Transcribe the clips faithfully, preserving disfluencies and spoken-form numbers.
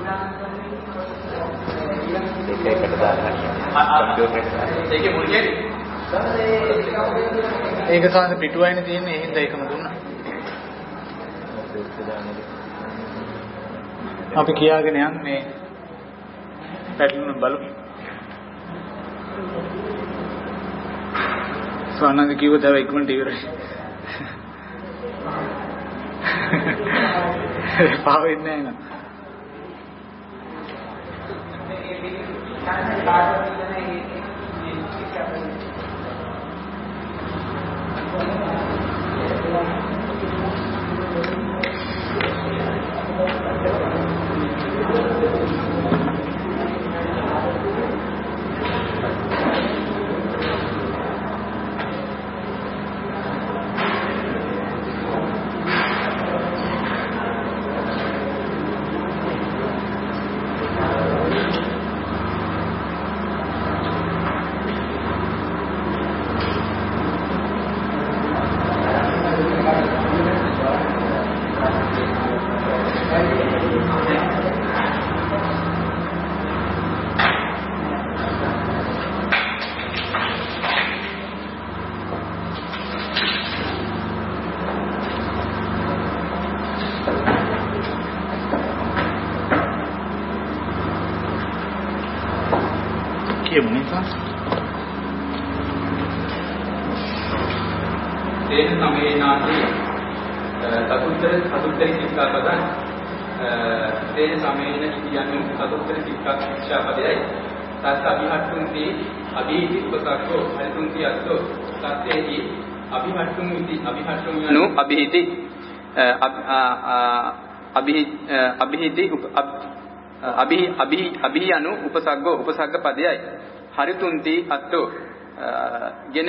ඒකකට දාන්න. කම්පියුටර් එකට. ඒකේ මුල් කියන්නේ. ඒක සාන පිටුවයිනේ තියෙන්නේ ඒ හින්දා ඒකම දුන්නා. අපි කියාගෙන යන් මේ පැටලුන බලමු. සානන්ද කිව්ව දව ඉක්මනට ඉවරයි. පාවෙන්නේ නැහැ अभिहिति अभिहिति अभि अभि अभियनु उपसर्गो उपसर्ग पदयයි हरितुंති අත්තු ගෙන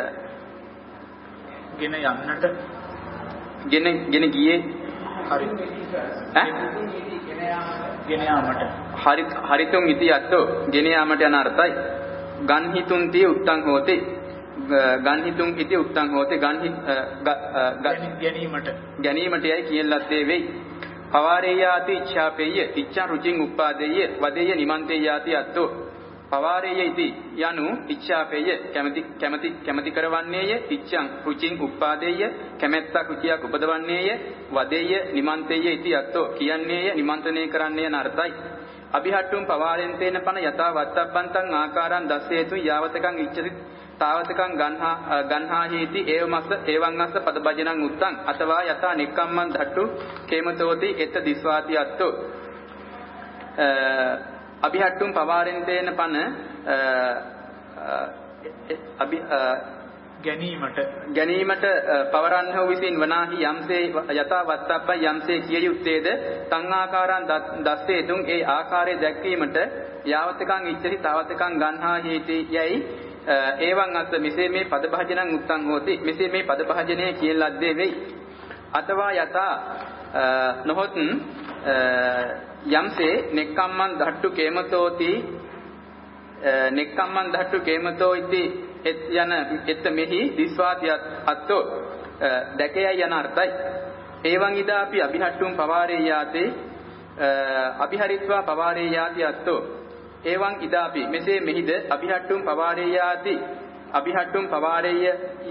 ගෙන යන්නට ගෙන ගෙන ගියේ හරි ඈ ගෙන යාමට හරි හරිතුන් ඉති අත්තු ගෙන යාමට යන අර්ථයි ගන්හිතුන්ති උත්තං හෝති ගන්හිතුන් ඉති උත්තං හෝති ගන්හි ගැනීමට ගැනීමට යයි කියලාත්තේ වෙයි පවාරේයාති ඉච්ඡාපේය ඉච්ඡා රුචින් උප්පාදේය වදේය නිමන්තේ යාති අත්තෝ පවාරේය ඉති යනු ඉච්ඡාපේය කැමැති කැමැති කැමැති කරවන්නේය ඉච්ඡං රුචින් උප්පාදේය කැමැත්තක් රුචියක් උපදවන්නේය වදේය නිමන්තේය ඉති අත්තෝ කියන්නේය නිමන්ත්‍රණය කරන්නේය යන අර්ථයි අභිහට්ටුම් පවාරෙන් තේන පන යතා වත්තබ්බන්තං ආකාරං දස්සේතු යාවතකං ඉච්ඡති තාවතකං ගන්හා ගන්හා හේති ඒවමස්ස එවං අස්ස පදභජනං උත්තං අතවා යතා නික්කම්මං ධට්ටු කේමතෝති එත දිස්වාති අත්තෝ අභිහට්ටුම් පවාරෙන් තේන පන අභි ගැනීමට ගැනීමට පවරන්නෝ විසින් වනාහි යම්සේ යතා වත්තබ්බ යම්සේ කිය යුත්තේද තං ආකාරං දස්සේතුන් ඒ ආකාරය දැක්වීමට යාවතකං ඉච්ඡති තාවතකං ගන්හා හේති යයි ඒවං අස්ස මෙසේ මේ පද භාජනං උත්තං හෝති මෙසේ මේ පද භාජනය කියලාද්දේ වෙයි අතවා යතා නොහොත් යම්සේ නෙක්ඛම්මං ධට්ටු කේමතෝති නෙක්ඛම්මං ධට්ටු කේමතෝ ඉති යන එත් මෙහි දිස්වාති අත්තෝ දැකයයි යන අර්ථයි ඒවං ඉදාපි අභිහට්ටුම් පවාරේ යාතේ අභිහරිත්වා පවාරේ යාති අත්තෝ එවං ඉදාපි මෙසේ මෙහිද අභිහට්ටුම් පවාරේ යාති අභිහට්ටුම් පවාරේය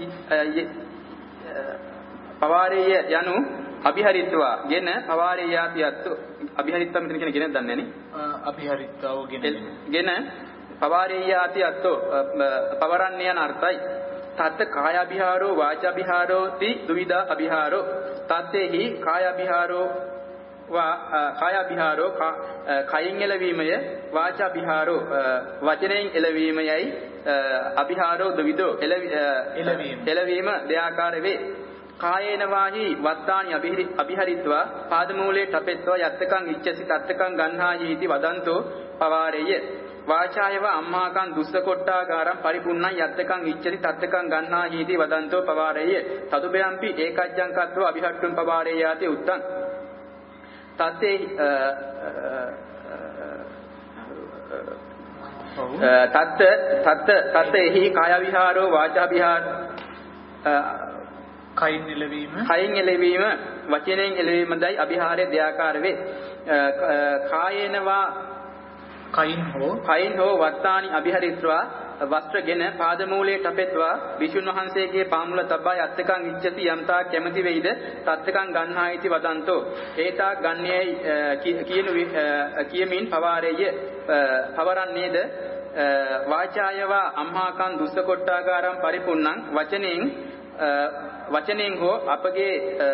පවාරේය යනු අභිහරිත්වා ගෙන පවාරේ යාති අත්තෝ අභිහරිත්වා මෙතන කියන කෙනෙක් දන්නේ නැනේ අභිහරිත්වාව ගෙන ගෙන පවාරේ යාති අත්තෝ පවරන්නේ යන අර්ථයි තත් කායාභිහාරෝ වාචාභිහාරෝ ති දුවිදා අභිහාරෝ තත්තේහි කායාභිහාරෝ වා කායාභිහාරෝ කයින් එළවීමය වාචාභිහාරෝ වචනයෙන් එළවීමයයි අභිහාරෝ දුවිදෝ එළවීම එළවීම දෙආකාර වේ කායේන වාහි වත්තානි අභිහරිත්වා පාදමූලේ තපෙත්වා යත්තකං ඉච්ඡසි තත්තකං ගන්හා යීති වදන්තෝ පවාරේය වාචායව අම්මාකං දුස්සකොට්ටාගාරං පරිපුන්නං යත්තකං ඉච්ඡති තත්තකං ගන්හා යීති වදන්තෝ පවාරේය තදුබයම්පි ඒකජ්ජං කත්ව අභිහට්ටුම් පවාරේ යාති උත්තං තත්තේ තත්ත තත්ත තත්තේහි කාය විහාරෝ වාචා විහාර කයින් එළවීම කයින් එළවීම වචනයෙන් එළවීමදයි අභිහාරයේ දෙආකාර වේ කායේනවා කයින් හෝ කයින් හෝ වත්තානි අභිහරිත්වා වස්ත්‍රගෙන පාදමූලයේ තපෙත්වා විසුණු වහන්සේගේ පාමුල තබා යත්තකං ඉච්ඡති යම්තා කැමැති වෙයිද තත්තකං ගන්හායිති වදන්තෝ ඒතා ගන්නේයි කියනු කියමින් පවාරේය පවරන්නේද වාචායවා අම්හාකං දුස්සකොට්ටාගාරම් පරිපුන්නං වචනෙන් වචනෙන් හෝ අපගේ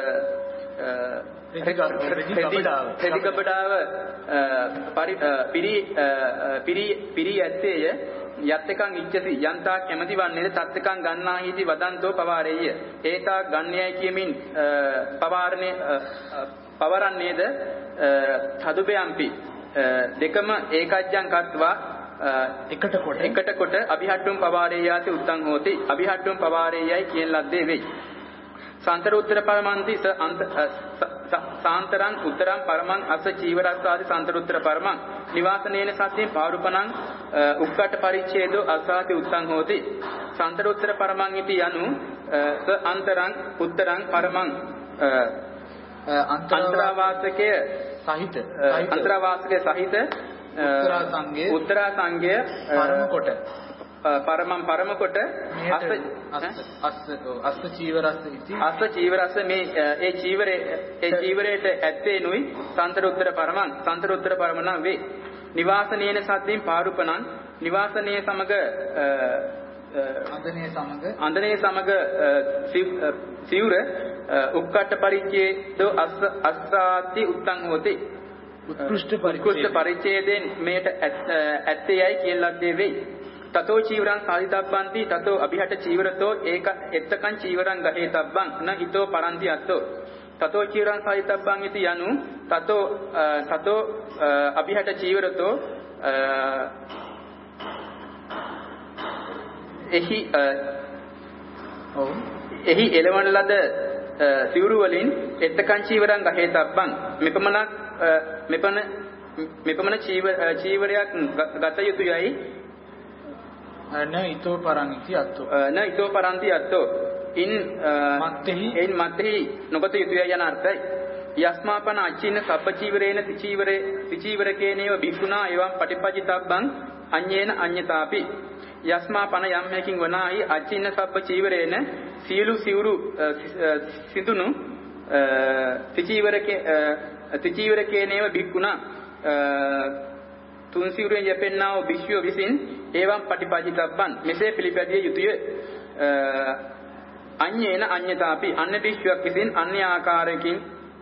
ප්‍රතිකපඩාව පිරි පිරි පිරි ඇත්තේය යත්තකං ඉච්ඡති යන්තා කැමැති වන්නේද තත්තකං ගන්නාහිති වදන්තෝ පවාරේය ඒතා ගන්නයයි කියමින් පවාරණේ පවරන්නේද තදුබයම්පි දෙකම ඒකජ්ජං කත්වා එකට කොට එකට කොට අභිහට්ටුම් පවාරේයාති උත්තං හෝති අභිහට්ටුම් පවාරේයයි කියන ලද්දේ වෙයි සාන්තර උත්තර පරමන්ති ස අන්ත සාන්තරං උත්තරං පරමං අස චීවරස්සාදි සාන්තර උත්තර පරමං නිවාසනේන සත්‍යං පාරුපණං උක්කට පරිච්ඡේදෝ අසාති උත්තං හෝති සාන්තර උත්තර පරමං ඉති යනු ස අන්තරං උත්තරං පරමං අන්තරාවාසකය සහිත අන්තරාවාසකය සහිත උත්තරා සංගය උත්තරා සංගය පරම කොට පරමං පරම කොට අස්ස අස්ස අස්ස චීවරස්ස ඉති අස්ස චීවරස්ස මේ ඒ චීවරේ ඒ චීවරයට ඇත්තේ නුයි සාන්තර උත්තර පරමං සාන්තර උත්තර පරමණං වේ නිවාසනේන සද්දෙන් පාරුපණං නිවාසනයේ සමග අන්දනේ සමග අන්දනේ සමග සිවුර උක්කට පරිච්ඡේදෝ අස්ස අස්සාති උත්තං හෝති උත්කෘෂ්ඨ පරිච්ඡේදයෙන් මේට ඇත්තේයයි කියලා ලද්දේ වෙයි තතෝ චීවරං සාදිතබ්බන්ති තතෝ අභිහට චීවරතෝ ඒක එත්තකං චීවරං ගහේතබ්බං න හිතෝ පරන්ති අත්තෝ තතෝ චීවරං සාදිතබ්බං ඉති යනු තතෝ තතෝ අභිහට චීවරතෝ එහි ඔව් එහි එළවන ලද සිවුරු වලින් එත්තකං චීවරං ගහේතබ්බං මෙපමණක් මෙපමණ මෙපමණ චීවරයක් ගත යුතුයයි න ඊතෝ පරන්ති අත්තෝ න ඊතෝ පරන්ති අත්තෝ ඉන් මත්තේහි එයින් මත්තේහි නොගත යුතුය යන අර්ථයි යස්මාපන අච්චින්න සබ්බචීවරේන තිචීවරේ තිචීවරකේනේව බික්ඛුනා එවං පටිපජිතබ්බං අඤ්ඤේන අඤ්ඤතාපි යස්මාපන යම්මකින් වනාහි අච්චින්න සබ්බචීවරේන සීලු සිවුරු සිඳුනු තිචීවරකේ තිචීවරකේනේව බික්ඛුනා තුන් සිවුරෙන් යැපෙන්නා වූ භික්ෂුව විසින් ඒවම් පටිපජිතබ්බන් මෙසේ පිළිපැදිය යුතුය අඤ්ඤේන අඤ්ඤතාපි අන්‍ය භික්ෂුවක් විසින් අන්‍ය ආකාරයකින්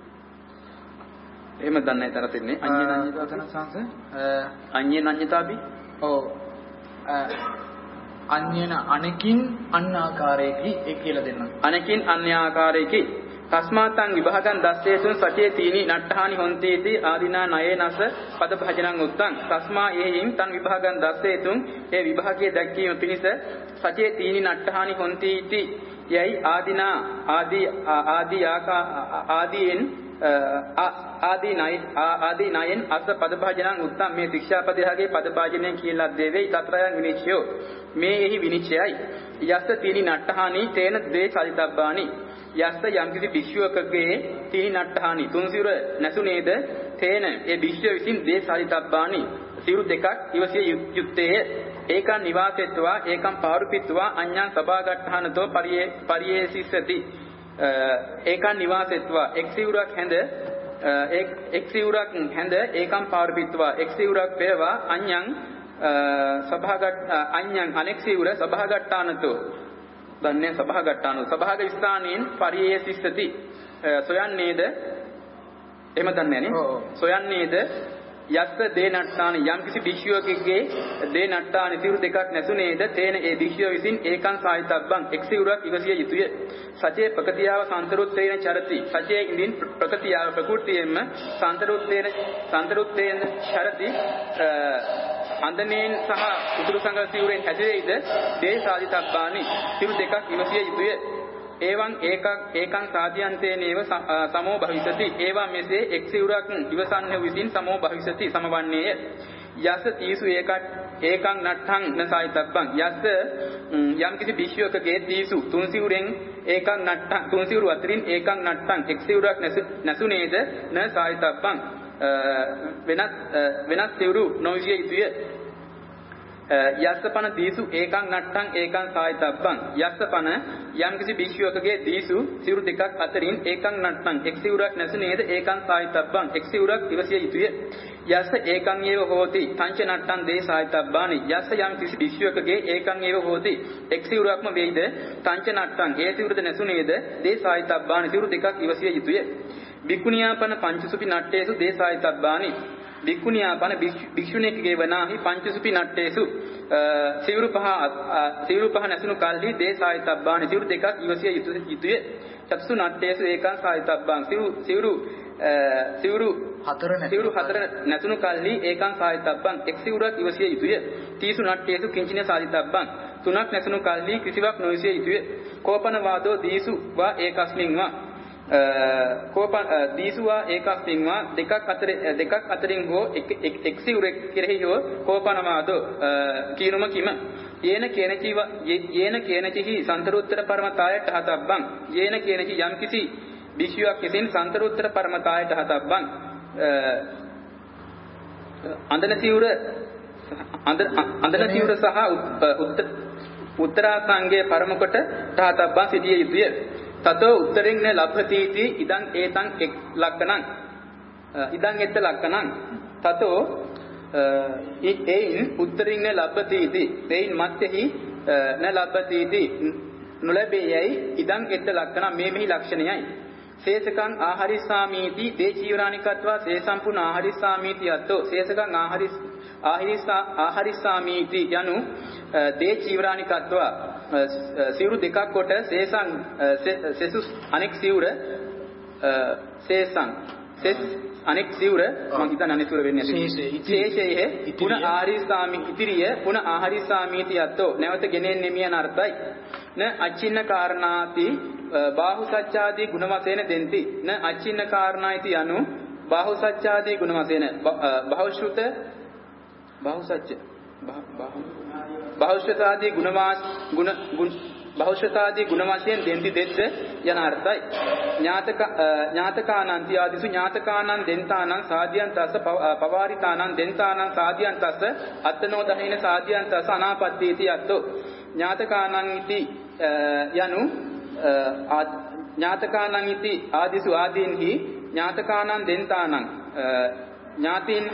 එහෙම දන්නේ නැහැ තරතින්නේ අඤ්ඤේන අඤ්ඤතාපන සංස අඤ්ඤේන අඤ්ඤතාපි ඔව් අඤ්ඤේන අනකින් අන් ආකාරයකි ඒ කියලා දෙන්න අනකින් අන්‍ය ආකාරයකි තස්මාතං විභාගං දස්සේතුන් සචේ තීනි නට්ඨානි හොන්තේති ආදිනා නයේනස පද භජනං උත්තං තස්මා එහිම් තන් විභාගං දස්සේතුන් ඒ විභාගයේ දැක්වීම පිණිස සචේ තීනි නට්ඨානි හොන්තේති යයි ආදිනා ආදී ආදී ආදීන් ආදී නයි ආදී නයන් අස පද භජනං උත්තං මේ ශික්ෂාපදයගේ පද භාජනයෙන් කියලා දෙවෙයි තත්‍රයන් විනිශ්චයෝ මේ එහි විනිශ්චයයි යස්ස තීනි නට්ඨානි තේන දේ සලිතබ්බානි යස්ස යම්කිසි භික්ෂුවකගේ තීනි නට්ඨානි තුන් සිවුර නැසුනේද තේන ඒ භික්ෂුව විසින් දේ සලිතබ්බානි සිවුරු දෙකක් ඉවසිය යුත්තේය ඒකං නිවාසෙත්වා ඒකං පාරුපිත්වා අඤ්ඤං සභාගට්ඨානතෝ පරියේ පරියේසිස්සති ඒකං නිවාසෙත්වා එක් සිවුරක් හැඳ එක් එක් සිවුරක් හැඳ ඒකං පාරුපිත්වා එක් සිවුරක් පෙරවා අඤ්ඤං සභාගට අඤ්ඤං අනෙක් සිවුර සභාගට්ඨානතෝ දන්නේ සභාගට්ඨානෝ සභාග ස්ථානයෙන් පරියේසිස්සති සොයන්නේද එහෙම දන්නේ නේ සොයන්නේද යස්ස දේ නට්ඨාන යම් කිසි භික්ෂුවකගේ දේ නට්ඨාන සිවුරු දෙකක් නැසුනේද තේන ඒ භික්ෂුව විසින් ඒකං සායිතබ්බං එක් සිවුරක් ඉවසිය යුතුය සචේ ප්‍රකතියාව සාන්තරුත්තේන චරති සචේ ඉදින් ප්‍රකතියාව ප්‍රකෘතියෙන්ම සාන්තරුත්තේන සාන්තරුත්තේන චරති අන්දනේන් සහ උතුරු සංගල සිවුරෙන් හැදෙයිද දේ සාදිතබ්බානි සිවුරු දෙකක් ඉවසිය යුතුය එවං ඒකක් ඒකං සාධ්‍යන්තේනේව සමෝ භවිසති එවං මෙසේ එක් සිවුරක් ඉවසන්නේ විසින් සමෝ භවිසති සමවන්නේය යස්ස තීසු ඒකක් ඒකං නට්ඨං නසයිතබ්බං යස්ස යම් කිසි භික්ෂුවකගේ තීසු තුන් සිවුරෙන් ඒකං නට්ඨං තුන් සිවුරු අතරින් ඒකං නට්ඨං එක් සිවුරක් නැසුනේද නසයිතබ්බං වෙනත් වෙනත් සිවුරු නොවිය යුතුය. යස්සපන දීසු ඒකං නට්ටං ඒකං සායිතබ්බං යස්සපන යම්කිසි භික්ෂුවකගේ දීසු සිවුරු දෙකක් අතරින් ඒකං නට්ටං එක් සිවුරක් නැසුනේද ඒකං සායිතබ්බං එක් සිවුරක් ඉවසිය යුතුය. යස්ස ඒකං ඒව හෝති තංච නට්ටං දේ සායිතබ්බානි යස්ස යම්කිසි භික්ෂුවකගේ ඒකං ඒව හෝති එක් සිවුරක්ම වේද තංච නට්ටං ඒ සිවුරද නැසුනේද දේ සායිතබ්බානි සිවුරු දෙකක් ඉවසිය යුතුය. භික්ඛුනියාපන පංචසුපි නට්ඨේසු දේ සායිතබ්බානි භික්ඛුනියාපන භික්ෂුණියකගේ වනාහි පංචසුපි නට්ඨේසු සිවුරු පහ සිවුරු පහ නැසුණු කල්හි දේ සායිතබ්බානි සිවුරු දෙකක් ඉවසිය යුතුය. චත්සු නට්ඨේසු ඒකං සායිතබ්බං සිවුරු සිවුරු සිවුරු හතර සිවුරු හතර නැසුණු කල්හි ඒකං සායිතබ්බං එක් සිවුරක් ඉවසිය යුතුය. තීසු නට්ඨේසු කිංචින සායිතබ්බං තුනක් නැසුණු කල්හි කිසිවක් නොවිසිය යුතුය. කෝපන වාදෝ දීසු වා ඒකස්මින් වා කෝපන දීසුවා ඒකස්මින් වා දෙකක් අතර දෙකක් අතරින් හෝ එක් සිවුරෙක් කෙරෙහි හෝ කෝපන වාදෝ කීනුම කිම යේන කේනචිව යේන කේනචිහි සන්තරුත්තර පරමතායට හතබ්බං යේන කේනචි යම්කිසි භික්ෂුවක් විසින් සන්තරුත්තර පරමතායට හතබ්බං අන්දන සිවුර අන්දන සිවුර සහ උත්තරාසංගයේ පරම කොට හතබ්බං සිටිය යුතුය. තතෝ උත්තරින් න ලබ්ධති ඉදං ඒතං එක් ලක්කණං ඉදං එත් ලක්කණං තතෝ ඒයින් උත්තරින් න ලබ්ධති ඒයින් මත්තේහි න ලබ්ධති නොලැබෙයයි ඉදං එත් ලක්කණං මේ මෙහි ලක්ෂණයයි. සේසකං ආහරිස්සාමීති දේ චීවරානිකත්වා සේසම්පුන ආහරිස්සාමීති අත්තෝ සේසකං ආහරිස් ආහරිස්සා ආහරිස්සාමීති යනු දේ චීවරානිකත්වා සිවුරු දෙකක් කොට සේසං සෙසුස් අනෙක් සිවුර සේසං සෙස් අනෙක් සිවුර මම හිතන්නේ අනෙක් සිවුර වෙන්නේ නැහැ. ශේෂයේ පුන ආහරිස්සාමි ඉතිරිය පුන ආහරිස්සාමීති අත්තෝ නැවත ගෙනෙන්නේ මියන අර්ථයි. න අච්චින්න කාරණාති බාහු සච්ඡාදී ගුණ වශයෙන් දෙන්ති. න අච්චින්න කාරණායිති යනු බාහු සච්ඡාදී ගුණ වශයෙන් බහුශෘත බහුසච්ච බහුශෘතාදී ගුණවාස් ගුණ බහුශෘතාදී ගුණ වශයෙන් දෙන්ති දෙද්ද යන අර්ථයි. ඥාතක ඥාතකානන්ති ආදිසු ඥාතකානං දෙන්තානං සාදියං තස්ස පවාරිතානං දෙන්තානං සාදියං තස්ස අත්තනෝ දහින සාදියං තස්ස අනාපත්තීති අත්තෝ ඥාතකානං ඉති යනු ඥාතකානං ඉති ආදිසු ආදීන්හි ඥාතකානං දෙන්තානං ඥාතීන්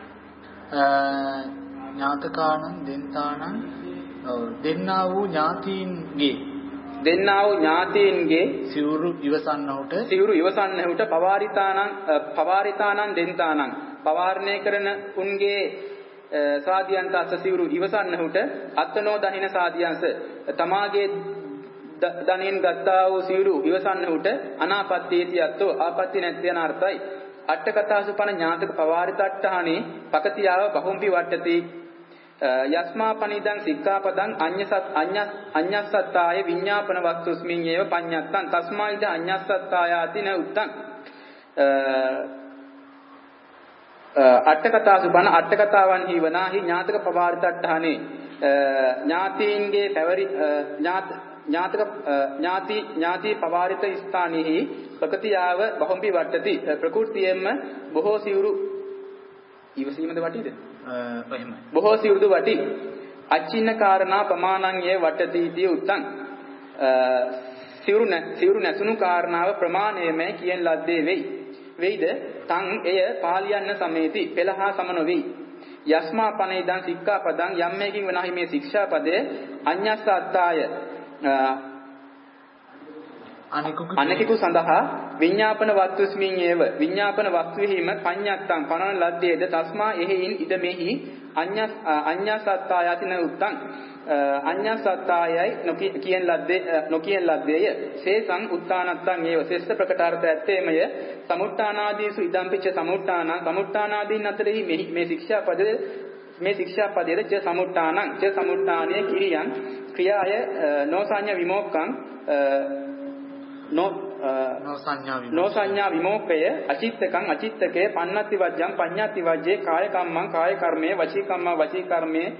ඥාතකානං දෙන්තානං දෙන්නා වූ ඥාතීන්ගේ දෙන්නා වූ ඥාතීන්ගේ සිවුරු ඉවසන්නහුට සිවුරු ඉවසන්නහුට පවාරිතානං පවාරිතානං දෙන්තානං පවාරණය කරන උන්ගේ සාදියන්ත අස්ස සිවුරු ඉවසන්නහුට අත්තනෝ දහින සාදියන්ස තමාගේ දනෙන් ගත්තා වූ සිවුරු ඉවසන්නහුට අනාපත්තේති අත්තෝ ආපත්‍ය නැති යන අර්ථයි. අට්ඨකතාසුපන ඥාතක පවාරිතට්ඨානේ පකතියාව බහුම්පි වට්ටති යස්මා පනිදං සික්ඛාපදං අඤ්ඤසත් අඤ්ඤස් අඤ්ඤස්සත්තාය විඤ්ඤාපන වස්තුස්මින් ඒව පඤ්ඤත්තං තස්මායිද අඤ්ඤස්සත්තායාති න උත්තං අට්ඨකතාසුපන අට්ඨකතාවන්හි වනාහි ඥාතක පවාරිතට්ඨානේ ඥාතීන්ගේ පැවරි ඥාත ඥාතක ඥාති ඥාති පවාරිත ස්ථානෙහි ප්‍රකතියාව බහුම්පි වට්ටති ප්‍රකෘතියෙන්ම බොහෝ සිවුරු ඉවසීමද වටිද එහෙමයි බොහෝ සිවුරුද වටි අච්චින්න කාරණා ප්‍රමාණං යේ වටති දී උත්තං සිවුරු නැ සිවුරු නැසුණු කාරණාව ප්‍රමාණයමයි කියන ලද්දේ වෙයි වෙයිද තං එය පාලියන්න සමේති පෙළහා සම නොවේ යස්මා පනේදං සික්ඛාපදං යම් මේකින් වනාහි මේ ශික්ෂාපදයේ අඤ්ඤස්ස අත්තාය අනෙකෙකු සඳහා විඤ්ඤාපන වස්තුස්මින් ඒව විඤ්ඤාපන වස්තුෙහිම පඤ්ඤත්තං පනන ලද්දේද තස්මා එහෙයින් ඉද මෙහි අඤ්ඤස් අඤ්ඤසත්තායතින උත්තං අඤ්ඤසත්තායයි කියන ලද්දේ නොකියන ලද්දේය සේසං උත්තානත්තං ඒව ශ්‍රේෂ්ඨ ප්‍රකටාර්ථ ඇත්තේමය සමුත්තානාදීසු ඉදම්පිච්ච සමුත්තානං සමුත්තානාදීන් අතරෙහි මේ ශික්ෂා පදයේ මේ ශික්ෂා පදයේ ච සමුත්තානං ච සමුත්තානයේ කිරියන් ක්‍රියාය නොසඤ්ඤ විමෝක්ඛං නෝ සංඥා විමෝක්ඛය අචිත්තකං අචිත්තකේ පන්නති වජ්ජං පඤ්ඤාති වජ්ජේ කාය කම්මං කාය කර්මයේ වචී කම්මං වචී කර්මයේ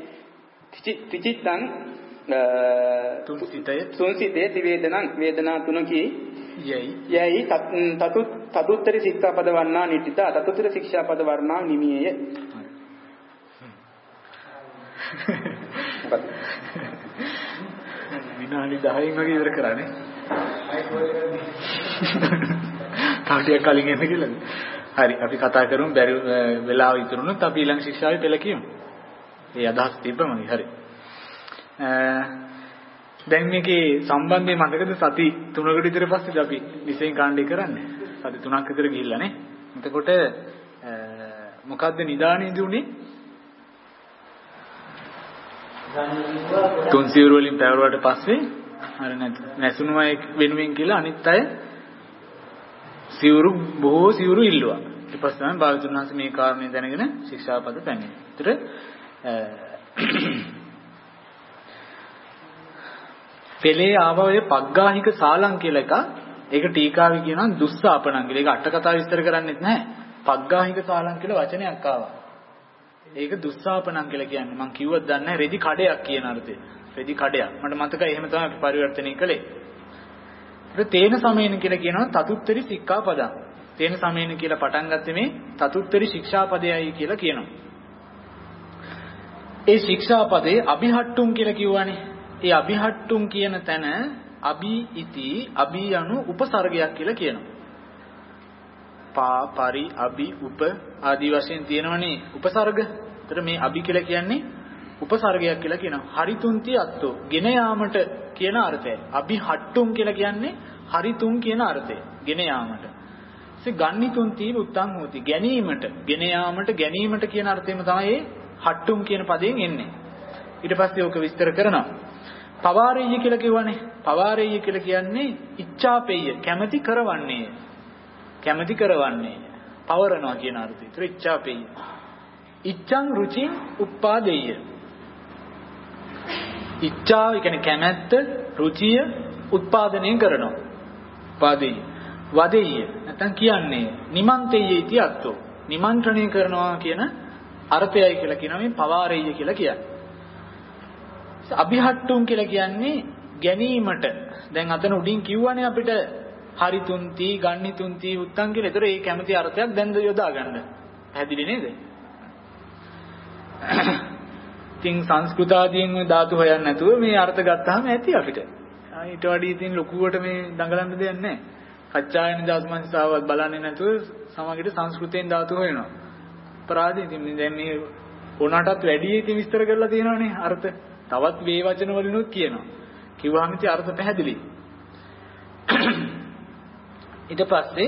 ත්‍රිචිත්තං තුන්සිතය තුන්සිතේ ත්‍රිවේදනං වේදනා තුනකි යයි තතු තතුත්තරි ශික්ෂාපද වර්ණා නිට්ඨිතා තතුත්තර ශික්ෂාපද වර්ණා නිමියේය. විනාඩි දහයෙන් වගේ ඉවර කරානේ. තාටියක් කලින් එන්න කියලාද? හරි අපි කතා කරමු බැරි වෙලාව ඉතුරුනොත් අපි ඊළඟ ශික්ෂාවේ පෙළ කියමු. ඒ අදහස් තිබ්බම හරි. දැන් මේකේ සම්බන්ධය මතකද සති තුනකට විතර පස්සේ අපි විශේෂ කාණ්ඩය කරන්නේ. සති තුනක් විතර ගිහිල්ලා නේ. එතකොට මොකද්ද නිදානේදී උනේ? තුන් සිවුරු වලින් පැවරුවාට පස්සේ හරි නැත් නැසුණුමයි වෙනුවෙන් කියලා අනිත් අය සිවුරු බොහෝ සිවුරු ඉල්ලුවා. ඊට පස්සේ තමයි භාගතුන් වහන්සේ මේ කාරණේ දැනගෙන ශික්ෂාපද පැමිණි. ඒතර පෙළේ ආව ඔය පග්ගාහික සාලං කියලා එක ඒක ටීකාවේ කියනවා දුස්සාපණං කියලා. ඒක අට කතාව විස්තර කරන්නේත් නැහැ. පග්ගාහික සාලං කියලා වචනයක් ආවා. ඒක දුස්සාපණං කියලා කියන්නේ මම කිව්වද දන්නේ නැහැ රෙදි කඩයක් කියන අර්ථය. රෙදි කඩයක්. මට මතකයි එහෙම තමයි අපි පරිවර්තනය කළේ. ඒක තේන සමේන කියලා කියනවා තතුත්තරි සික්ඛාපදං. තේන සමේන කියලා පටන් ගත්තේ මේ තතුත්තරි ශික්ෂාපදයයි කියලා කියනවා. ඒ ශික්ෂාපදේ අභිහට්ටුම් කියලා කිව්වනේ. ඒ අභිහට්ටුම් කියන තැන අභි ඉති අභි යනු උපසර්ගයක් කියලා කියනවා. පා පරි අභි උප ආදී වශයෙන් තියෙනවනේ උපසර්ග. ඒතර මේ අභි කියලා කියන්නේ උපසර්ගයක් කියලා කියනවා. හරිතුන්ති අත්තෝ ගෙන යාමට කියන අර්ථයයි. අභිහට්ටුම් කියලා කියන්නේ හරිතුන් කියන අර්ථය. ගෙන යාමට. ඉතින් ගන්නිතුන්ති උත්තං හෝති ගැනීමට ගෙන යාමට ගැනීමට කියන අර්ථයම තමයි හට්ටුම් කියන පදයෙන් එන්නේ. ඊට පස්සේ ඕක විස්තර කරනවා. පවාරෙය්‍ය කියලා කියවනේ. පවාරෙය්‍ය කියලා කියන්නේ ඉච්ඡාපෙය්‍ය කැමැති කරවන්නේ. කැමැති කරවන්නේ. පවරනවා කියන අර්ථය. ඒතර ඉච්ඡාපෙය්‍ය. ඉච්ඡං රුචින් උප්පාදෙය්‍ය. ඉච්ඡාව කියන්නේ කැමැත්ත, රුචිය උත්පාදනය කරනවා. උපාදෙය්‍ය. වදෙය්‍ය නැත්නම් කියන්නේ නිමන්තෙය්‍ය इति අර්ථෝ. නිමන්ත්‍රණය කරනවා කියන අර්ථයයි කියලා කියනවා මේ පවාරෙය්‍ය කියලා කියන්නේ. අභිහට්ටුම් කියලා කියන්නේ ගැනීමට. දැන් අතන උඩින් කිව්වනේ අපිට හරිතුන්ති, ගන්නිතුන්ති, උත්තං කියලා. ඒතර ඒ කැමැති අර්ථයක් දැන් යොදා ගන්න. පැහැදිලි නේද? ඉතින් සංස්කෘත ආදීන් මේ ධාතු හොයන්න නැතුව මේ අර්ථ ගත්තාම ඇති අපිට. ඊට වඩා ඉතින් ලොකුවට මේ දඟලන්න දෙයක් නැහැ. කච්චායන ධාතුමංසාවත් බලන්නේ නැතුව සමගිට සංස්කෘතයෙන් ධාතු හොයනවා. අපරාධය ඉතින් දැන් මේ ඕනටත් වැඩි ඉතින් විස්තර කරලා තියෙනවානේ අර්ථ. තවත් වේ වචන වලිනුත් කියනවා. කිව්වහම ඉතින් අර්ථ පැහැදිලි. ඊට පස්සේ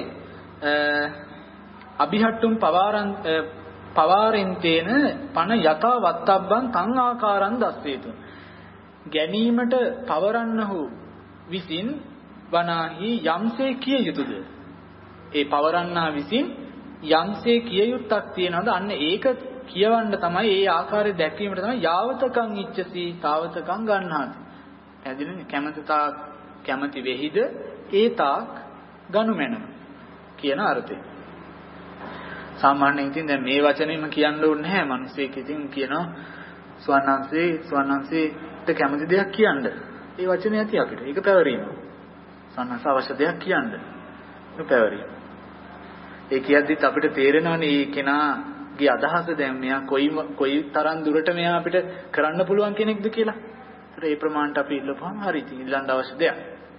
අභිහට්ටුම් පවාරං පවාරෙන්තේන පන යථා වත්තබ්බං තං ආකාරං දස්සේතු. ගැනීමට පවරන්නහු විසින් වනාහි යම්සේ කිය යුතුද? ඒ පවරන්නා විසින් යම්සේ කිය යුත්තක් තියනවාද? අන්න ඒක කියවන්න තමයි ඒ ආකාරය දැක්වීමට තමයි යාවතකං ඉච්ඡසි තාවතකං ගන්නාති. පැහැදිලිනේ? කැමැති තාක් කැමැති වෙහිද ඒ තාක් ගනු මැනව කියන අර්ථය. සාමාන්‍යයෙන් ඉතින් දැන් මේ වචනේම කියන්න ඕනේ නැහැ. මිනිස්සෙක් ඉතින් කියනවා ස්වර්ණංශේ ස්වර්ණංශේට කැමති දෙයක් කියන්න. ඒ වචනේ ඇති අපිට. ඒක පැවරීම. ස්වර්ණංශ අවශ්‍ය දෙයක් කියන්න. ඒක පැවරීම. ඒ කියද්දිත් අපිට තේරෙනවනේ මේ කෙනාගේ අදහස දැන් මෙයා කොයි කොයි තරම් දුරට මෙයා අපිට කරන්න පුළුවන් කෙනෙක්ද කියලා. ඒතර ඒ ප්‍රමාණයට අපි ඉල්ලපුවාම හරි ඉතින් ඉල්ලන්න අවශ්‍ය දෙයක්.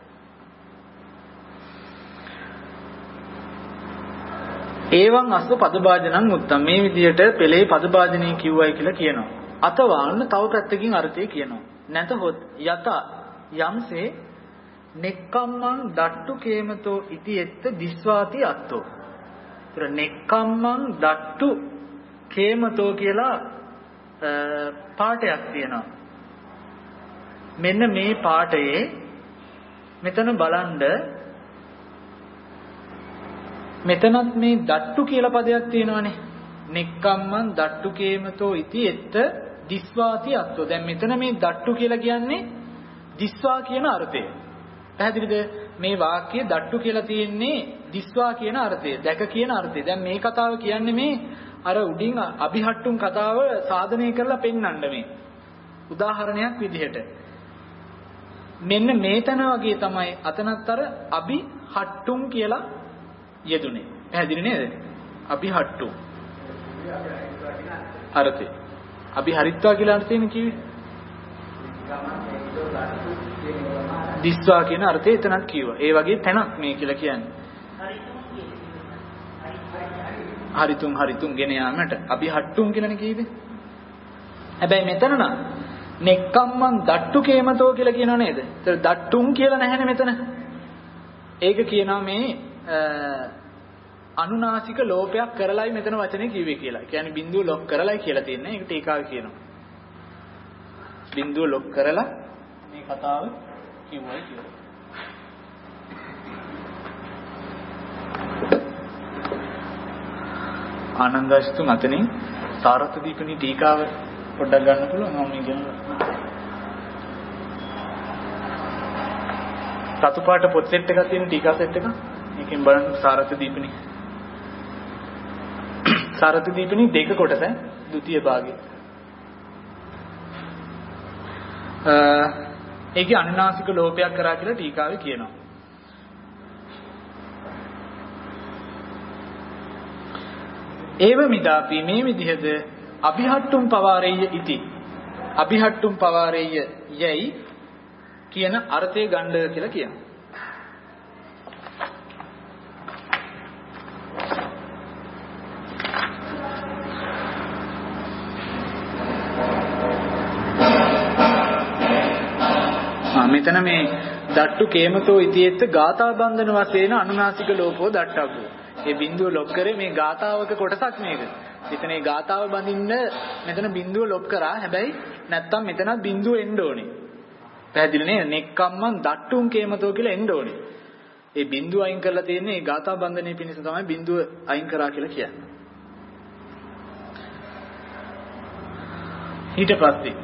ඒවං අස්ව පදභාජනං උත්තම මේ විදියට පෙළේ පදභාජනය කිව්වයි කියලා කියනවා. අතවාන්න තව පැත්තකින් අර්ථය කියනවා. නැතහොත් යත යම්සේ නෙක්කම්මං දට්ටු කේමතෝ ඉති එත්ත දිස්වාති අත්තෝ. ඒතර නෙක්කම්මං දට්ටු කේමතෝ කියලා පාඩයක් තියෙනවා. මෙන්න මේ පාඩයේ මෙතන බලන්න මෙතනත් මේ දට්ටු කියලා පදයක් තියෙනවානේ. නෙක්කම්මං දට්ටු කේමතෝ ඉති එත්ත දිස්වාති අත්තෝ. දැන් මෙතන මේ දට්ටු කියලා කියන්නේ දිස්වා කියන අර්ථය. පැහැදිලිද? මේ වාක්‍ය දට්ටු කියලා තියෙන්නේ දිස්වා කියන අර්ථය, දැක කියන අර්ථය. දැන් මේ කතාව කියන්නේ මේ අර උඩින් අභිහට්ටුම් කතාව සාධනය කරලා පෙන්වන්න මේ. උදාහරණයක් විදිහට මෙන්න මේ තැන වගේ තමයි අතනත් අර අබි හට්ටුම් කියලා යෙදුනේ. පැහැදිලි නේද? අබි හට්ටුම්. අර්ථය. අබි හරිත්වා කියලා අර්ථයෙන් කිව්වේ. දිස්වා කියන අර්ථය එතනක් කිව්වා. ඒ වගේ තැනක් මේ කියලා කියන්නේ. හරිතුම් හරිතුම් ගෙන යාමට අබි හට්ටුම් කියලානේ කිව්වේ. හැබැයි මෙතන නම් නෙක්කම්මන් දට්ටු කේමතෝ කියලා කියනව නේද? ඒතර දට්ටුම් කියලා නැහැනේ මෙතන. ඒක කියනවා මේ අනුනාසික ලෝපයක් කරලයි මෙතන වචනේ කිව්වේ කියලා. කියන්නේ බිඳුව ලොක් කරලයි කියලා තියෙන්නේ. ඒක ටීකාවේ කියනවා. බිඳුව ලොක් කරලා මේ කතාව කිව්වයි කියලා. ආනන්දස්තු මතනේ සාරත් දීපනි ටීකාව පොඩ්ඩක් ගන්න පුළුවන් මම මේ කියනවා. සතු පාට පොත් සෙට් එකක් තියෙන ටීකා සෙට් එක. මේකෙන් බලන්න සාරත් දීපනි. සාරත් දීපනි දෙක කොටස ද්විතීය භාගය. අ ඒකේ අනුනාසික ලෝපයක් කරා කියලා ටීකාවේ කියනවා. ඒව මිදාපි මේ විදිහද අභිහට්ටුම් පවාරෙය්‍ය ඉති අභිහට්ටුම් පවාරෙය්‍ය යයි කියන අර්ථය ගන්න කියලා කියනවා. ආ මෙතන මේ දට්ටු කේමතෝ ඉතියෙත් ගාථා බන්ධන වශයෙන් අනුනාසික ලෝපෝ දට්ටබ්බෝ. ඒ බිඳුව ලොක් කරේ මේ ගාථාවක කොටසක් මේක. ඉතින් මේ ගාථාව බඳින්න මෙතන බිඳුව ලොක් කරා. හැබැයි නැත්තම් මෙතනත් බිඳුව එන්න ඕනේ. පැහැදිලි නේද? නෙක්කම්මන් දට්ටුම් කේමතෝ කියලා එන්න ඕනේ. ඒ බිඳුව අයින් කරලා තියෙන්නේ මේ ගාථා බන්ධනයේ පිණිස තමයි බිඳුව අයින් කරා කියලා කියන්නේ. ඊට පස්සේ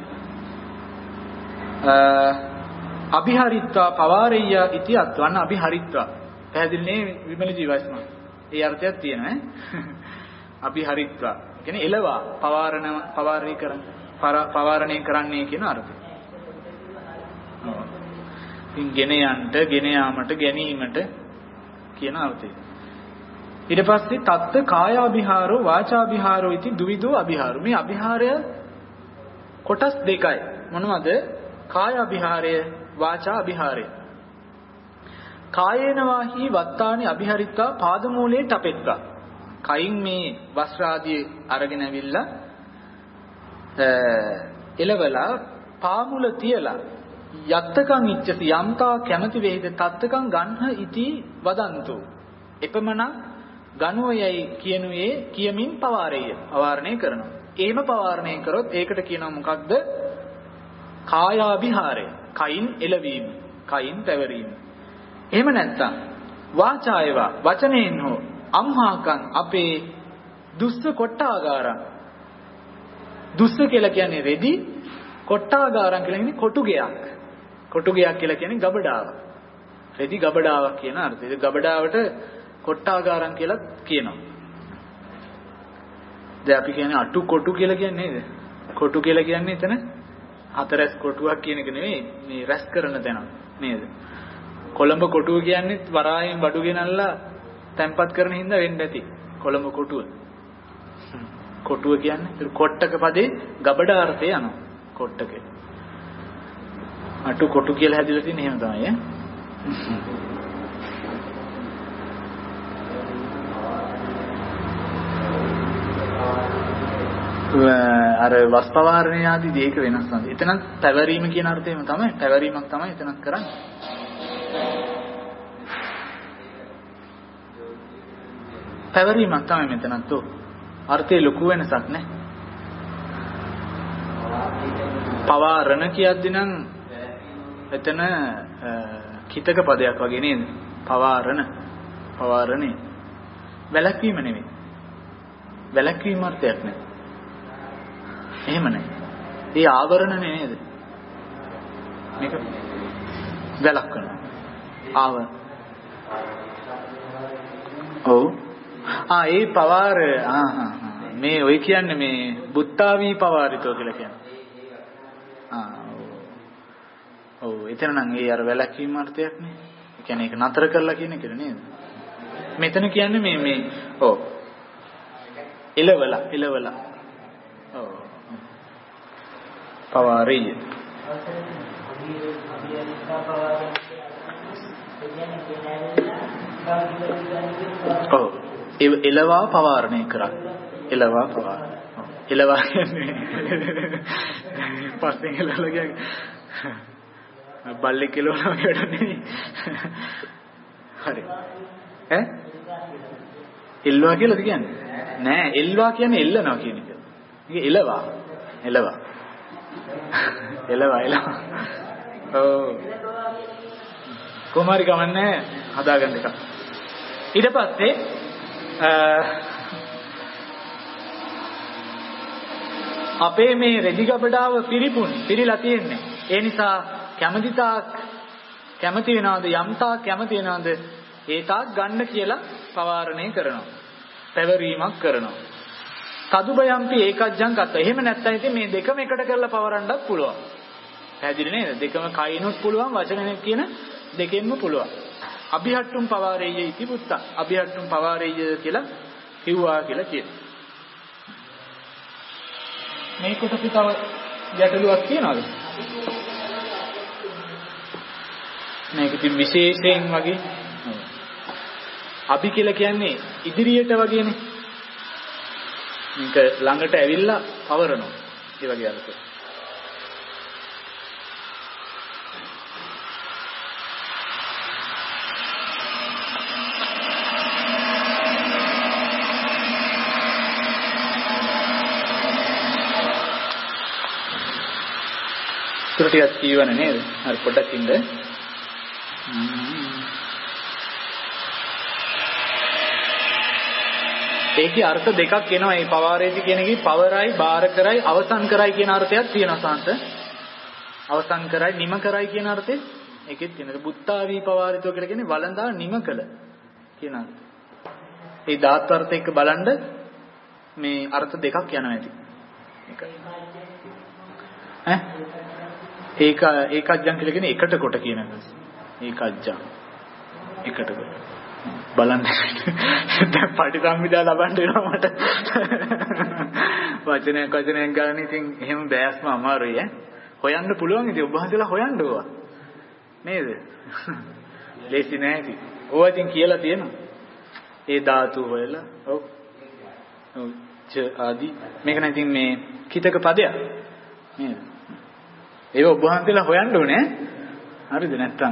අ අභිහරිත්වා පවාරෙය්‍ය ඉති අත්වන්න අභිහරිත්වා. පැහැදිලි නේ විමල ජීවස්ම. ඒ අර්ථයක් තියෙනවා ඈ. අභිහරිත්වා කියන්නේ එළවා පවාරණ පවාරණය කරන පවාරණය කරන්නේ කියන අර්ථය. ඔව්. ඉතින් ගෙන යන්නට, ගෙන යාමට, ගැනීමට කියන අර්ථය. ඊට පස්සේ තත්ත කායාභිහාරෝ වාචාභිහාරෝ ඉති දුවිදෝ අභිහාරෝ. මේ අභිහාරය කොටස් දෙකයි. මොනවද? කායාභිහාරය, වාචාභිහාරය. කායේන වාහි වත්තානි අභිහරිත්වා පාදමූලේ තපෙත්වා. කයින් මේ වස්ත්‍ර ආදී අරගෙන ඇවිල්ලා එලවලා පාමුල තියලා යත්තකං ඉච්ඡති යම්තා කැමති වේද තත්තකං ගන්හ ඉති වදන්තු. එපමණ ගනුවයයි කියනුවේ කියමින් පවාරෙය පවාරණය කරනවා. එහෙම පවාරණය කරොත් ඒකට කියනවා මොකක්ද? කායාභිහාරය. කයින් එලවීම, කයින් පැවරීම. එහෙම නැත්නම් වාචායවා වචනයෙන් හෝ අම්හාකං අපේ දුස්ස කොට්ටාගාරං. දුස්ස කියලා කියන්නේ රෙදි, කොට්ටාගාරං කියලා කියන්නේ කොටු ගයක්. කොටු ගයක් කියලා කියන්නේ ගබඩාව. රෙදි ගබඩාවක් කියන අර්ථය. ඒ ගබඩාවට කොට්ටාගාරං කියලා කියනවා. දැන් අපි කියන්නේ අටු කොටු කියලා කියන්නේ නේද? කොටු කියලා කියන්නේ එතන හතරස් කොටුවක් කියන එක නෙවෙයි, මේ රැස් කරන තැන නේද? කොළඹ කොටුව කියන්නේ වරායෙන් බඩු ගෙනල්ලා තැම්පත් කරන හින්දා වෙන්න ඇති. කොළඹ කොටුව. කොටුව කියන්නේ කොට්ටක පදේ ගබඩා අර්ථය යනවා. කොට්ටක. අටු කොටු කියලා හැදිලා තියෙන එහෙම තමයි ඈ. අර වස්පවාරණය ආදී දෙයක වෙනස් නැහැ. එතන පැවරීම කියන අර්ථයම තමයි. පැවරීමක් තමයි එතනක් කරන්නේ. පැවරීමක් තමයි මෙතනත් උ. අර්ථයේ ලොකු වෙනසක් නැහැ. පවාරණ කියද්දී නම් එතන කිතක පදයක් වගේ නේද? පවාරණ. පවාරණේ. වැලක්වීම නෙවෙයි. වැලක්වීම අර්ථයක් නෙවෙයි. එහෙම නැහැ. ඒ ආවරණ නේද? මේක වැලක්වන. ආව. ඔව්. ආ ඒ පවාර ආ හා මේ ඔය කියන්නේ මේ බුත්තාවී පවාරිතෝ කියලා කියන්නේ. ආ ඔව් එතන නම් ඒ අර වැලැක්වීම අර්ථයක් නේ. ඒ කියන්නේ ඒක නතර කරලා කියන එක නේද? මෙතන කියන්නේ මේ මේ ඔව් එලවලා එලවලා ඔව් පවාරය ඔව් එලවා පවාරණය කරා එලවා පවාර එලවා කියන්නේ පස්සෙන් එලවලා කියන්නේ බල්ලෙක් එලවනවා කියන්නේ හරි ඈ එල්වා කියලාද කියන්නේ නෑ එල්වා කියන්නේ එල්ලනවා කියන එක. ඒක එලවා එලවා එලවා එලවා ඔව් කොමාරි ගමන්නේ හදාගන්න එක. ඊට පස්සේ අපේ මේ රෙදි ගබඩාව පිරිපුන් පිරීලා තියෙන්නේ. ඒ නිසා කැමැති තාක් කැමැති වෙනවද යම් තාක් කැමැති වෙනවද ඒ තාක් ගන්න කියලා පවාරණය කරනවා. පැවරීමක් කරනවා. සදුබයම්පි ඒකජ්ජං කත. එහෙම නැත්නම් ඉතින් මේ දෙකම එකට කරලා පවරන්නත් පුළුවන්. පැහැදිලි නේද? දෙකම කයිනුත් පුළුවන් වචනෙත් කියන දෙකෙන්ම පුළුවන්. අභිහට්ටුම් පවාරේය ඉති පුත්ත. අභිහට්ටුම් පවාරේය කියලා කිව්වා කියලා කියනවා. මේ කොටස තව ගැටලුවක් තියනවද? මේක ඉතින් විශේෂයෙන් වගේ අපි කියලා කියන්නේ ඉදිරියට වගේනේ. මේක ළඟට ඇවිල්ලා පවරනවා. ඒ වගේ අර්ථයක්. ටිකක් කියවන නේද? හරි පොඩ්ඩක් ඉන්න. ඒකේ අර්ථ දෙකක් එනවා. මේ පවාරේති කියන එකේ පවරයි, බාර කරයි, අවසන් කරයි කියන අර්ථයක් තියෙනවා සාන්ත. අවසන් කරයි, නිම කරයි කියන අර්ථෙ ඒකෙත් තියෙනවා. බුත්තාවී පවාරිතෝ කියලා කියන්නේ වළඳා නිම කළ කියන අර්ථය. ඒ ධාතු අර්ථ එක්ක බලන්න මේ අර්ථ දෙකක් යනවා ඇති. ඒකයි. ඈ ඒක ඒකජ්ජං කියලා කියන්නේ එකට කොට කියන එක. ඒකජ්ජං. එකට කොට. බලන්න. දැන් පටිසම්භිදා ලබන්න වෙනවා මට. වචනයක් වචනයක් ගන්න ඉතින් එහෙම බෑස්ම අමාරුයි ඈ. හොයන්න පුළුවන් ඉතින් ඔබ හදලා හොයන්න ඕවා. නේද? ලේසි නෑ ඉතින්. ඕවා ඉතින් කියලා තියෙනවා. ඒ ධාතු හොයලා ඔව්. ඔව් ච ආදී මේක නම් ඉතින් මේ කිතක පදයක්. නේද? ඒක ඔබ වහන්සේලා හොයන්න ඕනේ. හරිද නැත්තම්?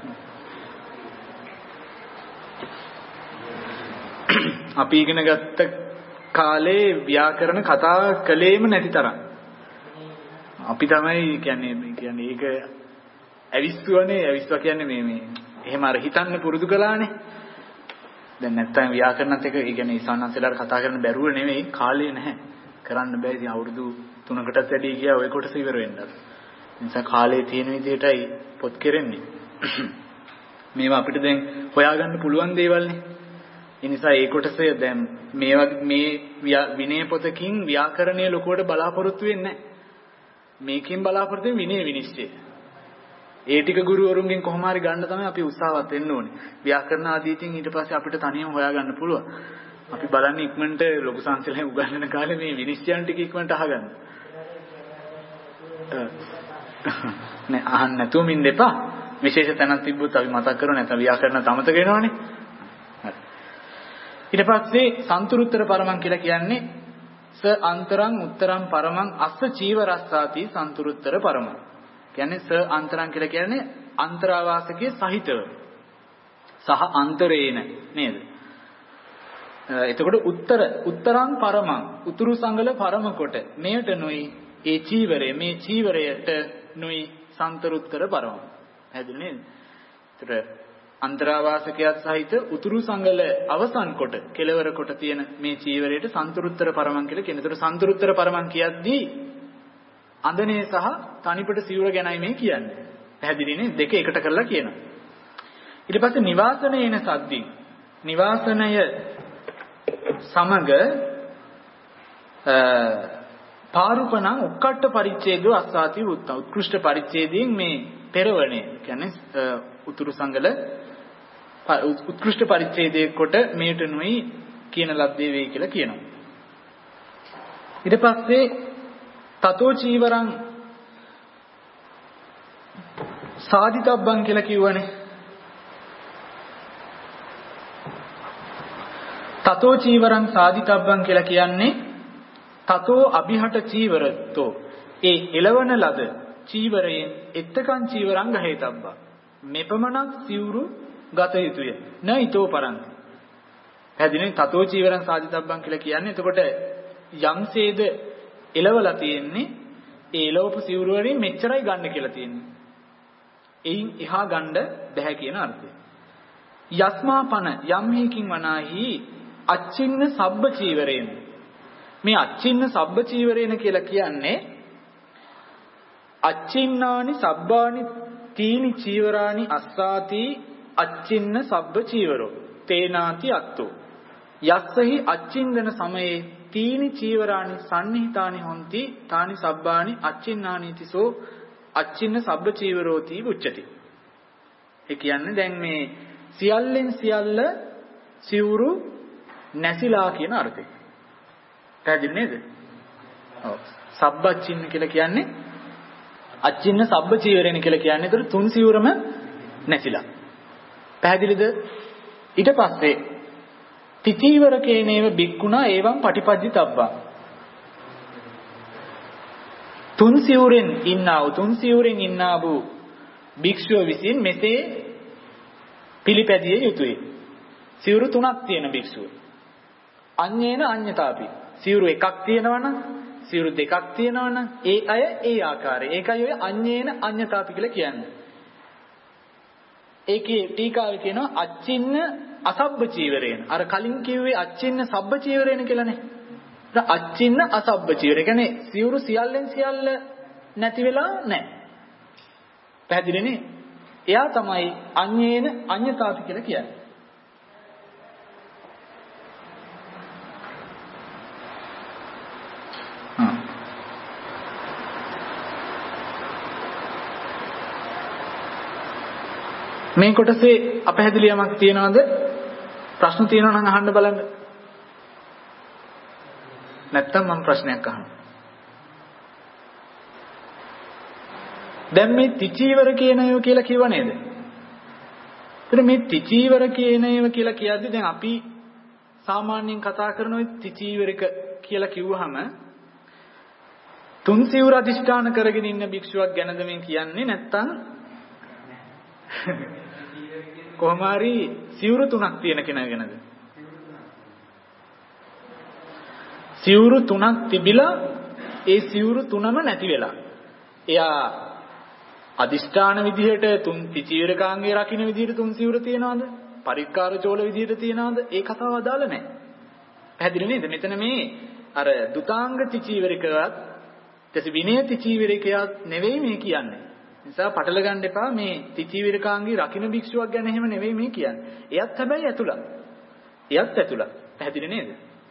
අපි ඉගෙන ගත්ත කාලේ ව්‍යාකරණ කතා කළේම නැති තරම්. අපි තමයි කියන්නේ කියන්නේ ඒක ඇවිස්සුවනේ ඇවිස්සුවා කියන්නේ මේ මේ එහෙම අර හිතන්න පුරුදු කළානේ. දැන් නැත්තම් ව්‍යාකරණත් එක ඒ කියන්නේ ඉසන්නන්සලාට කතා කරන්න බැරුව නෙමෙයි කාලේ නැහැ. කරන්න බෑ. ඉතින් අවුරුදු තුනකටත් වැඩි ගියා ඔය කොටස ඉවර වෙන්නත්. නිසා කාලේ තියෙන විදිහටයි පොත් කෙරෙන්නේ. මේවා අපිට දැන් හොයාගන්න පුළුවන් දේවල්නේ. ඒ නිසා ඒ කොටස දැන් මේ මේ විනය පොතකින් ව්‍යාකරණයේ ලොකුවට බලාපොරොත්තු වෙන්නේ නැහැ. මේකෙන් බලාපොරොත්තු වෙන්නේ විනය විනිශ්චය. ඒ ටික ගුරුවරුන්ගෙන් කොහොම හරි ගන්න තමයි අපි උත්සාහවත් වෙන්න ඕනේ. ව්‍යාකරණ ආදීතින් ඊට පස්සේ අපිට තනියම හොයාගන්න පුළුවන්. අපි බලන්නේ ඉක්මනට ලොකු සංසලෙන් උගන්වන කාලේ මේ විනිශ්චයන් ටික ඉක්මනට අහගන්න. නෑ අහන්න නැතුවම ඉන්න එපා. විශේෂ තැනක් තිබ්බොත් අපි මතක් කරව නැත්නම් ව්‍යාකරණ තමතක වෙනවනේ. හරි. ඊට පස්සේ සන්තුරුත්තර පරමං කියලා කියන්නේ ස අන්තරං උත්තරං පරමං අස්ස චීවරස්සාති සන්තුරුත්තර පරමං. කියන්නේ ස අන්තරං කියලා කියන්නේ අන්තරාවාසකයේ සහිතව. සහ අන්තරේන නේද? එතකොට උත්තර උත්තරං පරමං උතුරු සංගල පරම කොට මෙයට නොයි ඒ චීවරය මේ චීවරයට නොයි සන්තරුත්තර පරම. හැදුනේ නේද? ඒතර අන්තරාවාසකයක් සහිත උතුරු සංගල අවසන් කොට කෙලවර කොට තියෙන මේ චීවරයට සන්තරුත්තර පරමං කියලා කියන. ඒතර සන්තරුත්තර පරමං කියද්දී අඳනේ සහ තනිපට සිවුර ගැනයි මේ කියන්නේ. පැහැදිලි නේ? දෙක එකට කරලා කියනවා. ඊට පස්සේ නිවාසනයේන සද්දී නිවාසනය සමග පාරුපණං උක්කට්ඨ පරිච්ඡේදෝ අස්සාති වුත්ත. උත්කෘෂ්ඨ පරිච්ඡේදයෙන් මේ පෙරවණේ කියන්නේ උතුරු සංගල උත්කෘෂ්ඨ පරිච්ඡේදයේ කොට මේටනුයි කියන ලද්දේ වේ කියලා කියනවා. ඊට පස්සේ තතෝ චීවරං සාදිතබ්බං කියලා කිව්වනේ. තතෝ චීවරං සාදිතබ්බං කියලා කියන්නේ තතෝ අභිහට චීවරතෝ ඒ එළවන ලද චීවරයෙන් එත්තකං චීවරං ගහේතබ්බා මෙපමණක් සිවුරු ගත යුතුය න ඊතෝ පරන්ති. හැදිනේ තතෝ චීවරං සාදිතබ්බං කියලා කියන්නේ එතකොට යම්සේද එළවලා තියෙන්නේ ඒ එළවපු සිවුරු වලින් මෙච්චරයි ගන්න කියලා තියෙන්නේ. එයින් එහා ගන්න බෑ කියන අර්ථය. යස්මාපන යම් හේකින් වනාහි අච්චින්න සබ්බ චීවරේන. මේ අච්චින්න සබ්බ චීවරේන කියලා කියන්නේ අච්චින්නානි සබ්බානි තීනි චීවරානි අස්සාති අච්චින්න සබ්බ චීවරෝ තේනාති අත්තෝ යස්සහි අච්චින්දන සමයේ තීනි චීවරානි සන්නිහිතානි හොಂತಿ තානි සබ්බානි අච්චින්නානි තිසෝ අච්චින්න සබ්බ චීවරෝති උච්චති. ඒ කියන්නේ දැන් මේ සියල්ලෙන් සියල්ල සිවුරු නැසිලා කියන අර්ථය. පැහැදිලි නේද? ඔව්. සබ්බච්චින්න කියලා කියන්නේ අච්චින්න සබ්බ චීවරේන කියලා කියන්නේ ඒතර තුන් සිවුරම නැසිලා. පැහැදිලිද? ඊට පස්සේ තිචීවරකේනේව බික්කුණා එවං පටිපජ්ජිතබ්බා. තුන් සිවුරෙන් ඉන්නා වූ තුන් සිවුරෙන් ඉන්නා වූ භික්ෂුව විසින් මෙසේ පිළිපැදිය යුතුය. සිවුරු තුනක් තියෙන භික්ෂුව. අඤ්ඤේන අඤ්ඤතාපි. සිවුරු එකක් තියෙනවනම් සිවුරු දෙකක් තියෙනවනම් ඒ අය ඒ ආකාරය. ඒකයි ඔය අඤ්ඤේන අඤ්ඤතාපි කියලා කියන්නේ. ඒකේ ටීකාවේ කියනවා අච්චින්න අසබ්බ චීවරේන. අර කලින් කිව්වේ අච්චින්න සබ්බ චීවරේන කියලානේ. දැන් අච්චින්න අසබ්බ චීවරේ. ඒ කියන්නේ සිවුරු සියල්ලෙන් සියල්ල නැති වෙලා නැහැ. පැහැදිලිනේ? එයා තමයි අඤ්ඤේන අඤ්ඤතාපි කියලා කියන්නේ. මේ කොටසේ අපැහැදිලි යමක් තියනවද? ප්‍රශ්න තියෙනවා නම් අහන්න බලන්න. නැත්තම් මම ප්‍රශ්නයක් අහනවා. දැන් මේ තිචීවර කියන ඒවා කියලා කිව්ව නේද? එතන මේ තිචීවර කියන ඒවා කියලා කියද්දි දැන් අපි සාමාන්‍යයෙන් කතා කරන ওই තිචීවරක කියලා කිව්වහම තුන් සිවුර අදිෂ්ඨාන කරගෙන ඉන්න භික්ෂුවක් ගැනද මේ කියන්නේ නැත්තම් කොහොම හරි සිවුරු තුනක් තියෙන කෙනා ගැනද? සිවුරු තුනක් තිබිලා ඒ සිවුරු තුනම නැති වෙලා. එයා අදිෂ්ඨාන විදිහට තුන් තිචීවරකාංගේ රකින්න විදිහට තුන් සිවුර තියනවාද? පරික්කාර චෝල විදිහට තියනවාද? ඒ කතාව අදාළ නැහැ. පැහැදිලි නේද? මෙතන මේ අර දුතාංග තිචීවරකවත් තස විනය තිචීවරකයක් නෙවෙයි මේ කියන්නේ. නිසා පටල ගන්න එපා මේ තිචීවරකාංගේ රකින්න භික්ෂුවක් ගැන එහෙම නෙවෙයි මේ කියන්නේ. එයත් හැබැයි ඇතුළත්. එයත් ඇතුළත්. පැහැදිලි නේද?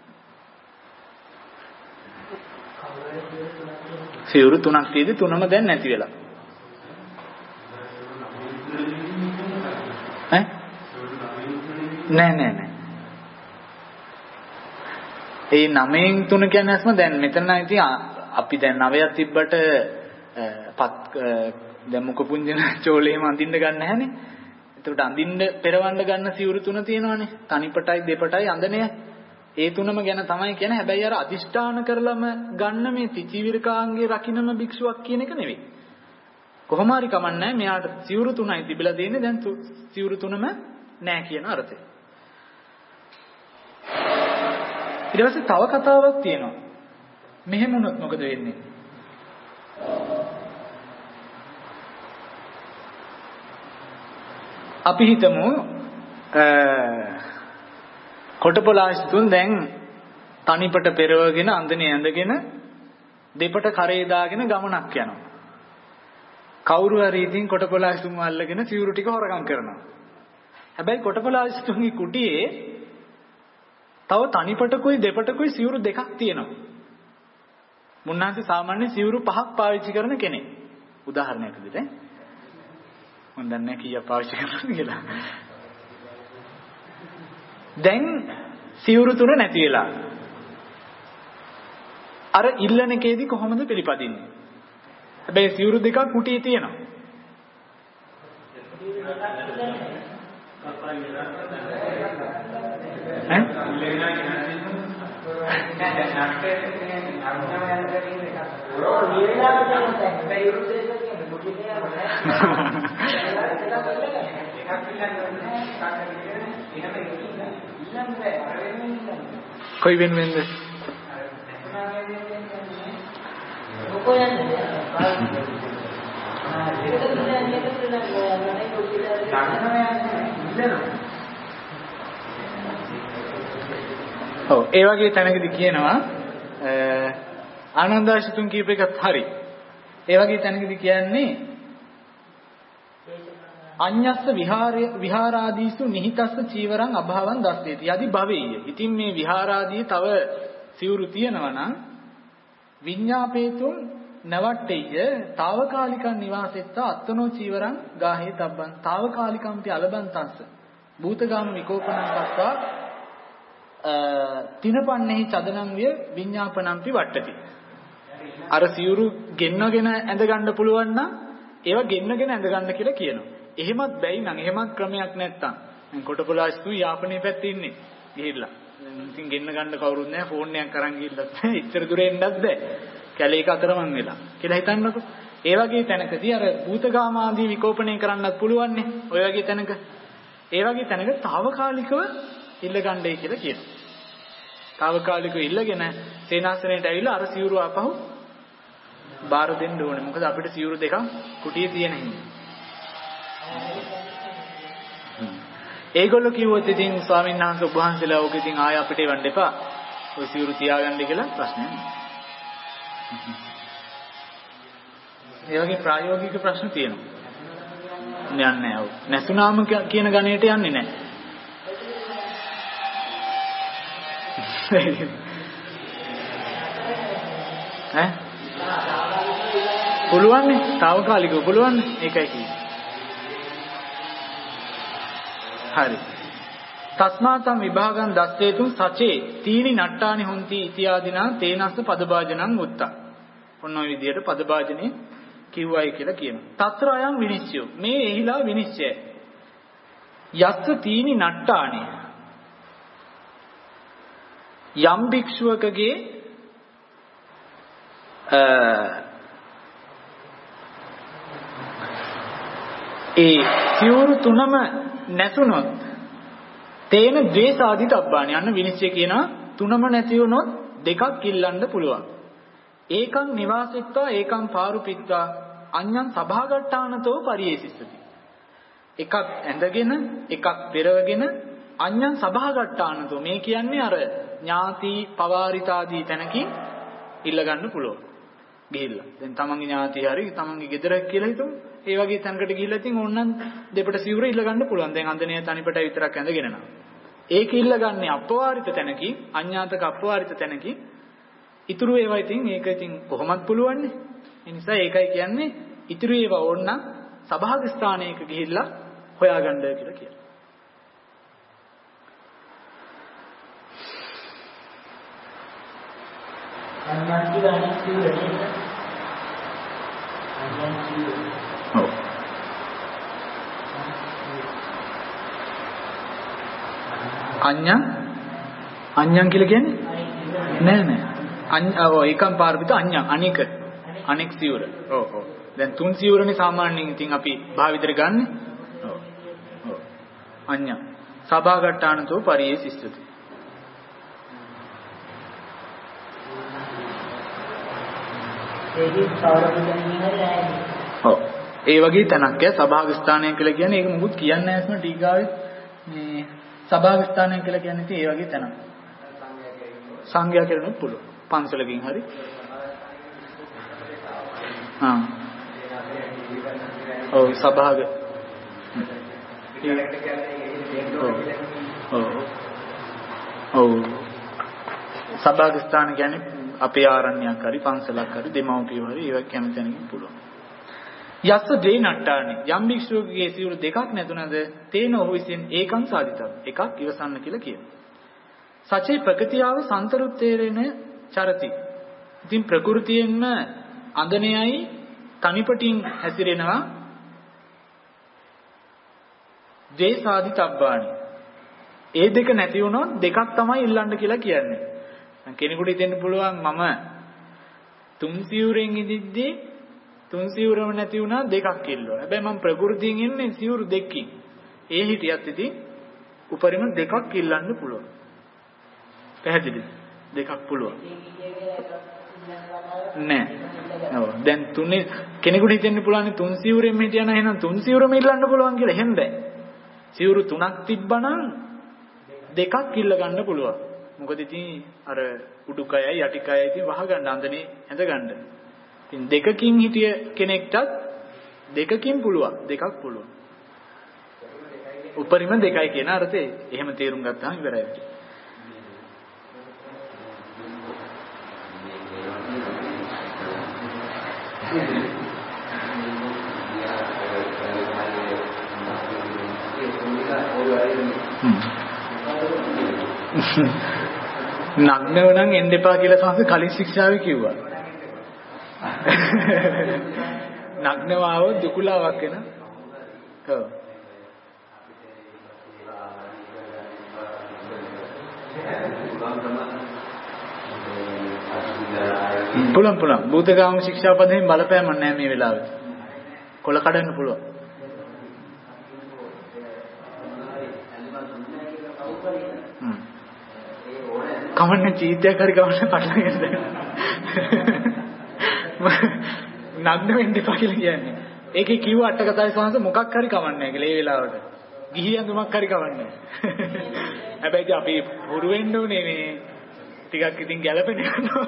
සිවුරු තුනක් තියෙදි තුනම දැන් නැති වෙලා. ඈ? නෑ නෑ නෑ. ඒ නවයෙන් තුන කියන්නේ නැස්ම දැන් මෙතන නම් ඉතින් අපි දැන් නවයක් තිබ්බට පත් දැන් මුක පුංජන චෝලේම අඳින්න ගන්න නැහනේ. එතකොට අඳින්න පෙරවන්න ගන්න සිවුරු තුන තියෙනවානේ. තනිපටයි දෙපටයි අඳනේ. ඒ තුනම ගැන තමයි කියන්නේ. හැබැයි අර අදිෂ්ඨාන කරලම ගන්න මේ තිචීවරකාංගේ රකින්නම භික්ෂුවක් කියන එක නෙවෙයි. කොහොම හරි කමන්නේ මෙයාට සිවුරු තුනයි තිබිලා තියෙන්නේ. දැන් සිවුරු තුනම නැහැ කියන අර්ථය. ඊට පස්සේ තව කතාවක් තියෙනවා. මෙහෙම වුණොත් මොකද වෙන්නේ? අපි හිතමු කොටපලාස්තුන් දැන් තනිපට පෙරවගෙන අඳනේ ඇඳගෙන දෙපට කරේ දාගෙන ගමනක් යනවා. කවුරු හරි ඉතින් කොටපලාස්තුන් අල්ලගෙන සිවුරු ටික හොරගම් කරනවා. හැබැයි කොටපලාස්තුන්ගේ කුටියේ තව තනිපටකුයි දෙපටකුයි සිවුරු දෙකක් තියෙනවා. මුන්නාන්සේ සාමාන්‍ය සිවුරු පහක් පාවිච්චි කරන කෙනෙක්. උදාහරණයක් විදිහට මම දන්නේ නැහැ කීයක් පාවිච්චි කරනවද කියලා. දැන් සිවුරු තුන නැති වෙලා. අර ඉල්ලන එකේදී කොහොමද පිළිපදින්නේ? හැබැයි සිවුරු දෙකක් කුටියේ තියෙනවා. කොයි වෙනුවෙන්ද? ඔව් ඒ වගේ තැනකදී කියනවා ආනන්දාශතුන් කියප එකත් හරි. ඒ වගේ තැනකදී කියන්නේ අඤ්ඤස්ස විහාරය විහාරාදීසු නිහිතස්ස චීවරං අභාවං දස්සේති. යදි භවෙය්‍ය. ඉතින් මේ විහාරාදී තව සිවුරු තියෙනවා නම් විඤ්ඤාපේතුන් නවට්ටෙය්‍ය తాවකාලිකං නිවාසෙත්ත අත්තනෝ චීවරං ගාහේ තබ්බං తాවකාලිකම්පි අලබන්තස්ස භූතගාම විකෝපනං පස්සා තිනපන්නේහි චදනං විය විඤ්ඤාපනම්පි වට්ටති. අර සිවුරු ගෙන්නගෙන ඇඳ ගන්න පුළුවන් නම් ඒවා ගෙන්නගෙන ඇඳ ගන්න කියලා කියනවා. එහෙමත් බැයි නම් එහෙමත් ක්‍රමයක් නැත්තම් මම කොටපොලාස්තු යාපනයේ පැත්තේ ඉන්නේ ගිහිල්ලා. ඉතින් ගෙන්න ගන්න කවුරුත් නැහැ ෆෝන් එකක් අරන් ගිහිල්ලත් නැහැ. ඉච්චර දුර එන්නත් බෑ. කැලේක අතරමං වෙලා කියලා හිතන්නකො. ඒ වගේ තැනකදී අර භූතගාම ආදී විකෝපණය කරන්නත් පුළුවන් නේ. ඔය වගේ තැනක. ඒ වගේ තැනක తాවකාලිකව ඉල්ල ගන්නයි කියලා කියනවා. తాවකාලිකව ඉල්ලගෙන සේනාසනයට ඇවිල්ලා අර සිවුරු ආපහු බාර දෙන්න ඕනේ. මොකද අපිට සිවුරු දෙකක් කුටියේ තියෙන හින්දා. ඒගොල්ලෝ කිව්වොත් ඉතින් ස්වාමීන් වහන්සේ ඔබ වහන්සේලා ඕක ඉතින් ආය අපිට එවන්න එපා. ඔය සිවුරු තියාගන්න කියලා ප්‍රශ්නයක් නෑ. ඒ වගේ ප්‍රායෝගික ප්‍රශ්න තියෙනවා. යන්නේ නැහැ. නැසුනාම කියන ගණයට යන්නේ නැහැ. ඈ? පුළුවන් නේ. తాවකාලිකව පුළුවන් නේ. ඒකයි කියන්නේ. හරි. තස්මාතම් විභාගං දස්සේතුන් සචේ තීනි නට්ටානි හොಂತಿ ඉතියාදිනා තේනස්ස පදභාජනං උත්තා. ඔන්න ඔය විදිහට පදභාජනේ කිව්වයි කියලා කියනවා. తත්‍ර අයං විනිශ්චය. මේ එහිලා විනිශ්චය. යස්ස තීනි නට්ටානි යම් භික්ෂුවකගේ ඒ සිවුරු තුනම නැතුනොත් තේන ද්වේසාදි තබ්බානි අන්න විනිශ්චය කියනවා තුනම නැති වුණොත් දෙකක් ඉල්ලන්න පුළුවන්. ඒකං නිවාසිත්වා ඒකං පාරුපිත්වා අඤ්ඤං සභාගට්ටානතෝ පරියේසිස්සති. එකක් ඇඳගෙන එකක් පෙරවගෙන අඤ්ඤං සභාගට්ටානතෝ මේ කියන්නේ අර ඥාති පවාරිතාදී තැනකින් ඉල්ල ගන්න පුළුවන්. ගිහිල්ලා. දැන් තමන්ගේ ඥාති හරි තමන්ගේ ගෙදර කියලා හිතමු. ඒ වගේ තැනකට ගිහිල්ලා ඉතින් ඕනනම් දෙපට සිවුර ඉල්ල ගන්න පුළුවන්. දැන් අන්දනේ තනිපට විතරක් ඇඳගෙන නම්. ඒක ඉල්ලගන්නේ අපවාරිත තැනකින් අඥාතක අපවාරිත තැනකින් ඉතුරු ඒවා ඉතින් ඒක ඉතින් කොහොමත් පුළුවන් නේ. ඒ නිසා ඒකයි කියන්නේ ඉතුරු ඒවා ඕනනම් සභාග ස්ථානයක ගිහිල්ලා හොයාගන්න කියලා කියනවා. අඤ්ඤං අඤ්ඤං කියලා කියන්නේ නෑ නෑ අඤ්ඤ ඔව් ඒකම් පාරමිත අඤ්ඤං අනික අනෙක් සිවුර. ඔව් ඔව් දැන් තුන් සිවුරනේ සාමාන්‍යයෙන් ඉතින් අපි භාවිතර ගන්න. ඔව් ඔව් අඤ්ඤං සභාගට්ටානතෝ පරියේසිස්සති. ඔව් ඒ වගේ තැනක් ය සභාග ස්ථානය කියලා කියන්නේ ඒක මොකුත් කියන්නේ නැහැ අස්ම ටීකාවේ මේ සභාග ස්ථානය කියලා කියන්නේ ඉතින් ඒ වගේ තැනක්. සංඝයා කියනොත් පුළුවන්. පන්සලකින් හරි. ආ. ඔව් සභාග. ඔව්. ඔව්. සභාග ස්ථාන කියන්නේ අපේ ආරණ්‍යයක් හරි පන්සලක් හරි දෙමව්පියෝ හරි ඒවා කැමති තැනකින් පුළුවන්. යස්ස දේ නට්ටානි යම් භික්ෂුවකගේ සිවුරු දෙකක් නැතුණද තේන ඔහු විසින් ඒකං සාදිතම් එකක් ඉවසන්න කියලා කියනවා. සචේ ප්‍රകൃතියව සන්තරුත්තේරෙන චරති. ඉතින් ප්‍රകൃතියෙන්ම අඳනයයි තනිපටින් හැසිරෙනවා ද්වේ සාදිතබ්බානි. ඒ දෙක නැති වුණොත් දෙකක් තමයි ඉල්ලන්න කියලා කියන්නේ. කෙනෙකුට හිතෙන්න පුළුවන් මම තුන් සිවුරෙන් ඉදිද්දී තුන් සිවුරම නැති වුණා දෙකක් ඉල්ලුවා. හැබැයි මම ප්‍රകൃතියෙන් ඉන්නේ සිවුරු දෙකකින්. ඒ හිටියත් ඉතින් උපරිම දෙකක් ඉල්ලන්න පුළුවන්. පැහැදිලිද? දෙකක් පුළුවන්. නෑ. ඔව්. දැන් තුනේ කෙනෙකුට හිතෙන්න පුළුවන් තුන් සිවුරෙන් හිටියා නම් එහෙනම් තුන් සිවුරම ඉල්ලන්න පුළුවන් කියලා. එහෙම බෑ. සිවුරු තුනක් තිබ්බනම් දෙකක් ඉල්ල ගන්න පුළුවන්. මොකද ඉතින් අර උඩුකයයි යටිකයයි ඉතින් වහගන්න අඳනේ ඇඳ ගන්න. ඉතින් දෙකකින් හිටිය කෙනෙක්ටත් දෙකකින් පුළුවන්. දෙකක් පුළුවන්. උපරිම දෙකයි කියන අර්ථේ. එහෙම තේරුම් ගත්තාම ඉවරයි. නග්නව නම් එන්න එපා කියලා සංස කලින් ශික්ෂාවේ කිව්වා. නග්නව ආවොත් දුකුලාවක් වෙන. ඔව්. පුළුවන් පුළුවන්. බුද්ධඝාම ශික්ෂාපදයෙන් බලපෑමක් නැහැ මේ වෙලාවේ. කොළ කඩන්න පුළුවන්. කමන්න චීතයක් හරි කමන්න පටලගෙන නග්න වෙන්න එපා කියලා කියන්නේ. ඒකේ කිව්ව අට කතාවේ සංස මොකක් හරි කමන්නේ කියලා ඒ වෙලාවට. ගිහි ඇඳුමක් හරි කමන්නේ. හැබැයි අපි හුරු වෙන්න ඕනේ මේ ටිකක් ඉතින් ගැළපෙන්න යනවා.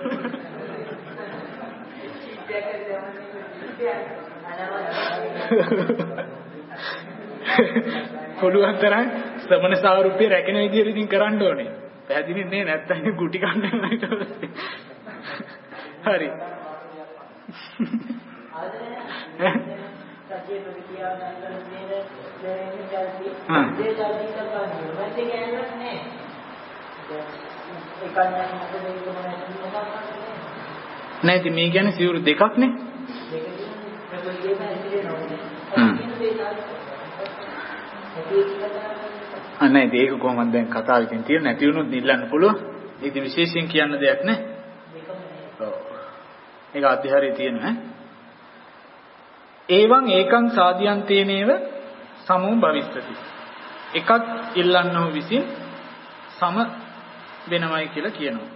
පුළුවන් තරම් ශ්‍රමණ සාරුප්‍ය රැකෙන විදිහට ඉතින් කරන්න ඕනේ. පැහැදිලි නේ නැත්තම් ගුටි කන්න යනවා ඊට පස්සේ. හරි. නෑ ඉතින් මේ කියන්නේ සිවුරු දෙකක් නේ. අනේ ඒක කොහොමද දැන් කතාවකින් තියෙන නැති වුණොත් නිල්ලන්න පුළුවන්. ඒක විශේෂයෙන් කියන්න දෙයක් නෑ. ඔව්. ඒක අධ්‍යාරයේ තියෙන ඈ. ඒවං ඒකං සාදියන්තේනේව සමෝ භවිස්සති. එකක් ඉල්ලන්නෝ විසින් සම වෙනවයි කියලා කියනවා.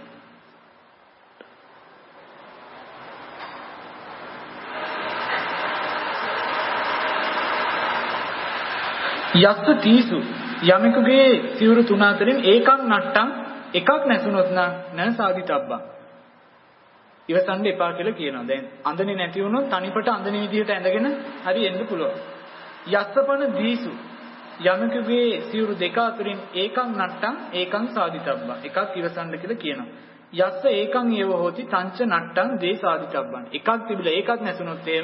යස්ස තීසු යමෙකුගේ සිවුරු තුන අතරින් ඒකක් නට්ටම් එකක් නැසුනොත් නම් සාදිතබ්බං ඉවසන්න එපා කියලා කියනවා. දැන් අඳනේ නැති වුණොත් තනිපට අඳනේ විදිහට ඇඳගෙන හරි එන්න පුළුවන්. යස්සපන දීසු යමෙකුගේ සිවුරු දෙක අතරින් ඒකක් නට්ටම් ඒකං සාදිතබ්බං එකක් ඉවසන්න කියලා කියනවා. යස්ස ඒකං ඒව හොති තංච නට්ටම් දේ සාදිතබ්බං එකක් තිබිලා ඒකක් නැසුනොත් එහෙම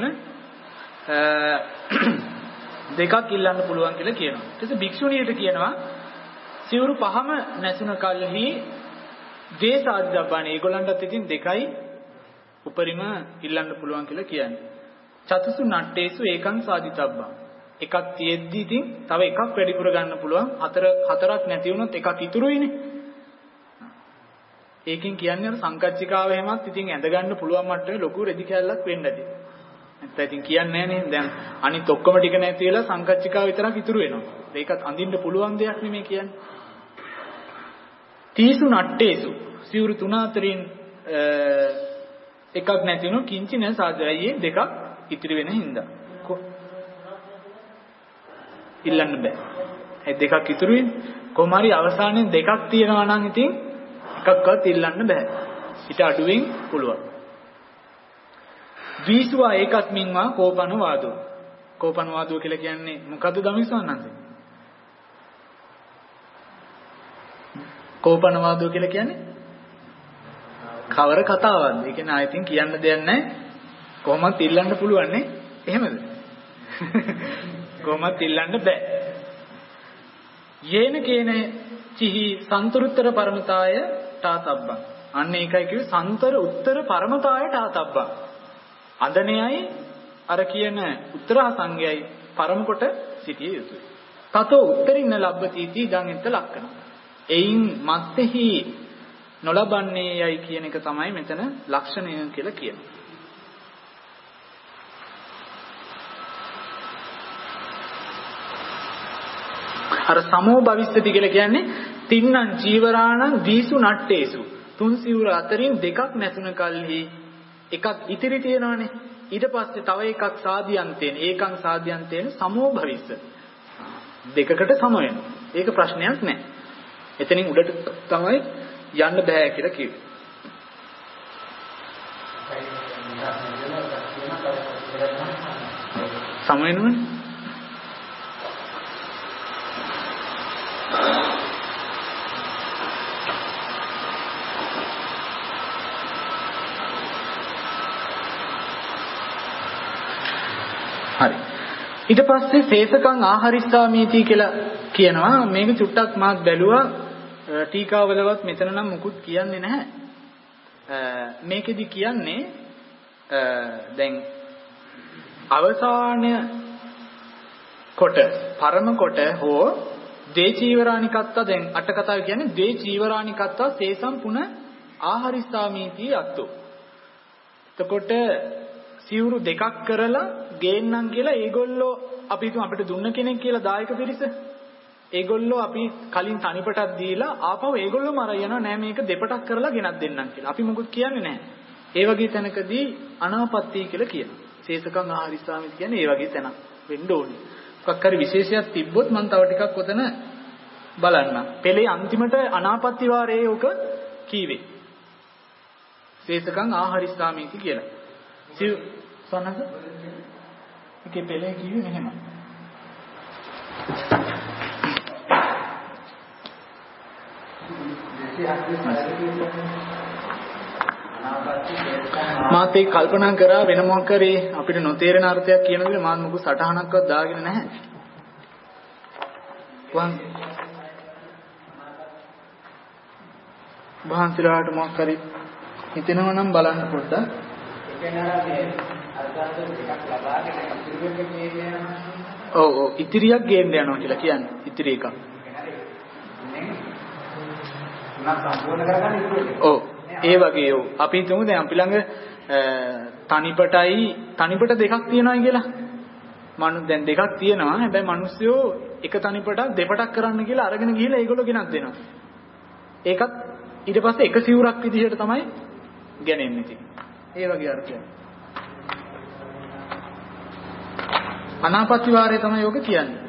දෙකක් ඉල්ලන්න පුළුවන් කියලා කියනවා. ඊට පස්සේ භික්ෂුණියට කියනවා සිවුරු පහම නැසුන කල්හි දේ සාදිතබ්බං ඒගොල්ලන්ටත් ඉතින් දෙකයි උපරිම ඉල්ලන්න පුළුවන් කියලා කියන්නේ. චතුසු නට්ටේසු ඒකං සාදිතබ්බං එකක් තියෙද්දි ඉතින් තව එකක් වැඩිපුර ගන්න පුළුවන්. හතර හතරක් නැති වුණොත් එකක් ඉතුරුයිනේ. ඒකෙන් කියන්නේ අර සංකච්ඡිකාව හැමත් ඉතින් ඇඳ ගන්න පුළුවන් මට්ටමේ ලොකු රෙදි කැල්ලක් වෙන්න ඇති. නැත්නම් ඉතින් කියන්නේ නැහැ නේ. දැන් අනිත් ඔක්කොම ටික නැති වෙලා සංකච්ඡිකාව විතරක් ඉතුරු වෙනවා. ඒකත් අඳින්න පුළුවන් දෙයක් නෙමෙයි කියන්නේ. තීසු නට්ටේසු සිවුරු තුන අතරින් එකක් නැති වුණොත් කිංචි නැ සාදරයේ දෙකක් ඉතිරි වෙන හින්දා ඉල්ලන්න බෑ. ඒ දෙකක් ඉතුරු වෙන්නේ කොහොම හරි අවසානයේ දෙකක් තියෙනවා නම් ඉතින් එකක්වත් ඉල්ලන්න බෑ. ඊට අඩුවෙන් පුළුවන්. දීසුවා ඒකත් මින්වා කෝපන වාදෝ. කෝපන වාදෝ කියලා කියන්නේ මොකද්ද ධම්මිසවන්නන්සේ? කෝපන වාදෝ කියලා කියන්නේ කවර කතාවක්ද? ඒ කියන්නේ ආයෙත් කියන්න දෙයක් නැහැ. කොහොමත් ඉල්ලන්න පුළුවන් නේ? එහෙමද? කොහොමත් ඉල්ලන්න බෑ. යේන කේන චිහි සන්තරුත්තර පරමතාය තාතබ්බං. අන්න ඒකයි කිව්වේ සන්තර උත්තර පරමතාය තාතබ්බං. අදණයයි අර කියන උත්තරා සංගයයි පරම කොට සිටිය යුතුයි. තතෝ උත්තරින්න ලබ්බති තී දන් එත ලක්කන. එයින් මත්ෙහි නොලබන්නේ යයි කියන එක තමයි මෙතන ලක්ෂණය කියලා කියන්නේ. අර සමෝ භවිස්සති කියලා කියන්නේ තින්නම් ජීවරාණං දීසු නට්ටේසු. තුන් සිවුර අතරින් දෙකක් නැතුණ කල්හි එකක් ඉතිරි තියනවානේ. ඊට පස්සේ තව එකක් සාදියන්තේන ඒකං සාදියන්තේන සමෝ භවිස්ස. දෙකකට සම වෙනවා. ඒක ප්‍රශ්නයක් නෑ. එතනින් උඩට තමයි යන්න බෑ කියලා කිව්වේ. සම වෙනවනේ. හරි. ඊට පස්සේ සේසකං ආහාරිස්සාමීති කියලා කියනවා. මේක චුට්ටක් මාත් බැලුවා ටීකාවලවත් මෙතන නම් මුකුත් කියන්නේ නැහැ. මේකෙදි කියන්නේ දැන් අවසාන කොට පරම කොට හෝ ද්වේ චීවරානිකත්ත දැන් අට කතාව කියන්නේ ද්වේ චීවරානිකත්ත සේසම් පුන ආහාරිස්සාමීති අත්තෝ. එතකොට සිවුරු දෙකක් කරලා ගේන්නම් කියලා ඒගොල්ලෝ අපි හිතමු අපිට දුන්න කෙනෙක් කියලා දායක පිරිස. ඒගොල්ලෝ අපි කලින් තනිපටක් දීලා ආපහු ඒගොල්ලෝම අර යනවා නෑ මේක දෙපටක් කරලා ගෙනත් දෙන්නම් කියලා. අපි මොකුත් කියන්නේ නැහැ. ඒ වගේ තැනකදී අනාපත්‍ය කියලා කියනවා. සේසකං ආහාරිස්සාමිති කියන්නේ ඒ වගේ තැනක් වෙන්න ඕනේ. මොකක් හරි විශේෂයක් තිබ්බොත් මම තව ටිකක් ඔතන බලන්නම්. පෙළේ අන්තිමට අනාපත්‍ය වාරයේ උක කීවේ. සේසකං ආහාරිස්සාමිති කියලා. සිව් සනස ඒකේ පෙළේ කිව්වේ මෙහෙම. මාත් ඒක කල්පනා කරා වෙන මොකක් කරේ අපිට නොතේරෙන අර්ථයක් කියන විදිහ මාත් මොකද සටහනක්වත් දාගෙන නැහැ. වන් වහන්සේලාට මොකක් කරි හිතෙනවා නම් බලන්න පොඩ්ඩක්. ඔව් ඔව් ඉතිරියක් ගේන්න යනවා කියලා කියන්නේ ඉතිරි එකක්. ඔව් ඒ වගේ ඔව් අපි හිතමු දැන් අපි ළඟ තනිපටයි තනිපට දෙකක් තියෙනවා කියලා. මනු දැන් දෙකක් තියෙනවා. හැබැයි මිනිස්සුયો එක තනිපටක් දෙපටක් කරන්න කියලා අරගෙන ගිහිල්ලා ඒගොල්ලෝ ගෙනත් දෙනවා. ඒකත් ඊට පස්සේ එක සිවුරක් විදිහට තමයි ගන්නේ ඉතින්. ඒ වගේ අර්ථයක්. අනාපත්‍ය වාරය තමයි යෝග කියන්නේ.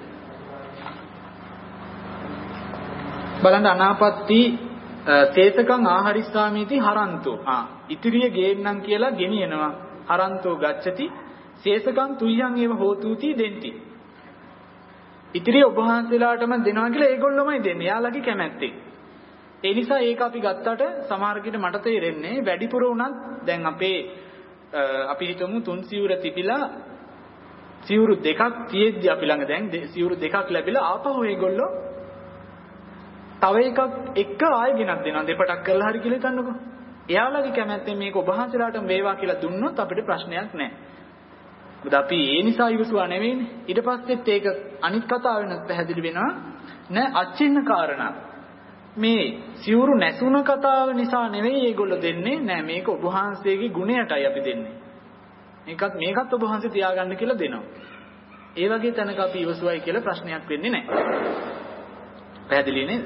බලන්න අනාපත්‍ය තේතකං ආහාරිස්සාමීති හරන්තෝ. ආ ඉතිරිය ගේන්නම් කියලා ගෙනියනවා. හරන්තෝ ගච්ඡති සේසකං තුයං ඒව හෝතුති දෙන්ති. ඉතිරිය ඔබ වහන්සේලාටම දෙනවා කියලා ඒගොල්ලොමයි දෙන්නේ. යාළගේ කැමැත්තෙන්. ඒ නිසා ඒක අපි ගත්තට සමහර කෙනෙක් මට තේරෙන්නේ වැඩිපුර උනත් දැන් අපේ අපි හිතමු තුන් සිවුර තිබිලා සිවුරු දෙකක් තියෙද්දි අපි ළඟ දැන් සිවුරු දෙකක් ලැබිලා ආපහු ඒගොල්ලෝ තව එකක් එක ආයෙ ගෙනත් දෙනවා දෙපටක් කරලා හරි කියලා හිතන්නකෝ. එයාලගේ කැමැත්තෙන් මේක ඔබ වහන්සේලාටම වේවා කියලා දුන්නොත් අපිට ප්‍රශ්නයක් නැහැ. මොකද අපි ඒ නිසා ඉවසුවා නෙවෙයිනේ. ඊට පස්සෙත් ඒක අනිත් කතාව වෙනත් පැහැදිලි වෙනවා. නෑ අච්චින්න කාරණා. මේ සිවුරු නැසුන කතාව නිසා නෙවෙයි ඒගොල්ලෝ දෙන්නේ. නෑ මේක ඔබ වහන්සේගේ ගුණයටයි අපි දෙන්නේ. මේකත් මේකත් ඔබ වහන්සේ තියාගන්න කියලා දෙනවා. ඒ වගේ තැනක අපි ඉවසුවයි කියලා ප්‍රශ්නයක් වෙන්නේ නැහැ. පැහැදිලි නේද?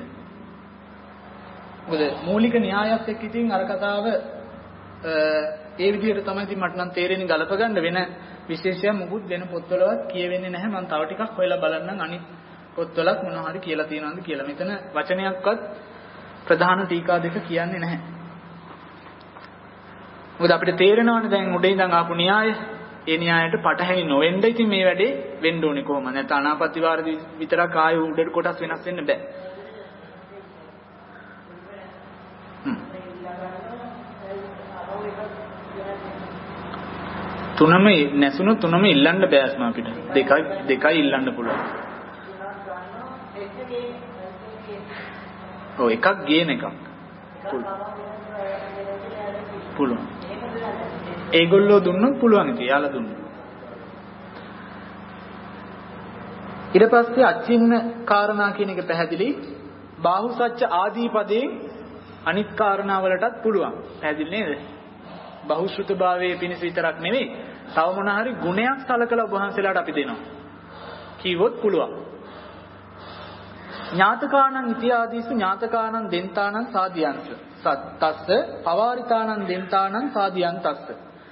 මොකද මූලික න්‍යායත් එක්ක ඉතින් අර කතාව ඒ විදිහට තමයි ඉතින් මට නම් තේරෙන්නේ ගලප ගන්න වෙන විශේෂයක් මොකුත් වෙන පොත්වලවත් කියවෙන්නේ නැහැ. මම තව ටිකක් හොයලා බලන්නම් අනිත් පොත්වලත් මොනවා හරි කියලා තියෙනවද කියලා. මෙතන වචනයක්වත් ප්‍රධාන ටීකා දෙක කියන්නේ නැහැ. මොකද අපිට තේරෙනවනේ දැන් උඩේ ඉඳන් ආපු න්‍යාය ඒ න්‍යායට පටහැනි නොවෙන්න ඉතින් මේ වැඩේ වෙන්න ඕනේ කොහොමද? නැත්නම් අනාපත්‍ය වාරදී විතරක් ආයෙ උඩට කොටස් වෙනස් වෙන්න බෑ. තුනම නැසුණු තුනම ඉල්ලන්න බෑස්ම අපිට. දෙකයි දෙකයි ඉල්ලන්න පුළුවන්. ඔව් එකක් ගේන එකක්. පුළුවන්. ඒගොල්ලෝ දුන්නොත් පුළුවන් ඉතින් යාලා දුන්නොත්. ඊට පස්සේ අච්චින්න කාරණා කියන එක පැහැදිලි. බාහුසච්ච ආදී පදයෙන් අනිත් කාරණා වලටත් පුළුවන්. පැහැදිලි නේද? බහුශෘතභාවයේ පිණිස විතරක් නෙවෙයි. තව මොන හරි ගුණයක් සලකලා ඔබ වහන්සේලාට අපි දෙනවා. කීවොත් පුළුවන්. ඥාතකානං ඉතිආදීසු ඥාතකානං දෙන්තානං සාදියංච. සත්තස්ස පවාරිතානං දෙන්තානං සාදියංතස්ස.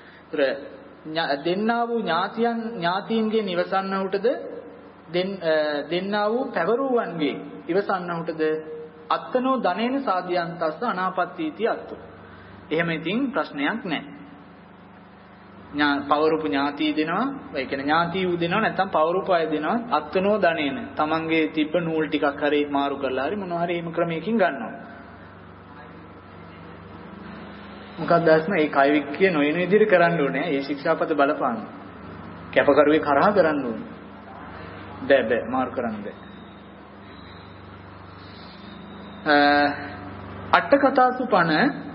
දෙන්නා වූ ඥාතියන් ඥාතීන්ගේ නිවසන්නහුටද දෙන්නා වූ පැවරුවන්ගේ ඉවසන්නහුටද අත්තනෝ ධනේන සාදියන්තස්ස අනාපත්තීති අත්තු. එහෙම ඉතින් ප්‍රශ්නයක් නැහැ. ඥා පවරුප ඥාති දෙනවා, ඒ කියන්නේ ඥාති වූ දෙනවා නැත්නම් පවරුප අය දෙනවා අත්තනෝ ධනේන. තමන්ගේ තිබ්බ නූල් ටිකක් හරි මාරු කරලා හරි මොනවා හරි එහෙම ක්‍රමයකින් ගන්නවා. මොකක්ද දැස්ම ඒ කය වික්කිය නොයන විදිහට කරන්න ඕනේ. ඒ ශික්ෂාපද බලපාන. කැපකරුවේ කරහා කරන්න ඕනේ. බෑ බෑ මාරු කරන්න බෑ. අට කතාසු පන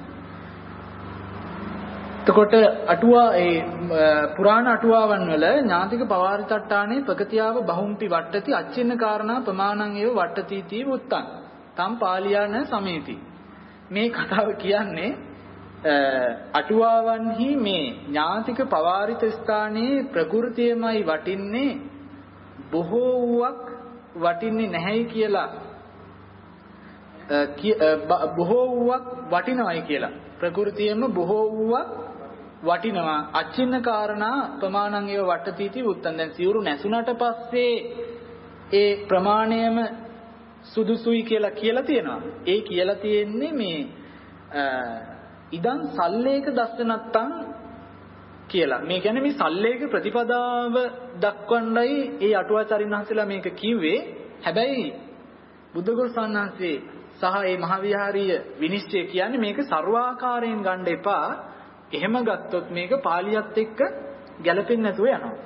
එතකොට අටුවා ඒ පුරාණ අටුවාවන් වල ඥාතික පවාරිතට්ටානේ ප්‍රගතියාව බහුම්පි වට්ටති අච්චින්න කාරණා ප්‍රමාණං ඒව වට්ටති තී උත්තං තම් පාලියාන සමේති. මේ කතාව කියන්නේ අටුවාවන්හි මේ ඥාතික පවාරිත ස්ථානයේ ප්‍රകൃතියමයි වටින්නේ බොහෝ වූවක් වටින්නේ නැහැයි කියලා බොහෝ වූවක් වටිනවයි කියලා ප්‍රകൃතියෙම බොහෝ වූවක් වටිනවා අච්චින්න කාරණා ප්‍රමාණං ඒව වට්ටතිති උත්තන්. දැන් සිවුරු නැසුණට පස්සේ ඒ ප්‍රමාණයම සුදුසුයි කියලා කියලා තියෙනවා. ඒ කියලා තියෙන්නේ මේ ඉදන් සල්ලේක දස්සනත්තං කියලා. මේ කියන්නේ මේ සල්ලේක ප්‍රතිපදාව දක්වන්නයි ඒ අටුවාචාරින් වහන්සේලා මේක කිව්වේ. හැබැයි බුද්ධඝෝසාන වහන්සේ සහ ඒ මහ විහාරීය විනිශ්චය කියන්නේ මේක ਸਰවාකාරයෙන් ගන්න එපා. එහෙම ගත්තොත් මේක පාලියත් එක්ක ගැලපෙන්නේ නැතුව යනවා.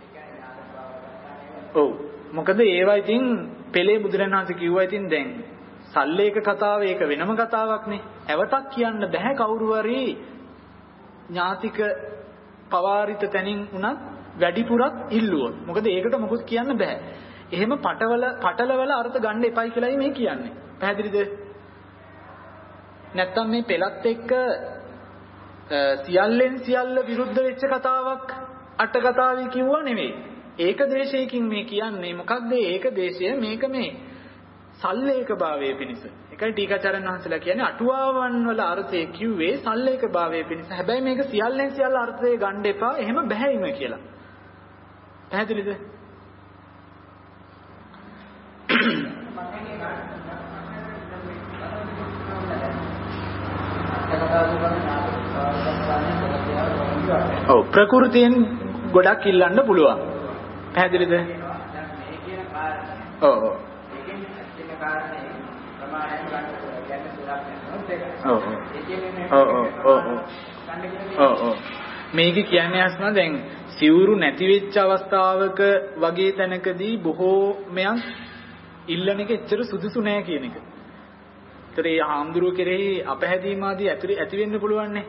ඔව්. මොකද ඒවා ඉතින් පෙළේ බුදුරණවහන්සේ කිව්වා ඉතින් දැන් සල්ලේක කතාව ඒක වෙනම කතාවක්නේ. ඇවතක් කියන්න බෑ කවුරු හරි ඥාතික පවාරිත තැනින් උනත් වැඩිපුරක් ඉල්ලුවොත්. මොකද ඒකට මොකුත් කියන්න බෑ. එහෙම පටවල පටලවල අර්ථ ගන්න එපයි කියලායි මේ කියන්නේ. පැහැදිලිද? නැත්තම් මේ පෙළත් එක්ක සියල්ලෙන් සියල්ල විරුද්ධ වෙච්ච කතාවක් අට කතාවේ කිව්වා නෙවෙයි. ඒක දේශයකින් මේ කියන්නේ මොකක්ද? ඒක දේශය මේක මේ සල්ලේක භාවයේ පිණිස. ඒකයි ටීකාචාර්යන් වහන්සේලා කියන්නේ අටුවාවන් වල අර්ථය කිව්වේ සල්ලේක භාවයේ පිණිස. හැබැයි මේක සියල්ලෙන් සියල්ල අර්ථය ගන්න එපා. එහෙම බැහැයිම කියලා. පැහැදිලිද? ඔව් ප්‍රകൃතියෙන් ගොඩක් ඉල්ලන්න පුළුවන්. පැහැදිලිද? ඔව් ඔව්. ඔව් ඔව් ඔව් ඔව් ඔව් මේක කියන්නේ අස්නා දැන් සිවුරු නැති වෙච්ච අවස්ථාවක වගේ තැනකදී බොහෝමයක් ඉල්ලන එක එච්චර සුදුසු නෑ කියන එක. ඒතර ඒ ආම්දුරුව කෙරෙහි අපහැදීම ආදී ඇතුලේ ඇති වෙන්න පුළුවන් නේ.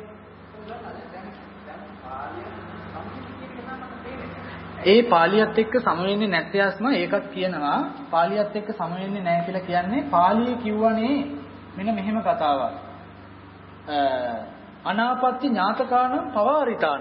ඒ පාලියත් එක්ක සම වෙන්නේ නැති අස්ම ඒකක් කියනවා. පාලියත් එක්ක සම වෙන්නේ නැහැ කියලා කියන්නේ පාලිය කිව්වනේ මෙන්න මෙහෙම කතාවක්. අනාපත්‍ති ඥාතකාන පවාරිතාන.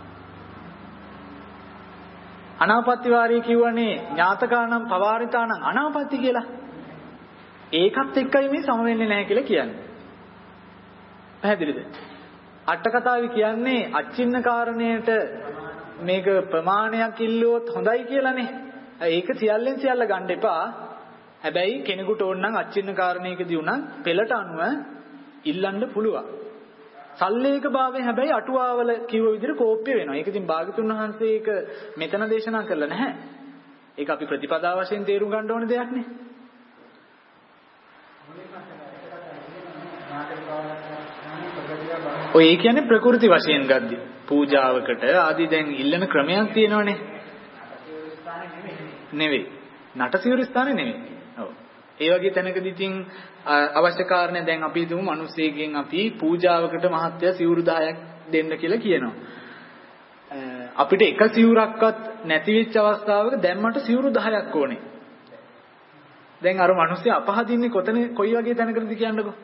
අනාපත්‍ති වාරී කිව්වනේ ඥාතකානම් පවාරිතානම් අනාපත්‍ති කියලා. ඒකත් එක්කයි මේ සම වෙන්නේ නැහැ කියලා කියන්නේ. පැහැදිලිද? අට කතාවේ කියන්නේ අච්චින්න කාරණයට මේක ප්‍රමාණයක් ඉල්ලුවොත් හොඳයි කියලානේ. ඒක සියල්ලෙන් සියල්ල ගන්න එපා. හැබැයි කෙනෙකුට ඕන නම් අච්චින්න කාරණයකදී උනත් පෙළට අනුව ඉල්ලන්න පුළුවන්. සල්ලේක භාවයෙන් හැබැයි අටුවාවල කිව්ව විදිහට කෝප්‍ය වෙනවා. ඒක ඉතින් භාගතුන් වහන්සේ ඒක මෙතන දේශනා කරලා නැහැ. ඒක අපි ප්‍රතිපදා වශයෙන් තේරුම් ගන්න ඕන දෙයක් නේ. ඔය ඒ කියන්නේ ප්‍රകൃති වශයෙන් ගද්දි. පූජාවකට ආදී දැන් ඉල්ලන ක්‍රමයක් තියෙනවනේ. නෙවෙයි. නටසිවුරු ස්ථානේ නෙවෙයි. ඔව්. ඒ වගේ තැනකදී ඉතින් අවශ්‍ය කාරණේ දැන් අපි හිතමු මිනිස්සෙකින් අපි පූජාවකට මහත්ය සිවුරු දහයක් දෙන්න කියලා කියනවා. අපිට එක සිවුරක්වත් නැති වෙච්ච අවස්ථාවක දැන් මට සිවුරු දහයක් ඕනේ. දැන් අර මිනිස්සු අපහදින්නේ කොතන කොයි වගේ තැනකටද කියන්නකෝ.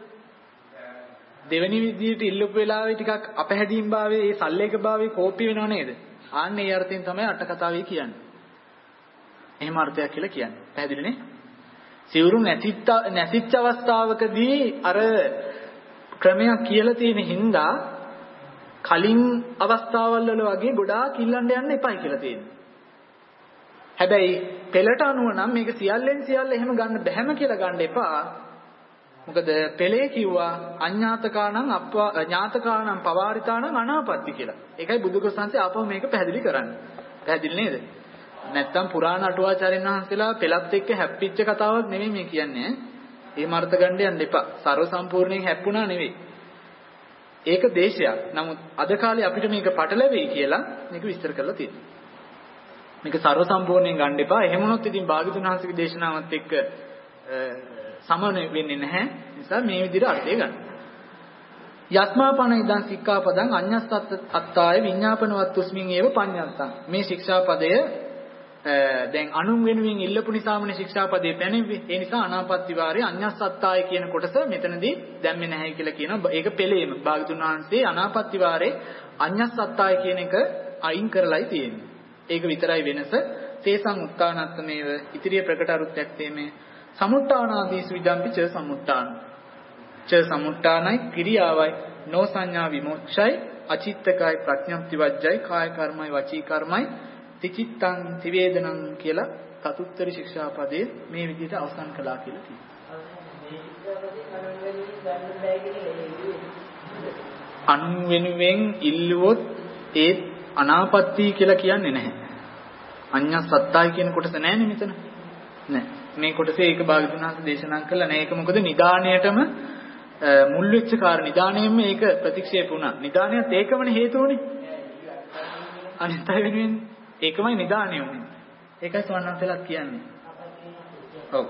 දෙවෙනි විදියට ඉල්ලුප වෙලාවේ ටිකක් අපහැදීම් භාවයේ ඒ සල්ලේක භාවයේ කෝපි වෙනව නේද? ආන්න ඒ අර්ථයෙන් තමයි අට කතාවේ කියන්නේ. එහෙම අර්ථයක් කියලා කියන්නේ. පැහැදිලිනේ? සිවුරු නැතිත් නැතිච්ච අවස්ථාවකදී අර ක්‍රමයක් කියලා තියෙන හින්දා කලින් අවස්ථාවල් වල වගේ ගොඩාක් ඉල්ලන්න යන්න එපයි කියලා තියෙනවා. හැබැයි පෙළට අනුව නම් මේක සියල්ලෙන් සියල්ල එහෙම ගන්න බැහැම කියලා ගන්න එපා. මොකද පෙළේ කිව්වා අඤ්ඤාතකාණං අප ඥාතකාණං පවාරිතාණං අනාපත්ති කියලා. ඒකයි බුදුගොස්සන්සේ ආපහු මේක පැහැදිලි කරන්නේ. පැහැදිලි නේද? නැත්තම් පුරාණ අටුවාචාර්යන් වහන්සේලා පෙළත් එක්ක හැප්පිච්ච කතාවක් නෙමෙයි මේ කියන්නේ. එහෙම අර්ථ ගන්න යන්න එපා. ਸਰව සම්පූර්ණයෙන් හැප්පුණා නෙවෙයි. ඒක දේශයක්. නමුත් අද කාලේ අපිට මේක පටලැවෙයි කියලා මේක විස්තර කරලා තියෙනවා. මේක ਸਰව සම්පූර්ණයෙන් ගන්න එපා. එහෙම වුණොත් ඉතින් භාග්‍යතුන් වහන්සේගේ දේශනාවත් එක්ක සමන වෙන්නේ නැහැ. නිසා මේ විදිහට අර්ථය ගන්න. යස්මාපන ඉදං සික්ඛාපදං අඤ්ඤස්සත් අත්තාය විඤ්ඤාපනවත්තුස්මින් ඒව පඤ්ඤන්තං. මේ ශික්ෂාපදය දැන් අනුන් වෙනුවෙන් ඉල්ලපු නිසාමනේ ශික්ෂාපදේ පැනෙන්නේ. ඒ නිසා අනාපත්ති වාරේ අඤ්ඤස්සත්තාය කියන කොටස මෙතනදී දැම්මේ නැහැ කියලා කියනවා. ඒක පෙළේම භාග්‍යතුන් වහන්සේ අනාපත්ති වාරේ අඤ්ඤස්සත්තාය කියන එක අයින් කරලායි තියෙන්නේ. ඒක විතරයි වෙනස. තේසං උත්තානත්තමේව ඉතිරිය ප්‍රකට අරුත්‍යක් තේමේ සමුට්ඨානාදීසු විදම්පි ච සමුට්ඨාන ච සමුට්ඨානයි ක්‍රියාවයි නෝ සංඥා විමුක්ෂයි අචිත්තකයි ප්‍රඥප්ති වජ්ජයි කාය කර්මයි වචී කර්මයි තිචිත්තං තිවේදනං කියලා චතුත්තර ශික්ෂාපදයේ මේ විදිහට අවසන් කළා කියලා තියෙනවා. අනුන් වෙනුවෙන් ඉල්ලුවොත් ඒ අනාපත්ති කියලා කියන්නේ නැහැ. අඤ්ඤස්සත්තායි කියන කොටස නැහැනේ මෙතන. නෑ. මේ කොටසේ ඒක භාග්‍යවතුන් වහන්සේ දේශනා කළා නෑ. ඒක මොකද නිදාණයටම මුල් වෙච්ච කාරණා. නිදාණයෙන්ම ඒක ප්‍රතික්ෂේප වුණා. නිදාණයත් ඒකමනේ හේතුවනේ. අනිත් අය වෙනුවෙන් ඒකමයි නිදාණය වුනේ. ඒකයි සවන්නන්සලත් කියන්නේ. ඔව්.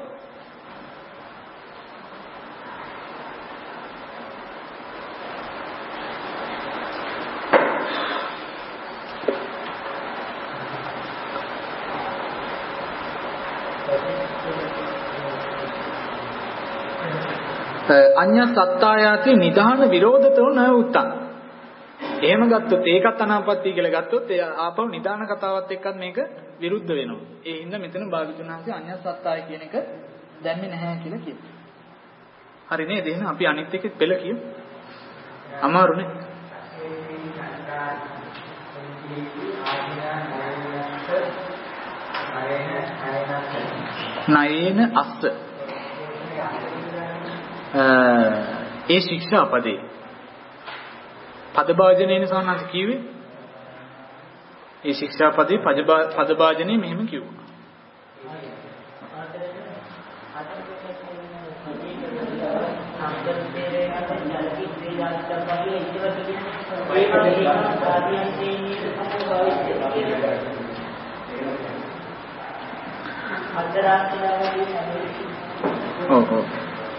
අඤ්ඤ සත්තායාති නිදාන විරෝධතෝ න උත්තං. එහෙම ගත්තොත් ඒකත් අනාපත්ති කියලා ගත්තොත් ඒ ආපහු නිදාන කතාවත් එක්කත් මේක විරුද්ධ වෙනවා. ඒ හින්දා මෙතන භාග්‍යවතුන් වහන්සේ අඤ්ඤ සත්තාය කියන එක දැම්මේ නැහැ කියලා කියනවා. හරි නේද? එහෙනම් අපි අනිත් එකෙත් පෙළ කියමු. අමාරුනේ. නයේන අස්ස ඒ ශික්ෂාපදේ පදභාජනයේ සානස් කිව්වේ ඒ ශික්ෂාපදේ පදභාජනයේ මෙහෙම කිව්වා. ඔව් ඔව්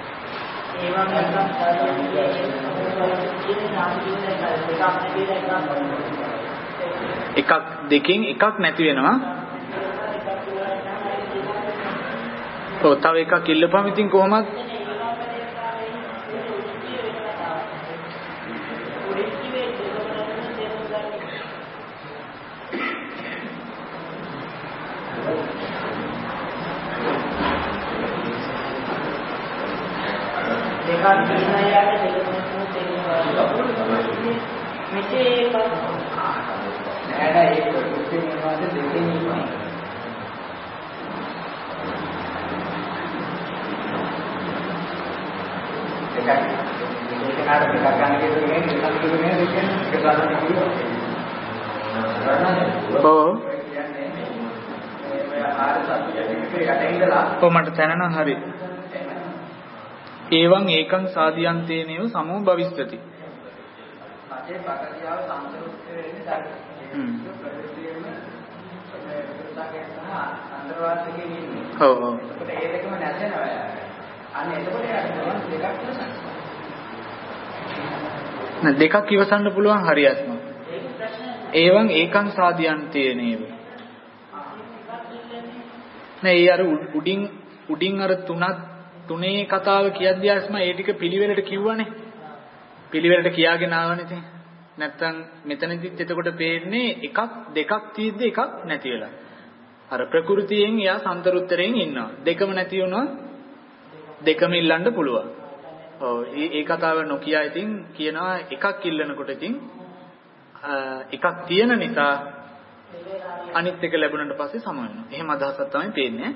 එකක් දෙකෙන් එකක් නැති වෙනවා. ඔව් තව එකක් ඉල්ලපම ඉතින් කොහොමද? ඔව් මට තැනනම් හරි. ඒවං ඒකං සාදියන්තේනේව සමෝ භවිස්සති. පස්සේ පකතියාව සම්පූර්ණ වෙන්නේ දැන් හ්ම් ප්‍රතික්‍රියාවෙන් මේ පුරුෂාගේ සහ අන්තර්වාදයේ ඉන්නේ. ඔව් ඔව්. ඒකට ඒ දෙකම නැසෙනවා. අන්න එතකොට යාට මොන දෙකක් ඉවසන්න. නෑ දෙකක් ඉවසන්න පුළුවන් හරියටම. ඒවන් ඒකං සාධයන්තේ නේව. නෑ ඒ අර උඩින් උඩින් අර තුනක් තුනේ කතාව කියද්දී ආස්ම ඒ ටික පිළිවෙලට කිව්වනේ. පිළිවෙලට කියාගෙන ආවනේ ඉතින්. නැත්තම් මෙතනදිත් එතකොට පේන්නේ එකක් දෙකක් තියෙද්දි එකක් නැති වෙලා. අර ප්‍රകൃතියෙන් එයා සම්තරුත්තරයෙන් ඉන්නවා. දෙකම නැති වුණා දෙකම ඉල්ලන්න පුළුවන්. ඔව් මේ ඒ කතාව නොකිය ඉතින් කියනවා එකක් ඉල්ලනකොට ඉතින් එකක් තියෙන නිසා අනිත් එක ලැබුණාට පස්සේ සම වෙනවා. එහෙම අදහසක් තමයි පේන්නේ.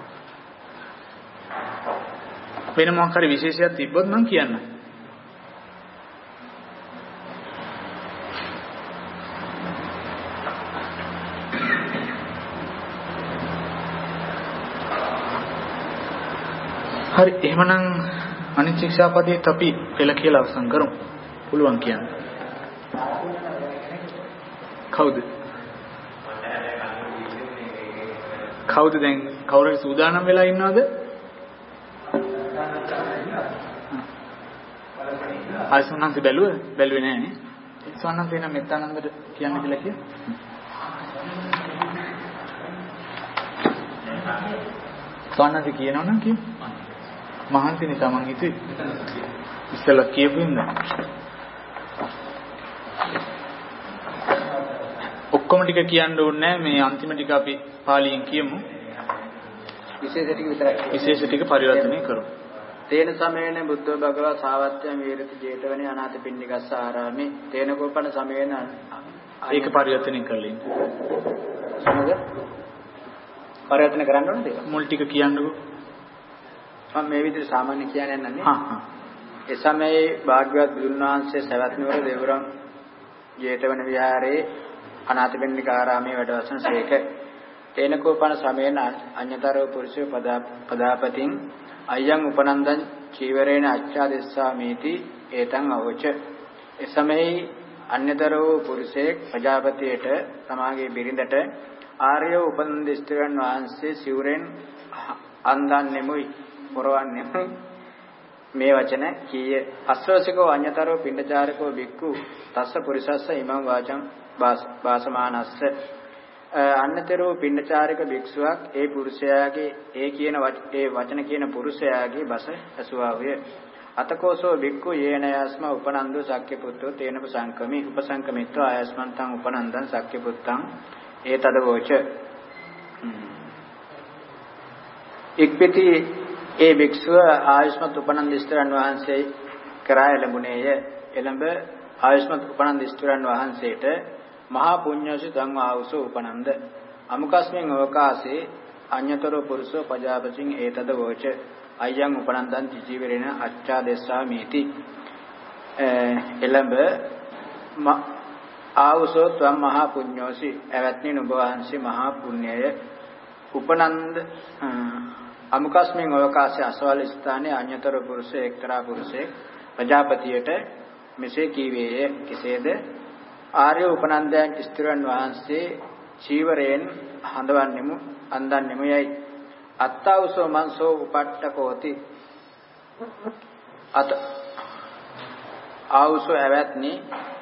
වෙන මොකක් හරි විශේෂයක් තිබ්බොත් මම කියන්නම්. හරි එහෙමනම් අනිත් ශික්ෂාපදයේ අපි පෙළ කියලා අවසන් කරමු. පුළුවන් කියන්න. කවුද? කවුද දැන් කවුරු සූදානම් වෙලා ඉන්නවද? ආසන්නන්ත බැලුවද? බැලුවේ නැහැ නේ. සවන්නන්ත එන මෙත්තානන්දට කියන්න කියලා කිය. සවන්නන්ත කියනවනම් කිය. මහන්සි නිසා මං හිතුවේ ඉස්සෙල්ලා කියපු ඉන්න. ඔක්කොම ටික කියන්න ඕනේ නැහැ මේ අන්තිම ටික අපි පාලියෙන් කියමු. විශේෂ ටික විතරයි. විශේෂ ටික පරිවර්තනය කරමු. තේන සමයේන බුද්ධ භගවා සාවත්‍යම් වීරති ජේතවනේ අනාථපිණ්ඩිකස්ස ආරාමේ තේන කෝපන සමයේන ඒක පරිවර්තනය කරලා ඉන්න. සමග පරිවර්තන කරන්න ඕනද ඒක? මුල් ටික කියන්නකෝ. මම මේ විදිහට සාමාන්‍ය කියන්නේ නැහැ. හා හා. ඒ සමයේ භාග්‍යවත් බුදුන් වහන්සේ සවැත් නුවර දෙවරම් ජේතවන විහාරයේ අනාථපිණ්ඩික ආරාමයේ වැඩ වසන සේක. තේන කෝපන සමයේන අඤ්‍යතරෝ පුරුෂය පදාපතින් අයං උපනන්දං චීවරේන අච්ඡාදෙස්සාමීති ඒතං අවොච. ඒ සමයේ අඤ්‍යතරෝ පුරුෂයෙක් ප්‍රජාපතියට තමාගේ බිරිඳට ආර්ය උපනන්ද ස්ත්‍රීන් වහන්සේ සිවුරෙන් අන්දන්නෙමුයි පොරවන්නෙමුයි මේ වචන කීය. අස්වසිකෝ අඤ්‍යතරෝ පිණ්ඩචාරකෝ බික්ඛු තස්ස පුරිසස්ස ඉමං වාචං වාසමානස්ස. අන්නතරෝ පිණ්ඩචාරක භික්ෂුවක් ඒ පුරුෂයාගේ ඒ කියන ඒ වචන කියන පුරුෂයාගේ බස ඇසුවාය. අතකෝසෝ භික්ඛු යේන යස්ම උපනන්දු සක්්‍ය පුත්තෝ තේනප සංකමි උපසංකමිත්වා ආයස්මන්තං උපනන්දං සක්්‍ය පුත්තං ඒතද වෝච. එක්පෙති ඒ භික්ෂුව ආයස්මත් උපනන්ද ස්ත්‍රයන් වහන්සේ කරා ලැබුණේය. එළඹ ආයස්මත් උපනන්ද ස්ත්‍රයන් වහන්සේට මහා පුඤ්ඤසි තං ආවසෝ උපනන්ද අමුකස්මෙන් අවකාශේ අඤ්‍යතරෝ පුරුෂෝ පජාපතින් ඒතද වෝච අයං උපනන්දං චීවරේන අච්ඡාදෙස්සාමීති. එළඹ ආවසෝ තං මහා පුඤ්ඤෝසි එවත්නි නුඹ වහන්සේ මහා පුණ්‍යය උපනන්ද අමුකස්මෙන් අවකාශයේ අසවල් ස්ථානයේ අඤ්‍යතරෝ පුරුෂය එක්තරා පුරුෂයෙක් ප්‍රජාපතියට මෙසේ කීවේය. කෙසේද? ආර්ය උපනන්දයන් ස්ත්‍රීන් වහන්සේ චීවරයෙන් හඳවන්නෙමු අන්දන්නෙමු යයි. අත්තවසෝ මන්සෝ උපට්ඨකෝති. අත ආවසෝ ඇවැත්නි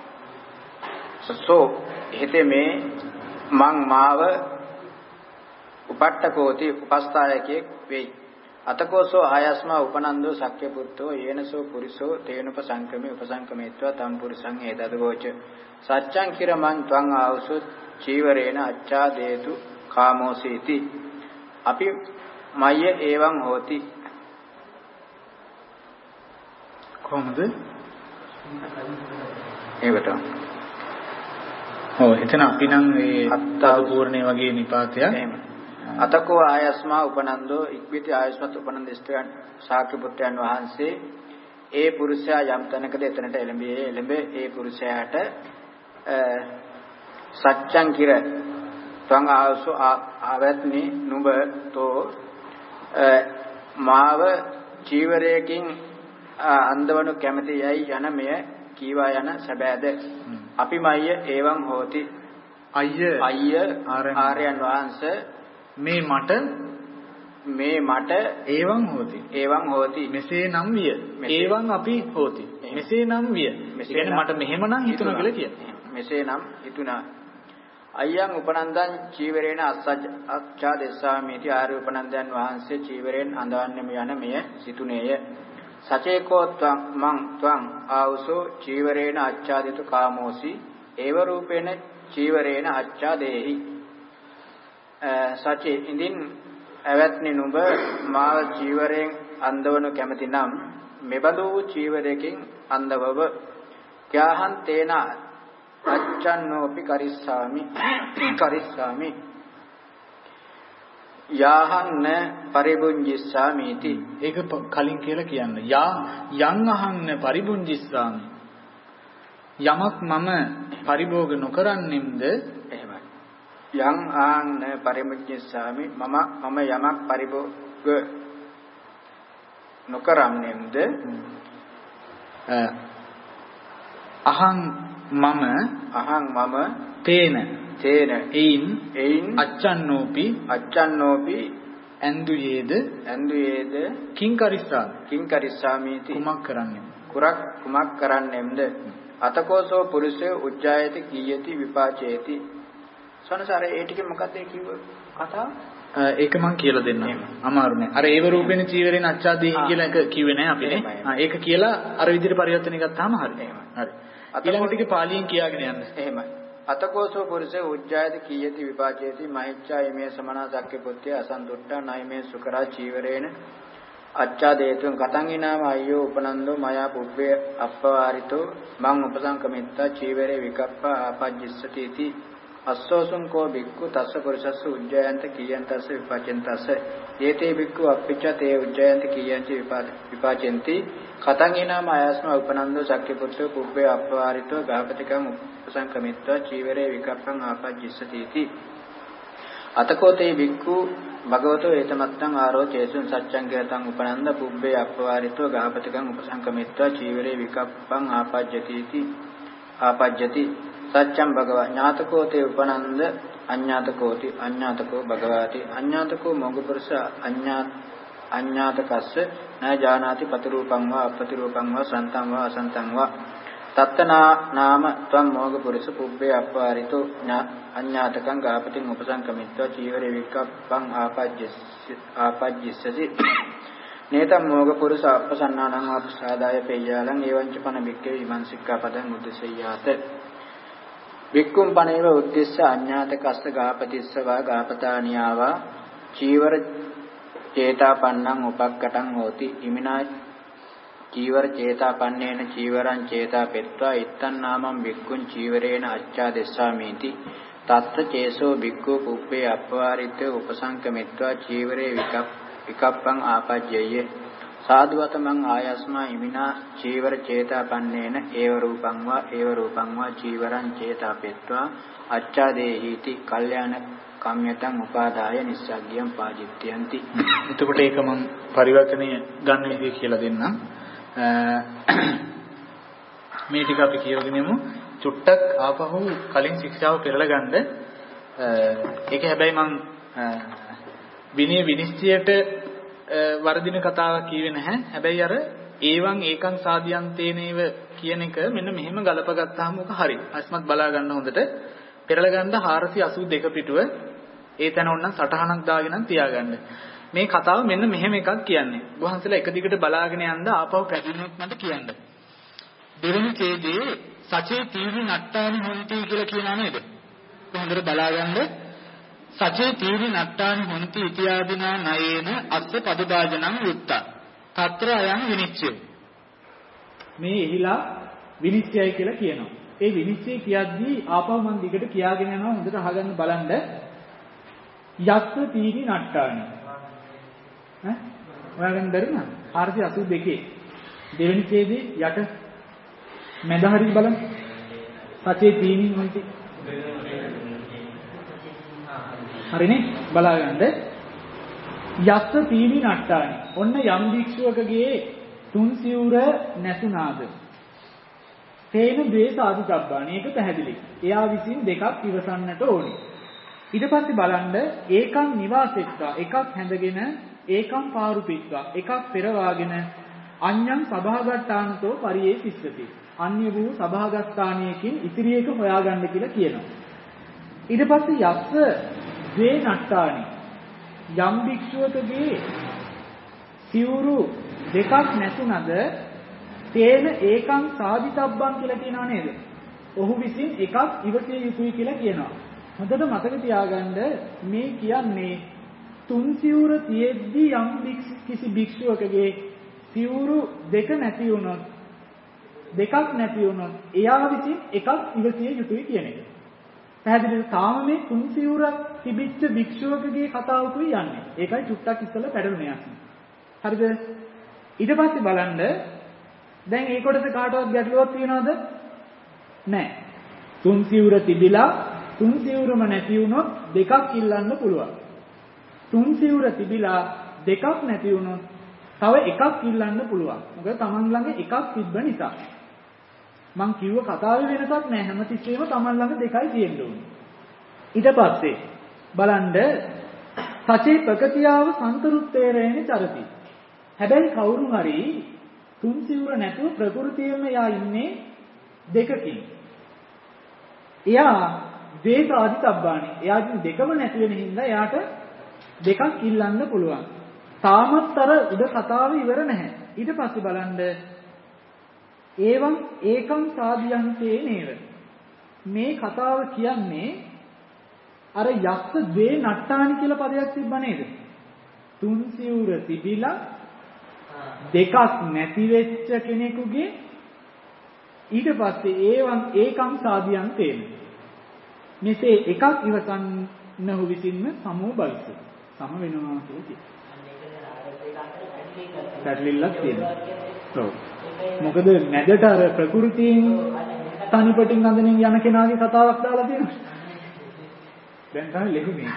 සෝ හිතේ මේ මං මාව උපට්ඨකෝති උපස්ථායකෙක් වෙයි. අතකෝසෝ ආයස්මා උපනන්දෝ සක්්‍ය පුත්තෝ යේනසෝ පුරිසෝ තේනුප සංක්‍රමේ උපසංක්‍රමේත්වා තම් පුරිසං හේදදවෝච. සච්ඡං කිරමං ත්වං ආවසෝ චීවරේන අච්ඡාදේතු කාමෝසීති. අපි මය්‍ය එවං හෝති. කොහොමද? ඒකට ඔව් එතන අපි නම් ඒ අත්තාපූර්ණේ වගේ නිපාතයක් එහෙම. අතකෝ ආයස්මා උපනන්දෝ ඉක්විති ආයස්මත් උපනන්ද ස්ත්‍රයන් ශාක්‍ය පුත්‍රයන් වහන්සේ ඒ පුරුෂයා යම් තැනකද එතනට එළඹියේ. එළඹ ඒ පුරුෂයාට සච්ඡං කිර ත්වං ආවසෝ ආවත්නි නුඹ තෝ මාව චීවරයකින් අන්දවනු කැමැති යයි යන මෙය කීවා යන සැබෑද? අපිමය එවං හෝති. අයිය අයිය ආර්යයන් වහන්සේ මේ මට මේ මට එවං හෝති. එවං හෝති. මෙසේ නම් විය. එවං අපි හෝති. මෙසේ නම් විය. කියන්නේ මට මෙහෙමනම් හිතුණා කියලා කියන්නේ. මෙසේ නම් හිතුණා. අයං උපනන්දං චීවරේන අච්ඡා දෙස්සාමීති ආර්ය උපනන්දයන් වහන්සේ චීවරෙන් අඳවන්නෙම යන මෙය සිතුනේය. සචේකෝ ත්වං මං ත්වං ආවසෝ චීවරේන අච්ඡාදිත කාමෝසි ඒව රූපේන චීවරේන අච්ඡාදේහි. සචේ ඉදින් ඇවැත්නි නුඹ මාව චීවරයෙන් අඳවනු කැමති නම් මෙබඳු වූ චීවරයකින් අඳවව. ත්‍යාහං තේන අච්ඡන්නෝපි කරිස්සාමි කරිස්සාමි යාහං න පරිබුඤ්ජිස්සාමිති. ඒක කලින් කියලා කියන්න. යා යං අහන්න පරිබුඤ්ජිස්සාමි. යමක් මම පරිභෝග නොකරන්නෙම්ද? එහෙමයි. යං ආන්න පරිබුඤ්ජිස්සාමි මම මම යමක් පරිභෝග නොකරන්නෙම්ද? අහං මම අහං මම තේන තේන එයින් එයින් අච්ඡන්නෝපි අච්ඡන්නෝපි ඇන්දුයේද ඇන්දුයේද කිං කරිස්සාමි කිං කරිස්සාමිති කුමක් කරන්නේ? කුරක් කුමක් කරන්නෙම්ද? අතකෝසෝ පුරුෂය උජ්ජායති කීයති විපාචේති. සනසාර ඒ ටික මොකක්ද කිව්ව කතාව? ඒක මම කියලා දෙන්නම්. අමාරුනේ. අර ඒව රූපේන චීවරේන අච්ඡාදීහි කියලා එක කිව්වේ නෑ අපිනේ. ආ ඒක කියලා අර විදිහට පරිවර්තනය ගත්තාම හරි. හරි. ඊළඟ ටික පාලියෙන් කියාගෙන යන්න. එහෙමයි. අතකෝසෝ පුරුෂේ උජ්ජායති කීයති විපාචේති මහිච්ඡා ීමේ සමනා සක්්‍ය පුත්‍ය අසන්තුට්ඨා නයිමේ සුකරා චීවරේන අච්ඡාදේතුං කතං ඊනාම අය්‍යෝ උපනන්දෝ මයා පුබ්බේ අප්පවාරිතෝ මං උපසංකමිත්තා චීවරේ විකප්පා ආපජ්ජස්සති इति අස්සෝසුං කෝ බික්ඛු තස්ස පුරුෂස්ස උජ්ජායන්ත කීයන්තස්ස විපාචෙන්තස්ස යේතේ බික්ඛු අප්පිච්ඡ තේ උජ්ජායන්ත කීයන්ති විපාචෙන්ති කතං ඊනාම අයස්ම උපනන්දෝ සක්්‍ය පුත්‍රෝ පුබ්බේ අප්පවාරිතෝ ගාපතිකං උපසංකමිත්වා චීවරේ විකප්පං ආපජ්ජස්සති इति අතකෝතේ බික්ඛු භගවතෝ ඒතමත්තං ආරෝචේසුං සච්ඡං ගතං උපනන්ද පුබ්බේ අප්පවාරිතෝ ගාපතිකං උපසංකමිත්වා චීවරේ විකප්පං ආපජ්ජති इति ආපජ්ජති සච්ඡං භගවා ඥාතකෝතේ උපනන්ද අඤ්ඤාතකෝති අඤ්ඤාතකෝ භගවාති අඤ්ඤාතකෝ මොග්ගපුරුෂ අඤ්ඤාත අඤ්ඤාතකස්ස න ජානාති පතිරූපං වා අපතිරූපං වා සන්තං වා අසන්තං වා තත්තනා නාම ත්වං මොග්ගපුරුෂ පුබ්බේ අප්පවාරිතෝ අඤ්ඤාතකං ගාපතිං උපසංකමිත්වා චීවරේ විකප්පං ආපජ්ජස්සති ආපජ්ජස්සති නේතම් මොග්ගපුරුෂ අප්පසන්නානං අපසාදාය පෙය්‍යාලං එවංච පන බික්කේ විමංසිකා පදං උද්දේශයාත වික්කුම් පනේව උද්දේශ අඤ්ඤාතකස්ස ගාපතිස්ස වා ගාපතානියාවා චීවර චේතාපන්නං උපක්කටං හෝති ඉමිනා චීවර චේතාපන්නේන චීවරං චේතා පෙත්වා ඉත්තං නාමං වික්කුං චීවරේන අච්ඡා දෙස්සාමීති තත්ත චේසෝ වික්ඛු පුබ්බේ අප්පවාරිතේ උපසංකමිත්වා චීවරේ විකප්පං ආපජ්ජයේ සාදුවතමං ආයස්මා ඉමිනා චීවර චේතාපන්නේන ඒව රූපං වා ඒව රූපං වා චීවරං චේතා පෙත්වා අච්ඡා දේහීති කල්යාණ කම්යතං උපාදාය නිස්සග්ගයං පාජිත්‍යන්ති. එතකොට ඒක මම පරිවර්තනය ගන්න විදිය කියලා දෙන්නම්. මේ ටික අපි කියවගෙන යමු. චුට්ටක් ආපහු කලින් ශික්ෂාව පෙරලා ගන්න. ඒක හැබැයි මම විනය විනිශ්චයට වර්ධින කතාවක් කියවේ නැහැ. හැබැයි අර ඒවන් ඒකං සාදියන්තේනේව කියන එක මෙන්න මෙහෙම ගලපගත්තාම උක හරි. අස්මත් බලා ගන්න හොඳට. පෙරලා ගන්න හාරසිය අසූ දෙක පිටුව ඒ තැන ඕනනම් සටහනක් දාගෙන තියාගන්න. මේ කතාව මෙන්න මෙහෙම එකක් කියන්නේ. වහන්සලා එක දිගට බලාගෙන යන්න ආපහු පැහැදිලිවක් මට කියන්න. දෙවෙනි ඡේදයේ සචේ තීවි නට්ටානි හොන්ති කියලා කියනා නේද? හොඳට බලාගන්න. සචේ තීවි නට්ටානි හොන්ති ඉතියාදිනා නයේන අස්ස පදභාජනං යුක්තා. తත්‍ර අයං විනිච්ඡය. මේ එහිලා විනිශ්චයයි කියලා කියනවා. ඒ විනිශ්චය කියද්දී ආපහු මම දිගට කියාගෙන යනවා හොඳට අහගන්න බලන්න. යස්ස තීවි නට්ටානි ඈ ඔයාලෙන් දරිනා හාරසිය අසූ දෙකේ දෙවෙනි ඡේදයේ යට මැද හරිය බලන්න සචේ තීනි මොන්ති හරිනේ බලාගන්න යස්ස තීනි නට්ටානි ඔන්න යම් භික්ෂුවකගේ තුන් සිවුර නැතුණාද තේන ද්වේෂ ආදිතබ්බාණි. ඒක පැහැදිලි. එයා විසින් දෙකක් ඉවසන්නට ඕනේ. ඊට පස්සේ බලන්න ඒකම් නිවාසෙත්වා එකක් හැඳගෙන ඒකම් පාරුපීත්වා එකක් පෙරවාගෙන අඤ්ඤං සභාගට්ටානතෝ පරියේ තිස්සති. අන්‍ය වූ සභාගස්ථානයකින් ඉතිරි එක හොයාගන්න කියලා කියනවා. ඊට පස්සේ යස්ස ද්වේ නට්ටානි. යම් භික්ෂුවකගේ සිවුරු දෙකක් නැතුණද තේන ඒකං සාදිතබ්බං කියලා කියනවා නේද? ඔහු විසින් එකක් ඉවසිය යුතුයි කියලා කියනවා. හොඳට මතක තියාගන්න මේ කියන්නේ තුන් සිවුර තියෙද්දි යම් කිසි භික්ෂුවකගේ සිවුරු දෙක නැති වුණොත් දෙකක් නැති වුණොත් එයා විසින් එකක් ඉවසිය යුතුයි කියන එක. පැහැදිලිද? තාම මේ තුන් සිවුරක් තිබිච්ච භික්ෂුවකගේ කතාවකුයි යන්නේ. ඒකයි චුට්ටක් ඉස්සෙල්ලා පැටළුනේ යන්නේ. හරිද? ඊට පස්සේ බලන්න දැන් ඒ කොටස කාටවත් ගැටලුවක් තියනවද? නැහැ. තුන් සිවුර තිබිලා තුන් සිවුරම නැති වුණොත් දෙකක් ඉල්ලන්න පුළුවන්. තුන් සිවුර තිබිලා දෙකක් නැති වුණොත් තව එකක් ඉල්ලන්න පුළුවන්. මොකද Taman ළඟ එකක් තිබ්බ නිසා. මං කිව්ව කතාවේ වෙනසක් නැහැ. හැමතිස්සෙම Taman ළඟ දෙකයි තියෙන්න ඕනේ. ඊට පස්සේ බලන්න සචේ ප්‍රකතියාව සන්තරුත්තේරේන චරති. හැබැයි කවුරු හරි තුන් සිවුර නැතුව ප්‍රകൃතියෙම යා ඉන්නේ දෙකකින්. එයා ද්වේෂ ආදිතබ්බාණි. එයා දෙකම නැති වෙන හින්දා එයාට දෙකක් ඉල්ලන්න පුළුවන්. තාමත් අර උඩ කතාව ඉවර නැහැ. ඊට පස්සේ බලන්න ඒවං ඒකං සාධියන්තේ නේව. මේ කතාව කියන්නේ අර යස්ස ද්වේ නට්ටානි කියලා පදයක් තිබ්බ නේද? තුන් සිවුර තිබිලා දෙකක් නැති වෙච්ච කෙනෙකුගේ ඊට පස්සේ ඒවං ඒකං සාධියන්තේ මෙසේ එකක් ඉවසන්නහු විසින්ම සමෝ බවිස සම වෙනවා කියලා කියනවා. පැටලිල්ලක් තියෙනවා. ඔව්. මොකද නැදට අර ප්‍රകൃතියෙන් තනිපටින් අඳින්න යන කෙනාගේ කතාවක් දාලා තියෙනවා. දැන් තමයි ලෙහු මේක.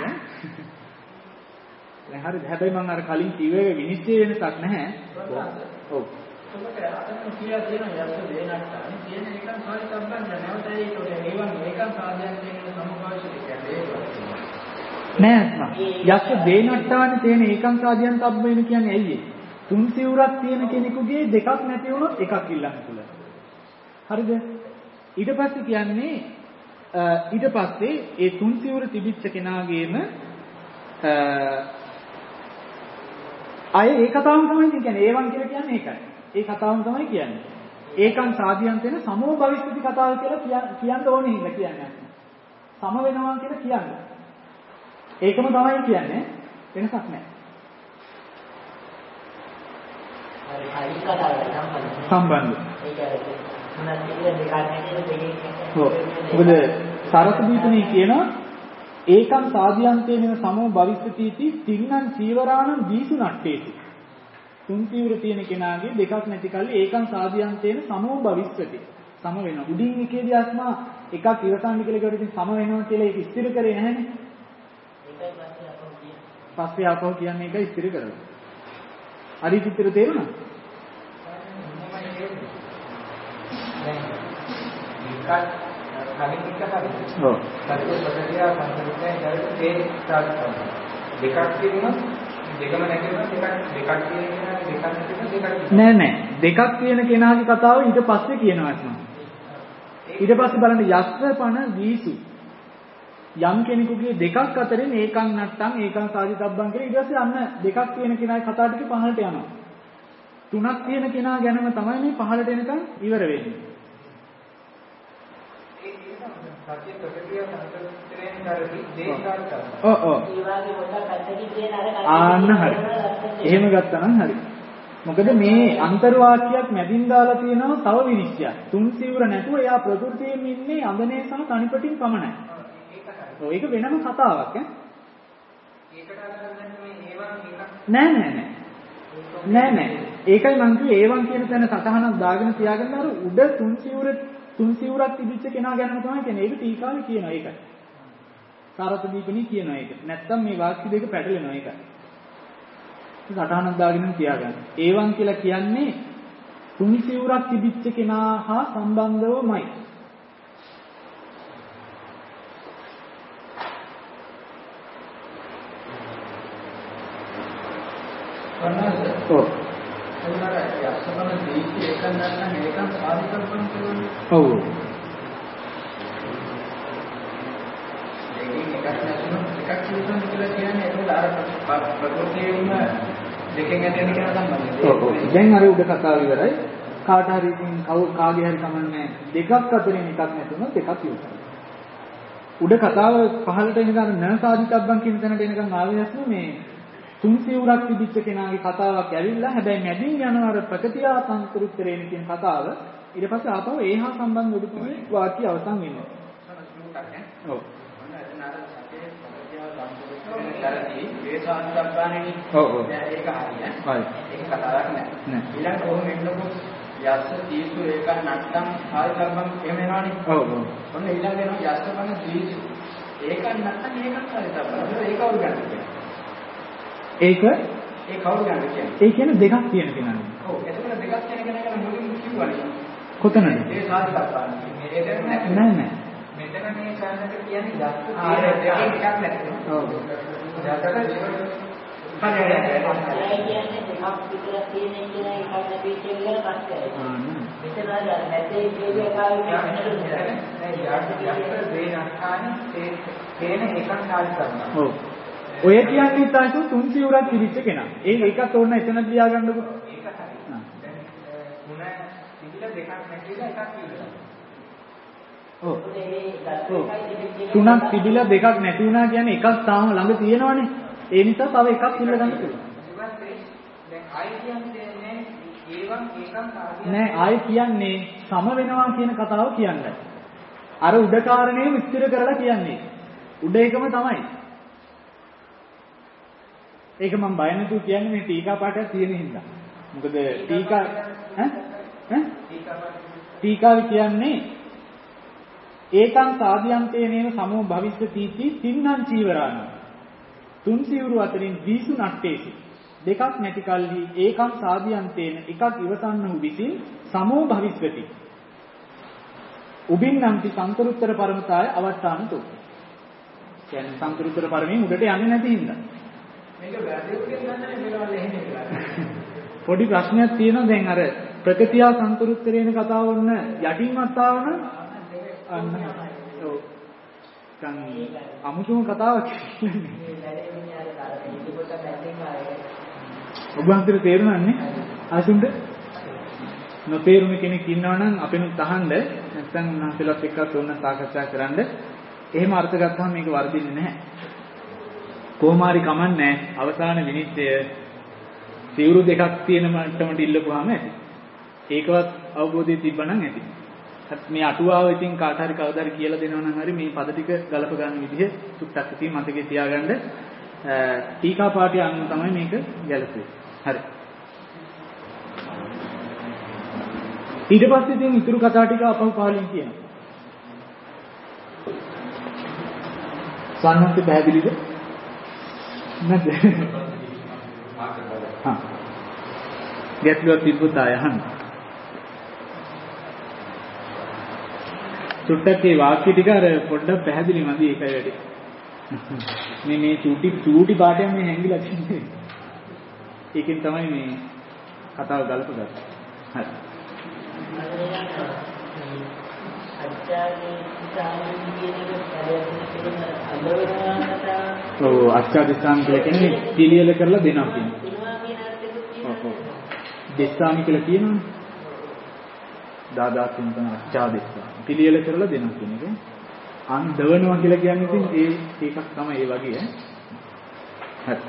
දැන් හරිද? හැබැයි මම අර කලින් කිව්වේ විනිශ්චය වෙනසක් නැහැ. ඔව්. ඔබට අතන කියලා තියෙනවා යස්ස දේනට්ටානේ කියන එකක් සාරි සම්බන්ධ නැවතයි ඒක ඒවන් මේකක් සාධයන් කියන සමපාවිච්ච කියන්නේ නෑ අත්ම. යස්ස දේනට්ටානේ තියෙන ඒකං සාධයන් තබ්බේන කියන්නේ ඇයි ඒ? තුන් සිවුරක් තියෙන කෙනෙකුගේ දෙකක් නැති වුණොත් එකක් ඉල්ලන්න පුළුවන්. හරිද? ඊට පස්සේ කියන්නේ ඊට පස්සේ ඒ තුන් සිවුර තිබිච්ච කෙනාගේම අය ඒ කතාවම තමයි කියන්නේ. ඒවන් කියලා කියන්නේ ඒකයි. ඒ කතාවම තමයි කියන්නේ. ඒකන් සාධියන්ත වෙන සමෝ භවිෂ්‍යති කතාව කියලා කියන්න ඕනේ හින්දා කියන්නේ. සම වෙනවා කියලා කියන්නේ. ඒකම තමයි කියන්නේ. වෙනසක් නැහැ. හරි කතාව සම්බන්ධ. ඒක මොනවද කියන්නේ දෙකක් නැතිව දෙකේ. ඔව්. මොකද සරස දීපණී කියනවා ඒකං සාධියන්තේන සමෝ භවිෂ්‍යති තින්නං චීවරාණං දීසු නට්ටේසු. තුන් සිවුර තියෙන කෙනාගේ දෙකක් නැති කල්ලි ඒකං සාධියන්තේන සමෝ භවිෂ්‍යති. සම වෙනවා. උඩින් එකේදී ආත්මා එකක් ඉවසන්න කියලා කියවට ඉතින් සම වෙනවා කියලා ඒක ස්ථිර කරේ නැහැනේ. ඒකයි පස්සේ අපෝ කියන්නේ. පස්සේ අපෝ කියන්නේ ඒක ස්ථිර කරලා. හරි චිත්‍ර තේරුණා? දැන් කලින් එක හරිද? ඔව්. සත්‍ය ප්‍රතික්‍රියා සංකල්පයෙන් දැරිට තේ ස්ටාර්ට් කරනවා. දෙකක් තියෙනවා දෙකම නැති වෙනවා දෙකක් දෙකක් කියන කෙනා දෙකක් නැති වෙනවා දෙකක් නෑ නෑ දෙකක් කියන කෙනාගේ කතාව ඊට පස්සේ කියනවා අස්ම. ඊට පස්සේ බලන්න යස්ස පන වීසු යම් කෙනෙකුගේ දෙකක් අතරින් ඒකන් නැත්තම් ඒකන් සාධිතබ්බන් කියලා ඊට පස්සේ අන්න දෙකක් කියන කෙනාගේ කතාව ටික පහළට යනවා. තුනක් කියන කෙනා ගැනම තමයි මේ පහළට එනකන් ඉවර වෙන්නේ. සත්‍ය ප්‍රතික්‍රියා සංකල්පයෙන් කරති දේශාර්ථ. ඔව් ඔව්. ඒ වගේ පොඩ්ඩක් අත්දැකී කියන අර ආන්න හරි. එහෙම ගත්තා නම් හරි. මොකද මේ අන්තර්වාක්‍යයක් මැදින් දාලා තියෙනවා තව විනිශ්චයක්. තුන් සිවුර නැතුව එයා ප්‍රകൃතියෙන් ඉන්නේ අඳනේ සහ තනිපටින් පමණයි. ඔව් ඒක වෙනම කතාවක් ඈ. ඒකට අදහන්නේ මේ ඒවන් එකක් නෑ නෑ නෑ. නෑ නෑ. ඒකයි මං කිව්වේ ඒවන් කියන තැන සතහනක් දාගෙන තියාගන්න අර උඩ තුන් සිවුර තුන් සිවුරක් තිබිච්ච කෙනා ගැනම තමයි කියන්නේ. ඒක ටීකාවේ කියනවා ඒකයි. සාරත දීපණී කියනවා ඒක. නැත්තම් මේ වාක්‍ය දෙක පැටලෙනවා ඒකයි. සටහනක් දාගෙන තියාගන්න. ඒවන් කියලා කියන්නේ තුන් සිවුරක් තිබිච්ච කෙනා හා සම්බන්ධවමයි. ඔව්. එතනට යස්සබන දීච්ච එකක් නැත්නම් ඒකත් සාධිකල්පන කියන්නේ. ඔව්. ඒකෙන් එකක් නැත්නම් එකක් කියනවා කියලා කියන්නේ ඒක අර ප්‍රകൃතියෙම දෙකෙන් ඇති වෙන කෙනා සම්බන්ධයි. ඔව් ඔව්. දැන් අර උඩ කතාව ඉවරයි. කාට හරි ඉතින් කව කාගේ හරි කමන්නේ දෙකක් අතරින් එකක් නැතුනොත් එකක් ඉවරයි. උඩ කතාව පහළට එන ගමන් න සාධිකබ්බන් කියන තැනට එනකන් ආවේ නැත්නම් මේ තුන් සිවුරක් තිබිච්ච කෙනාගේ කතාවක් ඇවිල්ලා හැබැයි මැදින් යන අර ප්‍රකතියා සංකෘත්තරේන කියන කතාව ඊට පස්සේ ආපහු ඒ හා සම්බන්ධ උඩුපුනේ වාක්‍ය අවසන් වෙනවා. ඔව්. ඒ සාධිකබ්බානේ. ඔව් ඔව්. ඒක හරිය. හරි. ඒක කතාවක් නෑ. නෑ. ඊළඟ කොහොම එන්නකො යස්ස තීසු ඒක නැත්තම් සාධිකබ්බන් එහෙම වෙනවනේ. ඔව් ඔව්. ඔන්න ඊළඟ වෙනවා යස්සබන තීසු. ඒක නැත්තම් ඒකත් සාධිකබ්බන්. ඒක කවුරු ගන්නද? ඒක ඒ කවුරු ගන්නද කියන්නේ? ඒ කියන්නේ දෙකක් කියන කෙනානේ. ඔව් එතකොට දෙකක් කියන කෙනා ගැන මුලින්ම කිව්වනේ. කොතනද? ඒ සාධිකබ්බන්. මේක නෑ. නෑ නෑ. මෙතන මේ කාරණක කියන්නේ යස්ස ආ දෙකක් නැහැ. ඔව්. යස්සට හරි හරි. ඒ කියන්නේ දෙකක් විතර තියෙන ඉන්නේ එකක් නැති කියලා පස් කරේ. ආ නෑ. මෙතන නැතේ කියන කාරණේ යස්ස වේ නැත්නම් තේන එකක් සාධිකබ්බන්. ඔව්. ඔය කියන්නේ තාසු තුන් සිවුරක් තිබිච්ච කෙනා. ඒ එකත් ඕන එතන ලියා ගන්නකො. ඒක හරි. දැන් මුණ තිබිලා දෙකක් නැතිලා එකක් කියලා. ඔව්. තුනක් තිබිලා දෙකක් නැති වුණා කියන්නේ එකක් තාම ළඟ තියෙනවනේ. ඒ නිසා තව එකක් ඉල්ල ගන්න පුළුවන්. දැන් ආයි කියන්නේ ඒවන් ඒකම් සාධිය නෑ ආයි කියන්නේ සම වෙනවා කියන කතාව කියන්නේ. අර උඩ කාරණේ විස්තර කරලා කියන්නේ. උඩ එකම තමයි. ඒක මම බය නැතුව කියන්නේ මේ ටීකා පාඩයක් තියෙන හින්දා. මොකද ටීකා ඈ ඈ ටීකා කියන්නේ ඒකං සාධියන්තේ නේන සමෝ භවිෂ්‍යති තින්නම් චීවරාණ. තුන් සිවුරු අතරින් දීසු නට්ටේසි. දෙකක් නැති කල්හි ඒකං සාධියන්තේන එකක් ඉවසන්න වූ විසින් සමෝ භවිෂ්‍යති. උබින්නම්ති සංකරුත්තර පරමතාය අවස්ථානතෝ. කියන්නේ සංකරුත්තර පරමයෙන් උඩට යන්නේ නැති හින්දා. මේක වැරදිුකින් ගන්නනේ මෙලවල් එහෙම කියලා. පොඩි ප්‍රශ්නයක් තියෙනවා දැන් අර ප්‍රකතියා සංකරුත්තරේන කතාව වන්න යටින්වත් ආවන අන්න ඔව් දැන් අමුතුම කතාවක් ඔබ හන්දර තේරුණානේ ආසුන්ද නොතේරුණ කෙනෙක් ඉන්නවා නම් අපෙනුත් අහන්න නැත්නම් උන්වහන්සේලාත් එක්කත් ඕන සාකච්ඡා කරන්න එහෙම අර්ථ ගත්තාම මේක වර්ධින්නේ නැහැ කොහොම හරි කමන්නේ අවසාන විනිශ්චය සිවුරු දෙකක් තියෙන මට්ටමට ඉල්ලපුවාම ඇති ඒකවත් අවබෝධය තිබ්බනම් ඇති මේ අටුවාව ඉතින් කාට හරි කවදා හරි කියලා දෙනවා නම් හරි මේ පද ටික ගලප ගන්න විදිහ සුට්ටක් ඉතින් මතකේ තියාගන්න ටීකා පාඨය අනුව තමයි මේක ගැලපෙන්නේ. හරි. ඊට පස්සේ ඉතින් ඉතුරු කතා ටික අපහු පාලින් කියනවා. සම්මත පැහැදිලිද? නැද්ද? හා. ගැටලුවක් තිබ්බොත් ආය අහන්න. සුට්ටක් මේ වාක්‍ය ටික අර පොඩ්ඩක් පැහැදිලි මදි ඒකයි වැඩි. මේ මේ චූටි චූටි පාඩයක් මේ හැංගිලා තියෙන්නේ. ඒකෙන් තමයි මේ කතාව ගලපගත්තේ. හරි. ඔව් අච්චාදිස්සාම කියලා කියන්නේ පිළියෙල කරලා දෙනවා කියන්නේ. ඔව් ඔව්. දෙස්සාමි කියලා කියනවනේ. දාදාතුන් තමයි අච්චාදිස්සාම. පිළියෙල කරලා දෙනවා කියන එක. අන් දවනවා කියලා කියන්නේ ඉතින් ඒ එකක් තමයි ඒ වගේ ඈ. හරි.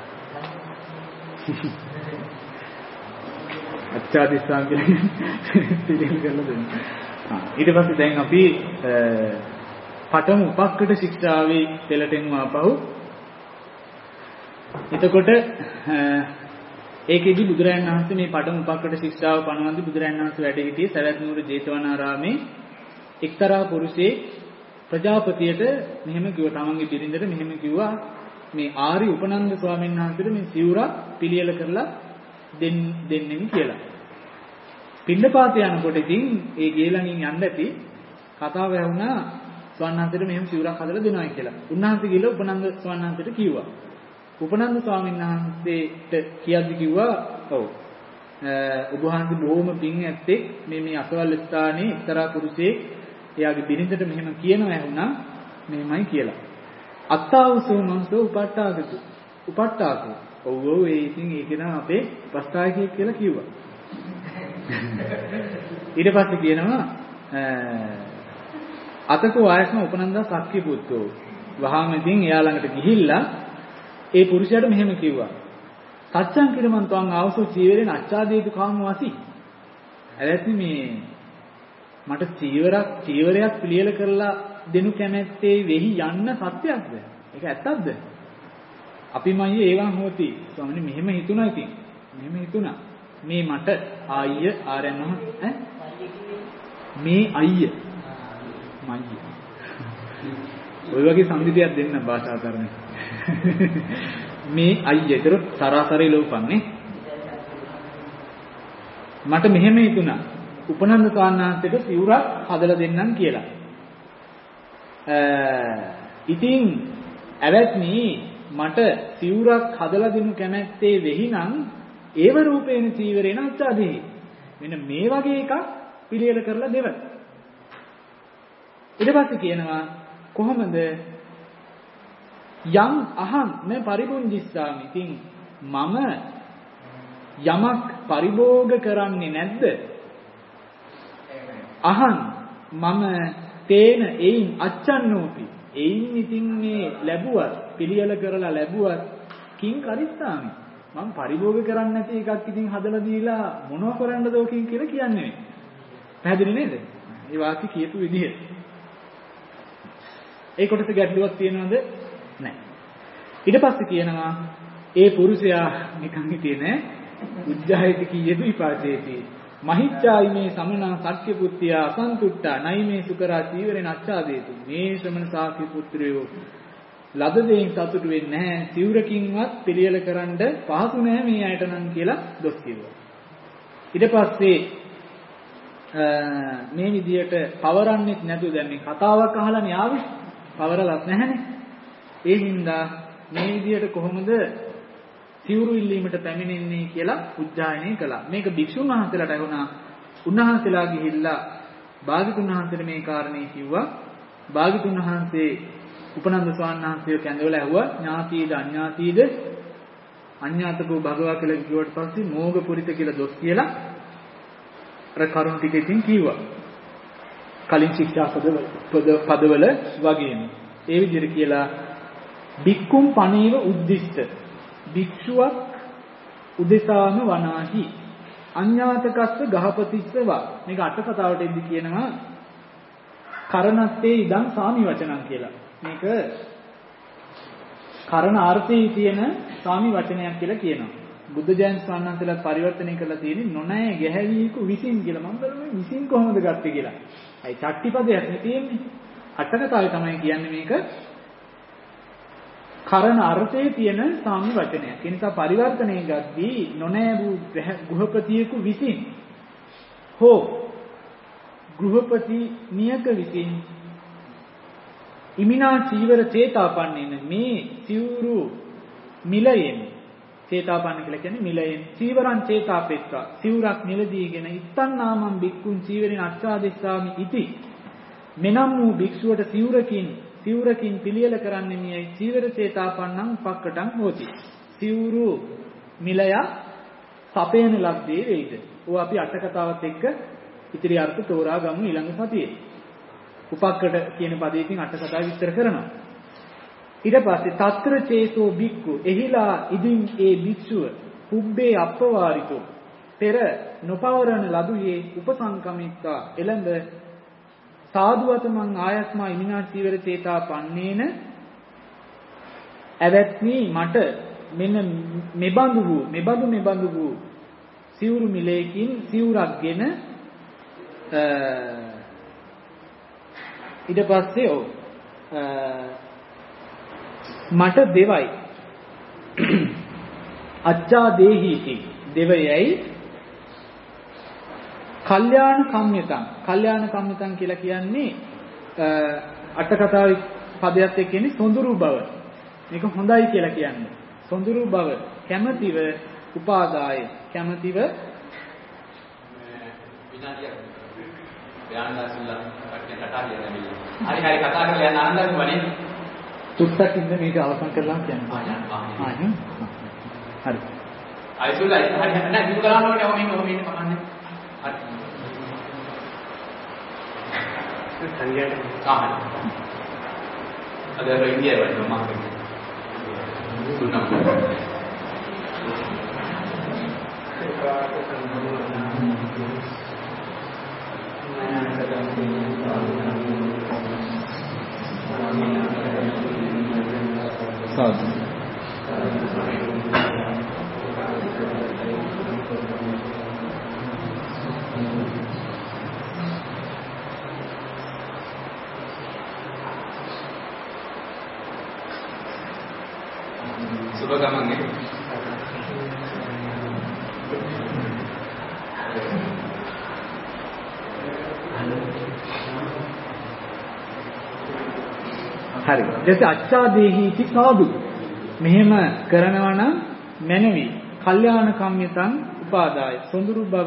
අච්චාදිස්සාම කියන්නේ පිළියෙල කරලා දෙනවා. හා ඊට පස්සේ දැන් අපි පඨම උපක්කට ශික්ෂාවේ දෙලටෙන් ආපහු එතකොට ඒකෙදි බුදුරජාණන් වහන්සේ මේ පඨම උපක්කට ශික්ෂාව පනවන්දි බුදුරජාණන් වහන්සේ වැඩ සිටියේ සවැත් නුවර ජේතවනාරාමේ එක්තරා පුරුෂයෙක් ප්‍රජාපතියට මෙහෙම කිව්වා තමන්ගේ බිරිඳට මෙහෙම කිව්වා මේ ආරි උපනන්ද ස්වාමීන් වහන්සේට මේ සිවුරක් පිළියෙල කරලා දෙන්න දෙන්නෙමි කියලා. පින්නපාත යනකොට ඉතින් ඒ ගේලණින් යන්න ඇති කතාව ඇහුණා ස්වාමීන් මෙහෙම සිවුරක් හදලා දෙනවායි කියලා. උන්වහන්සේ ගිහලා උපනන්ද ස්වාමීන් කිව්වා. උපනන්ද ස්වාමීන් වහන්සේට කියද්දි කිව්වා ඔව් ඔබ වහන්සේ බොහොම පිං ඇත්තේ මේ මේ අසවල් ස්ථානයේ එක්තරා පුරුෂයෙක් එයාගේ බිරිඳට මෙහෙම කියනවා ඇහුණා මෙහෙමයි කියලා. අත්තාවසෝ මංසෝ උපට්ඨාගතු උපට්ඨාකෝ ඔව් ඔව් ඒ ඉතින් ඒක නම් අපේ ප්‍රස්තාවකයෙක් කියලා කිව්වා. ඊට පස්සේ කියනවා අතකෝ ආයස්ම උපනන්දා සක්්‍ය පුත්තෝ වහාම ඉතින් එයා ළඟට ගිහිල්ලා ඒ පුරුෂයාට මෙහෙම කිව්වා. සත්‍යං කිරමන් තං ආවසෝ චීවරේන අච්ඡාදේතු කාමවාසි. ඇලැත්නි මේ මට චීවරක් චීවරයක් පිළියෙල කරලා දෙනු කැමැත්තේ වෙහි යන්න සත්‍යයක්ද? ඒක ඇත්තක්ද? අපිමයි ඒවන් හොති. ස්වාමීනි මෙහෙම හිතුණා ඉතින්. මෙහෙම හිතුණා. මේ මට ආය්‍ය ආරයන් ඈ මේ අයිය මයිය. ඔය වගේ සංවිධියක් දෙන්න භාෂා කරන්නේ. මේ අයියතර සරාසරි ලෝපන්නේ මට මෙහෙම හිතුණා උපනන්ද සාන්නාන්තයට සිවුරක් හදලා දෙන්නම් කියලා. ඉතින් ඇවැත්නි මට සිවුරක් හදලා දෙනු කැමැත්තේ වෙහිනම් ඒව රූපේන චීවරේන අච්ඡාදේ. මෙන්න මේ වගේ එකක් පිළියෙල කරලා දෙව. ඊට පස්සේ කියනවා කොහොමද යම් අහං මේ පරිපුංජිස්සාමි. ඉතින් මම යමක් පරිභෝග කරන්නේ නැද්ද? අහං මම තේන එයින් අච්ඡන්නෝපි. එයින් ඉතින් මේ ලැබුවත් පිළියෙල කරලා ලැබුවත් කිං කරිස්සාමි. මම පරිභෝග කරන්නේ නැති එකක් ඉතින් හදලා දීලා මොනව කරන්නද ඔකින් කියලා කියන්නේ නේ. පැහැදිලි නේද? මේ වාක්‍ය කියපු විදිහ. ඒ කොටස ගැටලුවක් තියෙනවද? නැහැ. ඊට පස්සේ කියනවා ඒ පුරුෂයා නිකන් හිටියේ නෑ. උජ්ජායති කීයදු විපාචේති. මහිච්ඡායි මේ සමනා සක්්‍ය පුත්තිය අසන්තුට්ඨා නයි මේ සුකරා චීවරේන අච්ඡාදේතු. මේ ශ්‍රමණ සාක්‍ය පුත්‍රයෝ ලද දෙයින් සතුටු වෙන්නේ නැහැ. සිවුරකින්වත් පිළියෙල කරන්න පහසු නැහැ මේ අයට නම් කියලා දොස් කිව්වා. ඊට පස්සේ මේ විදියට පවරන්නෙත් නැතුව දැන් මේ කතාවක් අහලානේ ආවේ. පවරලත් නැහැනේ. ඒ හින්දා මේ විදියට කොහොමද සිවුරු ඉල්ලීමට පැමිණෙන්නේ කියලා උජ්ජායනය කළා. මේක භික්ෂුන් වහන්සේලාට ඇහුණා. උන්වහන්සේලා ගිහිල්ලා භාග්‍යතුන් වහන්සේට මේ කාරණේ කිව්වා. භාග්‍යතුන් වහන්සේ උපනන්ද ස්වාමීන් වහන්සේව කැඳවලා ඇහුවා ඥාතීද අඥාතීද අඥාතකෝ භගවා කියලා කිව්වට පස්සේ මෝග පුරිත කියලා දොස් කියලා අර කරුණ ටික ඉතින් කිව්වා. කලින් ශික්ෂා පද පදවල වගේම ඒ විදිහට කියලා බික්කුම් පණීව උද්දිෂ්ඨ භික්ෂුවක් උදෙසාම වනාහි අඤ්ඤාතකස්ස ගහපතිස්සවා. මේක අට කතාවට එද්දි කියනවා කරණත්තේ ඉදන් සාමි වචනං කියලා. මේක කරණ අර්ථයේ තියෙන සාමි වචනයක් කියලා කියනවා. බුද්ධ ජයන්ති ස්වාමීන් වහන්සේලා පරිවර්තනය කරලා තියෙන්නේ නොනෑ ගැහැවියෙකු විසින් කියලා. මම බලන්නේ විසින් කොහොමද ගත්තේ කියලා. අයි චට්ටිපදයක් නේ තියෙන්නේ. අට කතාවේ තමයි කියන්නේ මේක කරණ අර්ථයේ තියෙන සාමි වචනයක්. ඒ නිසා පරිවර්තනය ගද්දී නොනෑ වූ ගෘහපතියෙකු විසින් හෝ ගෘහපති නියක විසින් ඉමිනා චීවර චේතාපන්නේන මේ සිවුරු මිලයෙන් චේතාපන්න කියලා කියන්නේ මිලයෙන් චීවරං චේතාපෙත්වා සිවුරක් මිලදීගෙන ඉත්තන්නාමං බික්කුන් චීවරෙන් අච්ඡාදෙස්සාමි ඉති මෙනම් වූ භික්ෂුවට සිවුරකින් සිවුරකින් පිළියෙල කරන්නේ මියයි චීවර චේතාපන්නං පක්කටං හෝති. සිවුරු මිලය සපයන ලද්දේ වෙයිද? ඕවා අපි අට කතාවත් එක්ක ඉතිරි අර්ථ තෝරා ගමු ඊළඟ සතියේ. උපක්කට කියන පදයෙන් අට කතාව විස්තර කරනවා. ඊට පස්සේ తත්‍ර චේතෝ බික්කු එහිලා ඉදින් ඒ භික්ෂුව පුබ්බේ අප්පවාරිතෝ පෙර නොපවරන ලදුයේ උපසංකමිත්තා එළඹ සාදුවතමං ආයස්මා ඉමිනා චීවර චේතා පන්නේන ඇවැත්නි මට මෙන්න මෙබඳු වූ මෙබඳු මෙබඳු වූ සිවුරු මිලේකින් සිවුරක්ගෙන ඊට පස්සේ ඔව් මට දෙවයි අච්ඡා දේහිති දෙවයයි කල්යාණ කම්මිතං. කල්යාණ කම්මිතං කියලා කියන්නේ අට කතාවේ පදයක් එක්ක කියන්නේ සොඳුරු බව. මේක හොඳයි කියලා කියන්නේ. සොඳුරු බව කැමැතිව උපාදාය කැමැතිව විනාඩියක් ව්‍යාන්දාසුල්ලා කට්ටිය කතා කියන්නේ. හරි හරි කතා කරලා යන ආනන්දම වනේ. තුත්තක් ඉන්න මේක අවසන් කරලා කියන්න. ආ හරි. අයිසුල්ලා හරි නෑ දුක ගන්න ඕනේ ඔහොම ඉන්න ඔහොම ඉන්න කමන්නේ. හරි. හරියට සාහන. අද ඉන්දියාව වල මාකේ. තුනක්. සාදු. සුබ ගමන්නේ. හරි. ඊට අච්ඡාදේහීති සාදු. මෙහෙම කරනවා නම් මැනවි. කල්යාණ කම්මිතං උපාදාය. සොඳුරු බව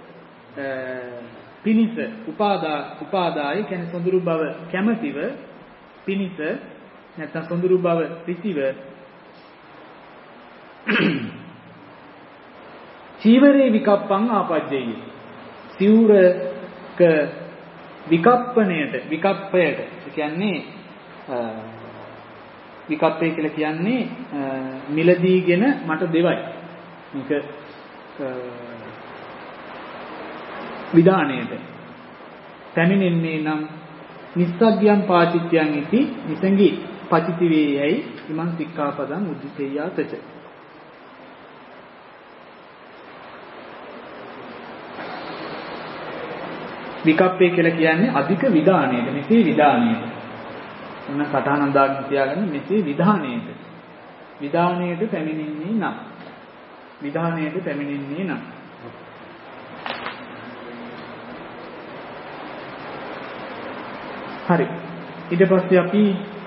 පිනිස උපාදා උපාදාය කියන්නේ සොඳුරු බව කැමැතිව පිනිස නැත්නම් සොඳුරු බව රිතිව චීවරේ විකප්පං ආපජ්ජේය. සිවුරක විකප්පණයට විකප්පයට කියන්නේ විකප්පය කියලා කියන්නේ මිලදීගෙන මට දෙවයි. මේක විදාණයට පැමිණෙන්නේ නම් නිස්සග්ගයන් පාචිත්‍යං ඉති නිසංගී පතිති වේයයි ඉමං සික්ඛාපදං උද්ධිතේයාතච. විකප්පය කියලා කියන්නේ අධික විදාණයට මෙසේ විදාණයට මොන සටහනක් දාගෙන තියාගන්න මෙසේ විධානයේට විධානයේට පැමිණෙන්නේ නම් විධානයේට පැමිණෙන්නේ නම් හරි. ඊට පස්සේ අපි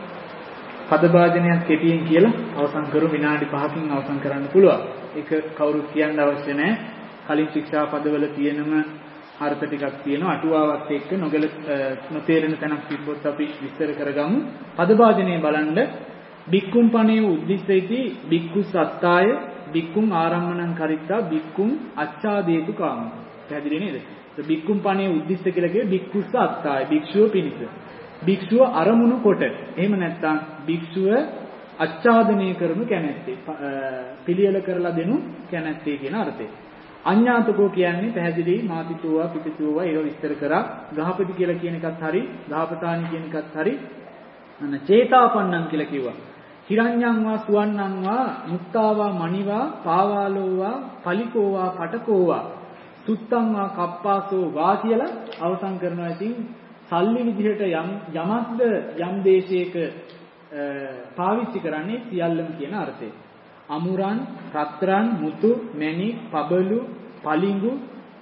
පද භාජනයක් කෙටියෙන් කියලා අවසන් කරු විනාඩි පහකින් අවසන් කරන්න පුළුවන්. ඒක කවුරුත් කියන්න අවශ්‍ය නැහැ. කලින් ශික්ෂා පදවල තියෙනම අර්ථ ටිකක් තියෙනවා. අටුවාවත් එක්ක නොගල නොතේරෙන තැනක් තිබ්බොත් අපි විස්තර කරගමු. පද භාජනයේ බලන්න බික්කුම් පණේ උද්දිස්සේති බික්කු සත්තාය බික්කුම් ආරම්මණං කරිත්තා බික්කුම් අච්ඡාදේතු කාම. පැහැදිලි නේද? ඒ බික්කුම් පණේ උද්දිස්ස කියලා කියේ බික්කු සත්තාය භික්ෂුව පිණිස. භික්ෂුව අරමුණු කොට. එහෙම නැත්නම් භික්ෂුව අච්ඡාදනය කරනු කැමැත්තේ. පිළියෙල කරලා දෙනු කැමැත්තේ කියන අර්ථය. අඤ්ඤාතකෝ කියන්නේ පැහැදිලි මාතිතුවා පිටිතුවා ඒක විස්තර කරා. ගහපති කියලා කියන එකත් හරි, ගහපතානි කියන එකත් හරි. අන්න චේතාපන්නං කියලා කිව්වා. හිරඤ්ඤං වා සුවන්නං වා මුක්තාවා මණිවා පාවාලෝවා පලිකෝවා පටකෝවා සුත්තං වා කප්පාසෝ වා කියලා අවසන් කරනවා. ඉතින් සල්ලි විදිහට යම් යමක්ද යම් දේශයක පාවිච්චි කරන්නේ සියල්ලම කියන අර්ථය. අමුරන්, රත්රන්, මුතු, මැණික්, පබළු, පලිඟු,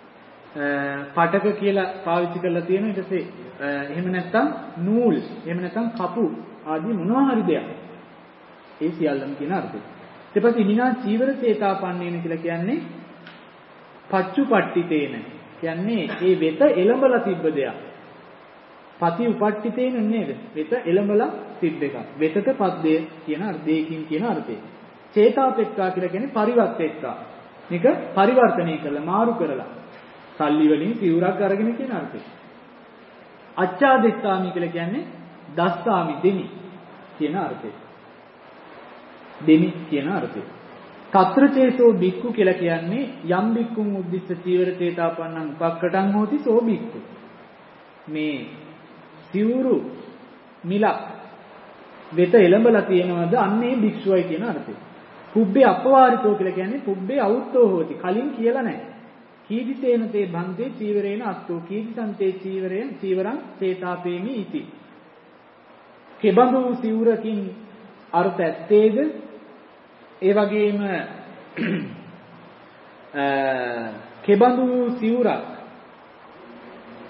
පටක කියලා පාවිච්චි කරලා තියෙනවා. ඊට පස්සේ එහෙම නැත්නම් නූල්, එහෙම නැත්නම් කපු ආදී මොනවා හරි දෙයක්. ඒ සියල්ලම කියන අර්ථය. ඊට පස්සේ විනා චීවර චේතාපන්නේන කියලා කියන්නේ පච්චුපට්ඨිතේන. කියන්නේ ඒ වෙත එළඹලා තිබ්බ දෙයක්. පති උපට්ඨිතේන නේද? වෙත එළඹලා තිබ්බ එකක්. වෙතට පද්දේ කියන අර්ථයකින් කියන අර්ථය. චේතාපෙක්ඛා කියලා කියන්නේ පරිවර්තෙක්ඛා. මේක පරිවර්තනය කරලා මාරු කරලා සල්ලි වලින් සිවුරක් අරගෙන කියන අර්ථය. අච්ඡාදෙක්ඛාමි කියලා කියන්නේ දස්සාමි දෙමි කියන අර්ථය. දෙමි කියන අර්ථය. తත්‍ර චේතෝ බික්ඛු කියලා කියන්නේ යම් බික්ඛුන් උද්දිස්ස චීවර චේතාපන්නං උපක්කටං හෝති සෝ බික්ඛු. මේ සිවුරු මිලක් වෙත එළඹලා තියෙනවද අන්නේ භික්ෂුවයි කියන අර්ථය. පුබ්බේ අපවාරිතෝ කියලා කියන්නේ පුබ්බේ අවුත්තෝ හෝති. කලින් කියලා නැහැ. කීදිතේන තේ භන්තේ චීවරේන අත්තෝ කීදිසන්තේ චීවරේන චීවරං චේතාපේමි ඉති. කෙබඳු සිවුරකින් අර්ථ ඇත්තේද? ඒ වගේම කෙබඳු සිවුරක්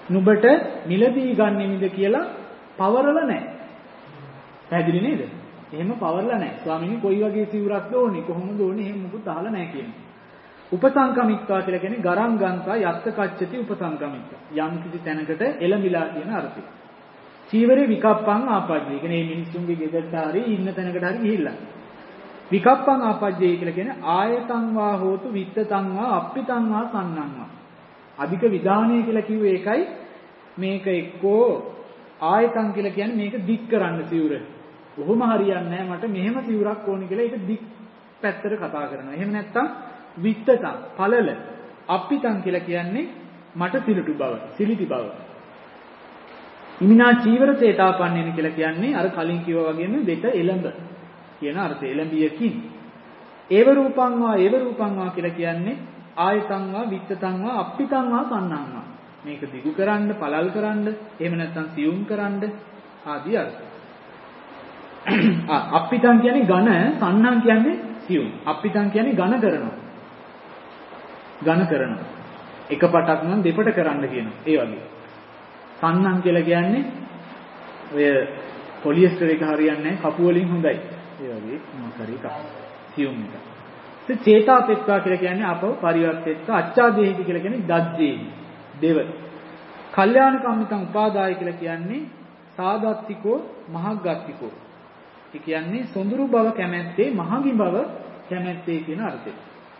නුඹට මිලදී ගන්නෙමිද කියලා පවරලා නැහැ. පැහැදිලි නේද? එහෙම පවරලා නැහැ. ස්වාමීනි කොයි වගේ සිවුරක්ද ඕනේ? කොහොමද ඕනේ? එහෙම මොකුත් අහලා නැහැ කියන්නේ. උපසංකමිත්වා කියලා කියන්නේ ගරං ගන්සා යත්ත කච්චති උපසංකමිත්වා. යම් කිසි තැනකට එළඹිලා කියන අර්ථය. චීවරේ විකප්පං ආපජ්ජේ. ඒ කියන්නේ මේ මිනිස්සුන්ගේ ගෙදරට හරි ඉන්න තැනකට හරි ගිහිල්ලා. විකප්පං ආපජ්ජේ කියලා කියන්නේ ආයතං වා හෝතු විත්තං වා අප්පිතං වා සන්නං වා. අධික විධානය කියලා කිව්වේ ඒකයි. මේක එක්කෝ ආයතං කියලා කියන්නේ මේක දික් කරන්න සිවුර. කොහොම හරියන්නේ නැහැ මට මෙහෙම සිවුරක් ඕනේ කියලා ඒක දික් පැත්තට කතා කරනවා. එහෙම නැත්නම් විත්තං පළල අප්පිතං කියලා කියන්නේ මට සිලිටු බව, සිලිටි බව. ඉමිනා චීවර තේතාපන්නේන කියලා කියන්නේ අර කලින් කිව්වා වගේම දෙත එළඹ කියන අර්ථය. එළඹියකින්. ඒව රූපං වා ඒව රූපං වා කියලා කියන්නේ ආයතං වා විත්තං වා අප්පිතං වා සන්නං වා. මේක දිගු කරන්න, පළල් කරන්න, එහෙම නැත්නම් සියුම් කරන්න ආදී අර්ථ. ආ අප්පිතං කියන්නේ ඝන, සන්නං කියන්නේ සියුම්. අප්පිතං කියන්නේ ඝන කරනවා. ඝන කරනවා. එක පටක් නම් දෙපට කරන්න කියනවා. ඒ වගේ. සන්නං කියලා කියන්නේ ඔය පොලිස්ටර් එක හරියන්නේ නැහැ, කපු වලින් හොඳයි. ඒ වගේ මොකක් හරි එකක්. සියුම් එක. ඒ චේතාපෙත්වා කියලා කියන්නේ අපව පරිවර්තෙත්වා අච්ඡාදේහි කියලා කියන්නේ දද්දේ දෙව. කල්යාණ කම්මිතං උපාදාය කියලා කියන්නේ සාදත්තිකෝ මහග්ගත්තිකෝ. ඒ කියන්නේ සොඳුරු බව කැමැත්තේ මහඟි බව කැමැත්තේ කියන අර්ථය.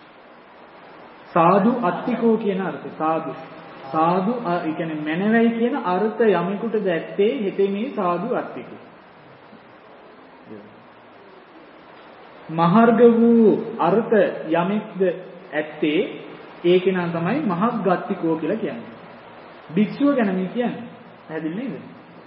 සාදු අත්තිකෝ කියන අර්ථය. සාදු සාදු ඒ කියන්නේ මනවයි කියන අර්ථ යමෙකුට දැත්තේ හිතේ මේ සාදු අත්තිකෝ. මහර්ග වූ අර්ථ යමෙක්ද ඇත්තේ ඒකේ නම් තමයි මහග්ගත්තිකෝ කියලා කියන්නේ. භික්ෂුව ගැන මේ කියන්නේ. පැහැදිලි නේද?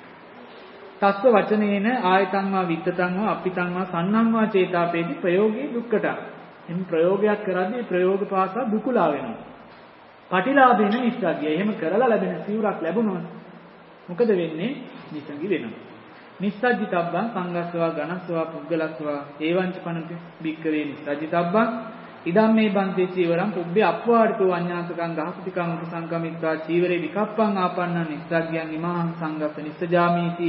තස්ස වචනේන ආයතං වා විත්තං වා අප්පිතං වා සන්නං වා චේතාපේති ප්‍රයෝගේ දුක්කට. එම් ප්‍රයෝගයක් කරද්දී ප්‍රයෝග පාසා දුකුලා වෙනවා. පටිලාභේන නිස්සග්ගය. එහෙම කරලා ලැබෙන සිවුරක් ලැබුණොත් මොකද වෙන්නේ? නිසංගි වෙනවා. නිස්සජ්ජිතබ්බං සංගස්සවා ගණස්සවා පුද්ගලස්සවා ඒවංච පනති බික්කවේ නිස්සජ්ජිතබ්බං ඉදම් මේ බන්තේ චීවරම් පුබ්බේ අප්වාරිතෝ අඤ්ඤාතකං ගහපතිකං උපසංකමිත්වා චීවරේ විකප්පං ආපන්නං නිස්සග්ගයන් ඉමාහං සංගස්ස නිස්සජාමීති.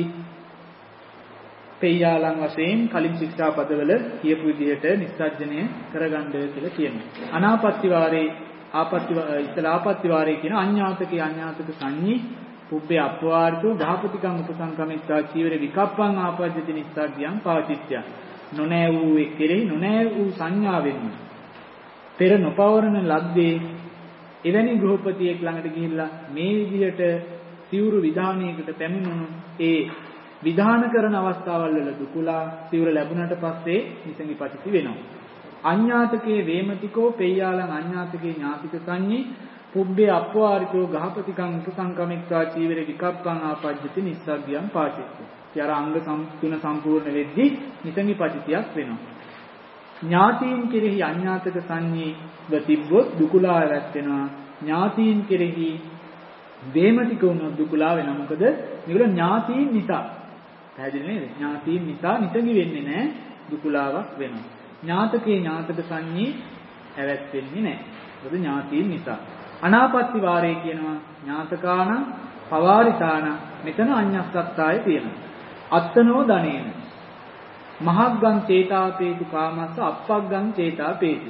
පෙය්‍යාලං වශයෙන් කලින් ශික්ෂා පදවල කියපු විදිහට නිස්සජ්ජනය කරගන්න කියලා කියනවා. අනාපත්ති වාරේ ආපත්ති ඉතලා ආපත්ති වාරේ කියන අඤ්ඤාතකේ අඤ්ඤාතක සංඤී පුබ්බේ අප්වාරිතෝ ගහපතිකං උපසංකමිත්වා චීවරේ විකප්පං ආපජ්ජති නිස්සග්ගයන් පාචිත්‍ය. නොනෑ වූ කෙරෙහි නොනෑ වූ සංඥාවෙන් පෙර නොපවරන ලද්දේ එවැනි ගෘහපතියෙක් ළඟට ගිහිල්ලා මේ විදිහට සිවුරු විධානයකට පැමිණුණු ඒ විධාන කරන අවස්ථාවල් වල දුකුලා සිවුර ලැබුණට පස්සේ නිසංගි පතිති වෙනවා. අඤ්ඤාතකේ වේමතිකෝ පෙය්‍යාලං අඤ්ඤාතකේ ඥාතික සංඤී පුබ්බේ අප්වාරිතෝ ගහපතිකං උපසංකමිත්වා චීවරේ විකප්පං ආපජ්ජති නිස්සග්ගයන් පාචිත්‍ය. ඊයර අංග තුන සම්පූර්ණ වෙද්දී නිසංගි පතිතියක් වෙනවා. ඥාතීන් කෙරෙහි අඥාතක සංඤීව තිබ්බොත් දුකුලා රැස් වෙනවා. ඥාතීන් කෙරෙහි වේමතික වුණොත් දුකුලා වෙනවා. මොකද මේගොල්ලෝ ඥාතීන් නිසා. පැහැදිලි නේද? ඥාතීන් නිසා නිසඟි වෙන්නේ නැහැ, දුකුලාවක් වෙනවා. ඥාතකේ ඥාතක සංඤී ඇවැත් වෙන්නේ නැහැ. මොකද ඥාතීන් නිසා. අනාපත්ති වාරේ කියනවා ඥාතකාන පවාරිතාන මෙතන අඤ්ඤස්සත්තාය තියෙනවා. අත්තනෝ ධනේන මහග්ගං චේතාපේතු කාමස්ස අප්පග්ගං චේතාපේති.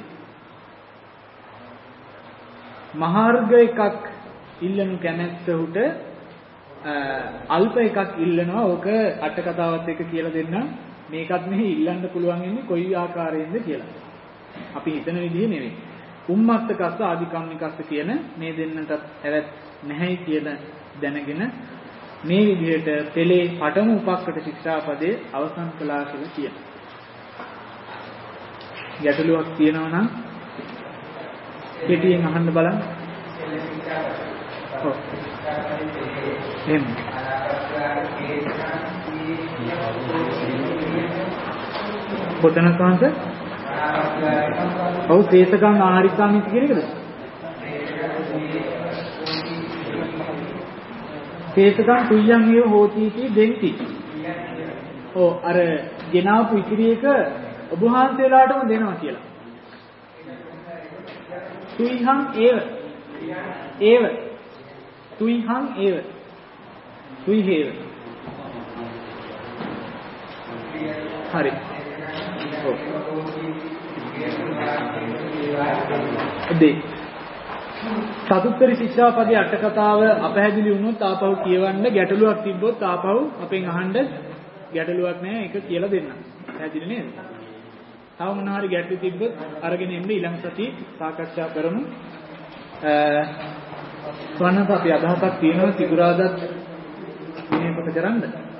මහර්ග එකක් ඉල්ලනු කැමැත්ත උට අල්ප එකක් ඉල්ලනවා. ඕක අට කතාවත් එක කියලා දෙන්න. මේකත් මෙහි ඉල්ලන්න පුළුවන් ඉන්නේ කොයි ආකාරයෙන්ද කියලා. අපි හිතන විදිහ නෙවෙයි. උම්මත්තකස්ස ආදිකම්මිකස්ස කියන මේ දෙන්නටත් ඇවත් නැහැයි කියලා දැනගෙන මේ විදිහට පෙළේ පඨම උපක්කට ශික්ෂාපදයේ අවසන් කළා කියලා කියනවා. ගැටලුවක් තියෙනවා නම් කෙටියෙන් අහන්න බලන්න. ඔව්. එහෙනම් කොතන කාන්ත? ඔව් තේසකං ආහාරිකාමිති කියන එකද? තේසකං කුය්‍යං හේව හෝතිති දෙන්ති. ඔව් අර ගෙනාපු ඉතිරි එක ඔබ වහන්සේලාටම දෙනවා කියලා. තුයිහං ඒව ඒව තුයිහං ඒව සුයි හේව. හරි. ඔව්. දෙයි. චතුත්තරී ශික්ෂාපදයේ අට කතාව අපහැදිලි වුණොත් ආපහු කියවන්න, ගැටලුවක් තිබ්බොත් ආපහු අපෙන් අහන්න. ගැටලුවක් නැහැ, ඒක කියලා දෙන්න. පැහැදිලි නේද? තව මොනවා හරි ගැටලු තිබ්බොත් අරගෙන එන්න ඊළඟ සතියේ සාකච්ඡා කරමු. ස්වර්ණත් අපි අදහසක් තියෙනවා සිකුරාදත් දිනේ කොට කරන්න.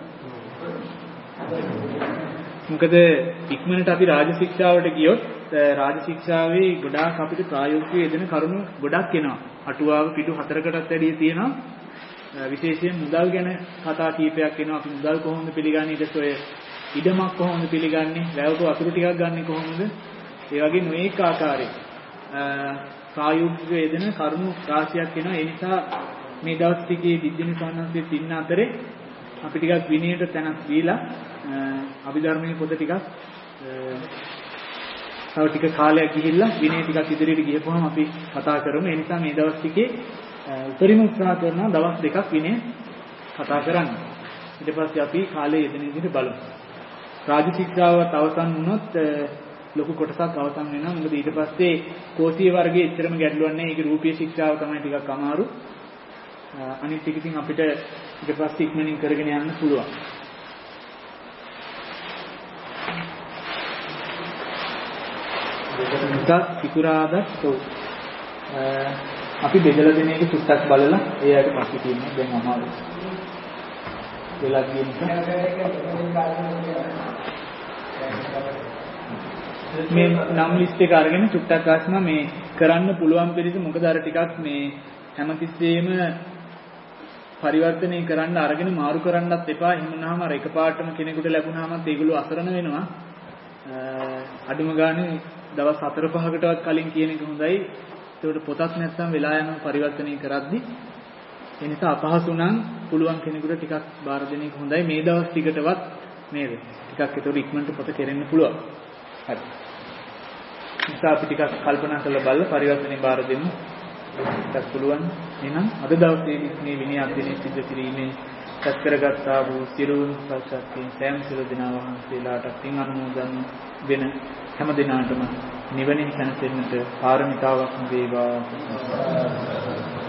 මොකද ඉක්මනට අපි රාජ ශික්ෂාවට ගියොත් රාජ ශික්ෂාවේ ගොඩාක් අපිට ප්‍රායෝගිකව යෙදෙන කරුණු ගොඩක් එනවා. අටුවාව පිටු හතරකටත් වැඩිය තියෙනවා. විශේෂයෙන් මුදල් ගැන කතා කීපයක් එනවා. අපි මුදල් කොහොමද පිළිගන්නේ? ඊට ඔය ඉඩමක් කොහොමද පිළිගන්නේ? වැවක වතුර ටිකක් ගන්නෙ කොහොමද? ඒ වගේ නොඑක ආකාරයේ ප්‍රායෝගිකව යෙදෙන කරුණු රාශියක් එනවා. ඒ නිසා මේ දවස් ටිකේ විද්‍යාන සම්මානයේ තින්න අතරේ අපි ටිකක් විනයට තැනක් දීලා අභිධර්මයේ පොත ටිකක් තව ටික කාලයක් ගිහිල්ලා විනය ටිකක් ඉදිරියට ගියපුවම අපි කතා කරමු. ඒ නිසා මේ දවස් ටිකේ උතරිම උත්සාහ කරනවා දවස් දෙකක් විනය කතා කරන්න. ඊට පස්සේ අපි කාලය යෙදෙන විදිහට බලමු. රාජ ශික්ෂාවත් අවසන් වුණොත් ලොකු කොටසක් අවසන් වෙනවා. මොකද ඊට පස්සේ කෝටීය වර්ගයේ එච්චරම ගැටලුවක් නැහැ. ඒක රූපීය ශික්ෂාව තමයි ටිකක් අමාරු. අනිත් ටික ඉතින් අපිට ඊට පස්සේ ඉක්මනින් කරගෙන යන්න පුළුවන්. දෙකක් සිකුරාදා තෝ අපි බෙදලා දෙන එක සුට්ටක් බලලා ඒ අයට පස්සේ තියෙනවා දැන් අමාරු වෙලා තියෙන මේ නම් ලිස්ට් එක අරගෙන සුට්ටක් ආස්ම මේ කරන්න පුළුවන් පිළිස මොකද අර ටිකක් මේ හැමතිස්සෙම පරිවර්තනය කරන්න අරගෙන මාරු කරන්නත් එපා. එහෙම වුණාම අර එකපාරටම කෙනෙකුට ලැබුණාමත් ඒගොල්ලෝ අසරණ වෙනවා. අඩුම ගානේ දවස් හතර පහකටවත් කලින් කියන එක හොඳයි. ඒකට පොතක් නැත්නම් වෙලා යන පරිවර්තනය කරද්දි ඒ නිසා අපහසු නම් පුළුවන් කෙනෙකුට ටිකක් බාර දෙන එක හොඳයි. මේ දවස් ටිකටවත් නේද? ටිකක් ඒතකොට ඉක්මනට පොත කෙරෙන්න පුළුවන්. හරි. නිසා අපි ටිකක් කල්පනා කරලා බලලා පරිවර්තනේ බාර දෙමු. ඒකත් පුළුවන්. එහෙනම් අද දවසේ මේ විනය අධ්‍යයනය සිදු කිරීමේ සත් කරගත්තා වූ සිරුම් සත්‍යයෙන් සෑම සිළු දිනා වහන්සේලාට පින් අනුමෝදන් වෙන හැම දිනාටම නිවනින් සැනසෙන්නට පාරමිතාවක් වේවා.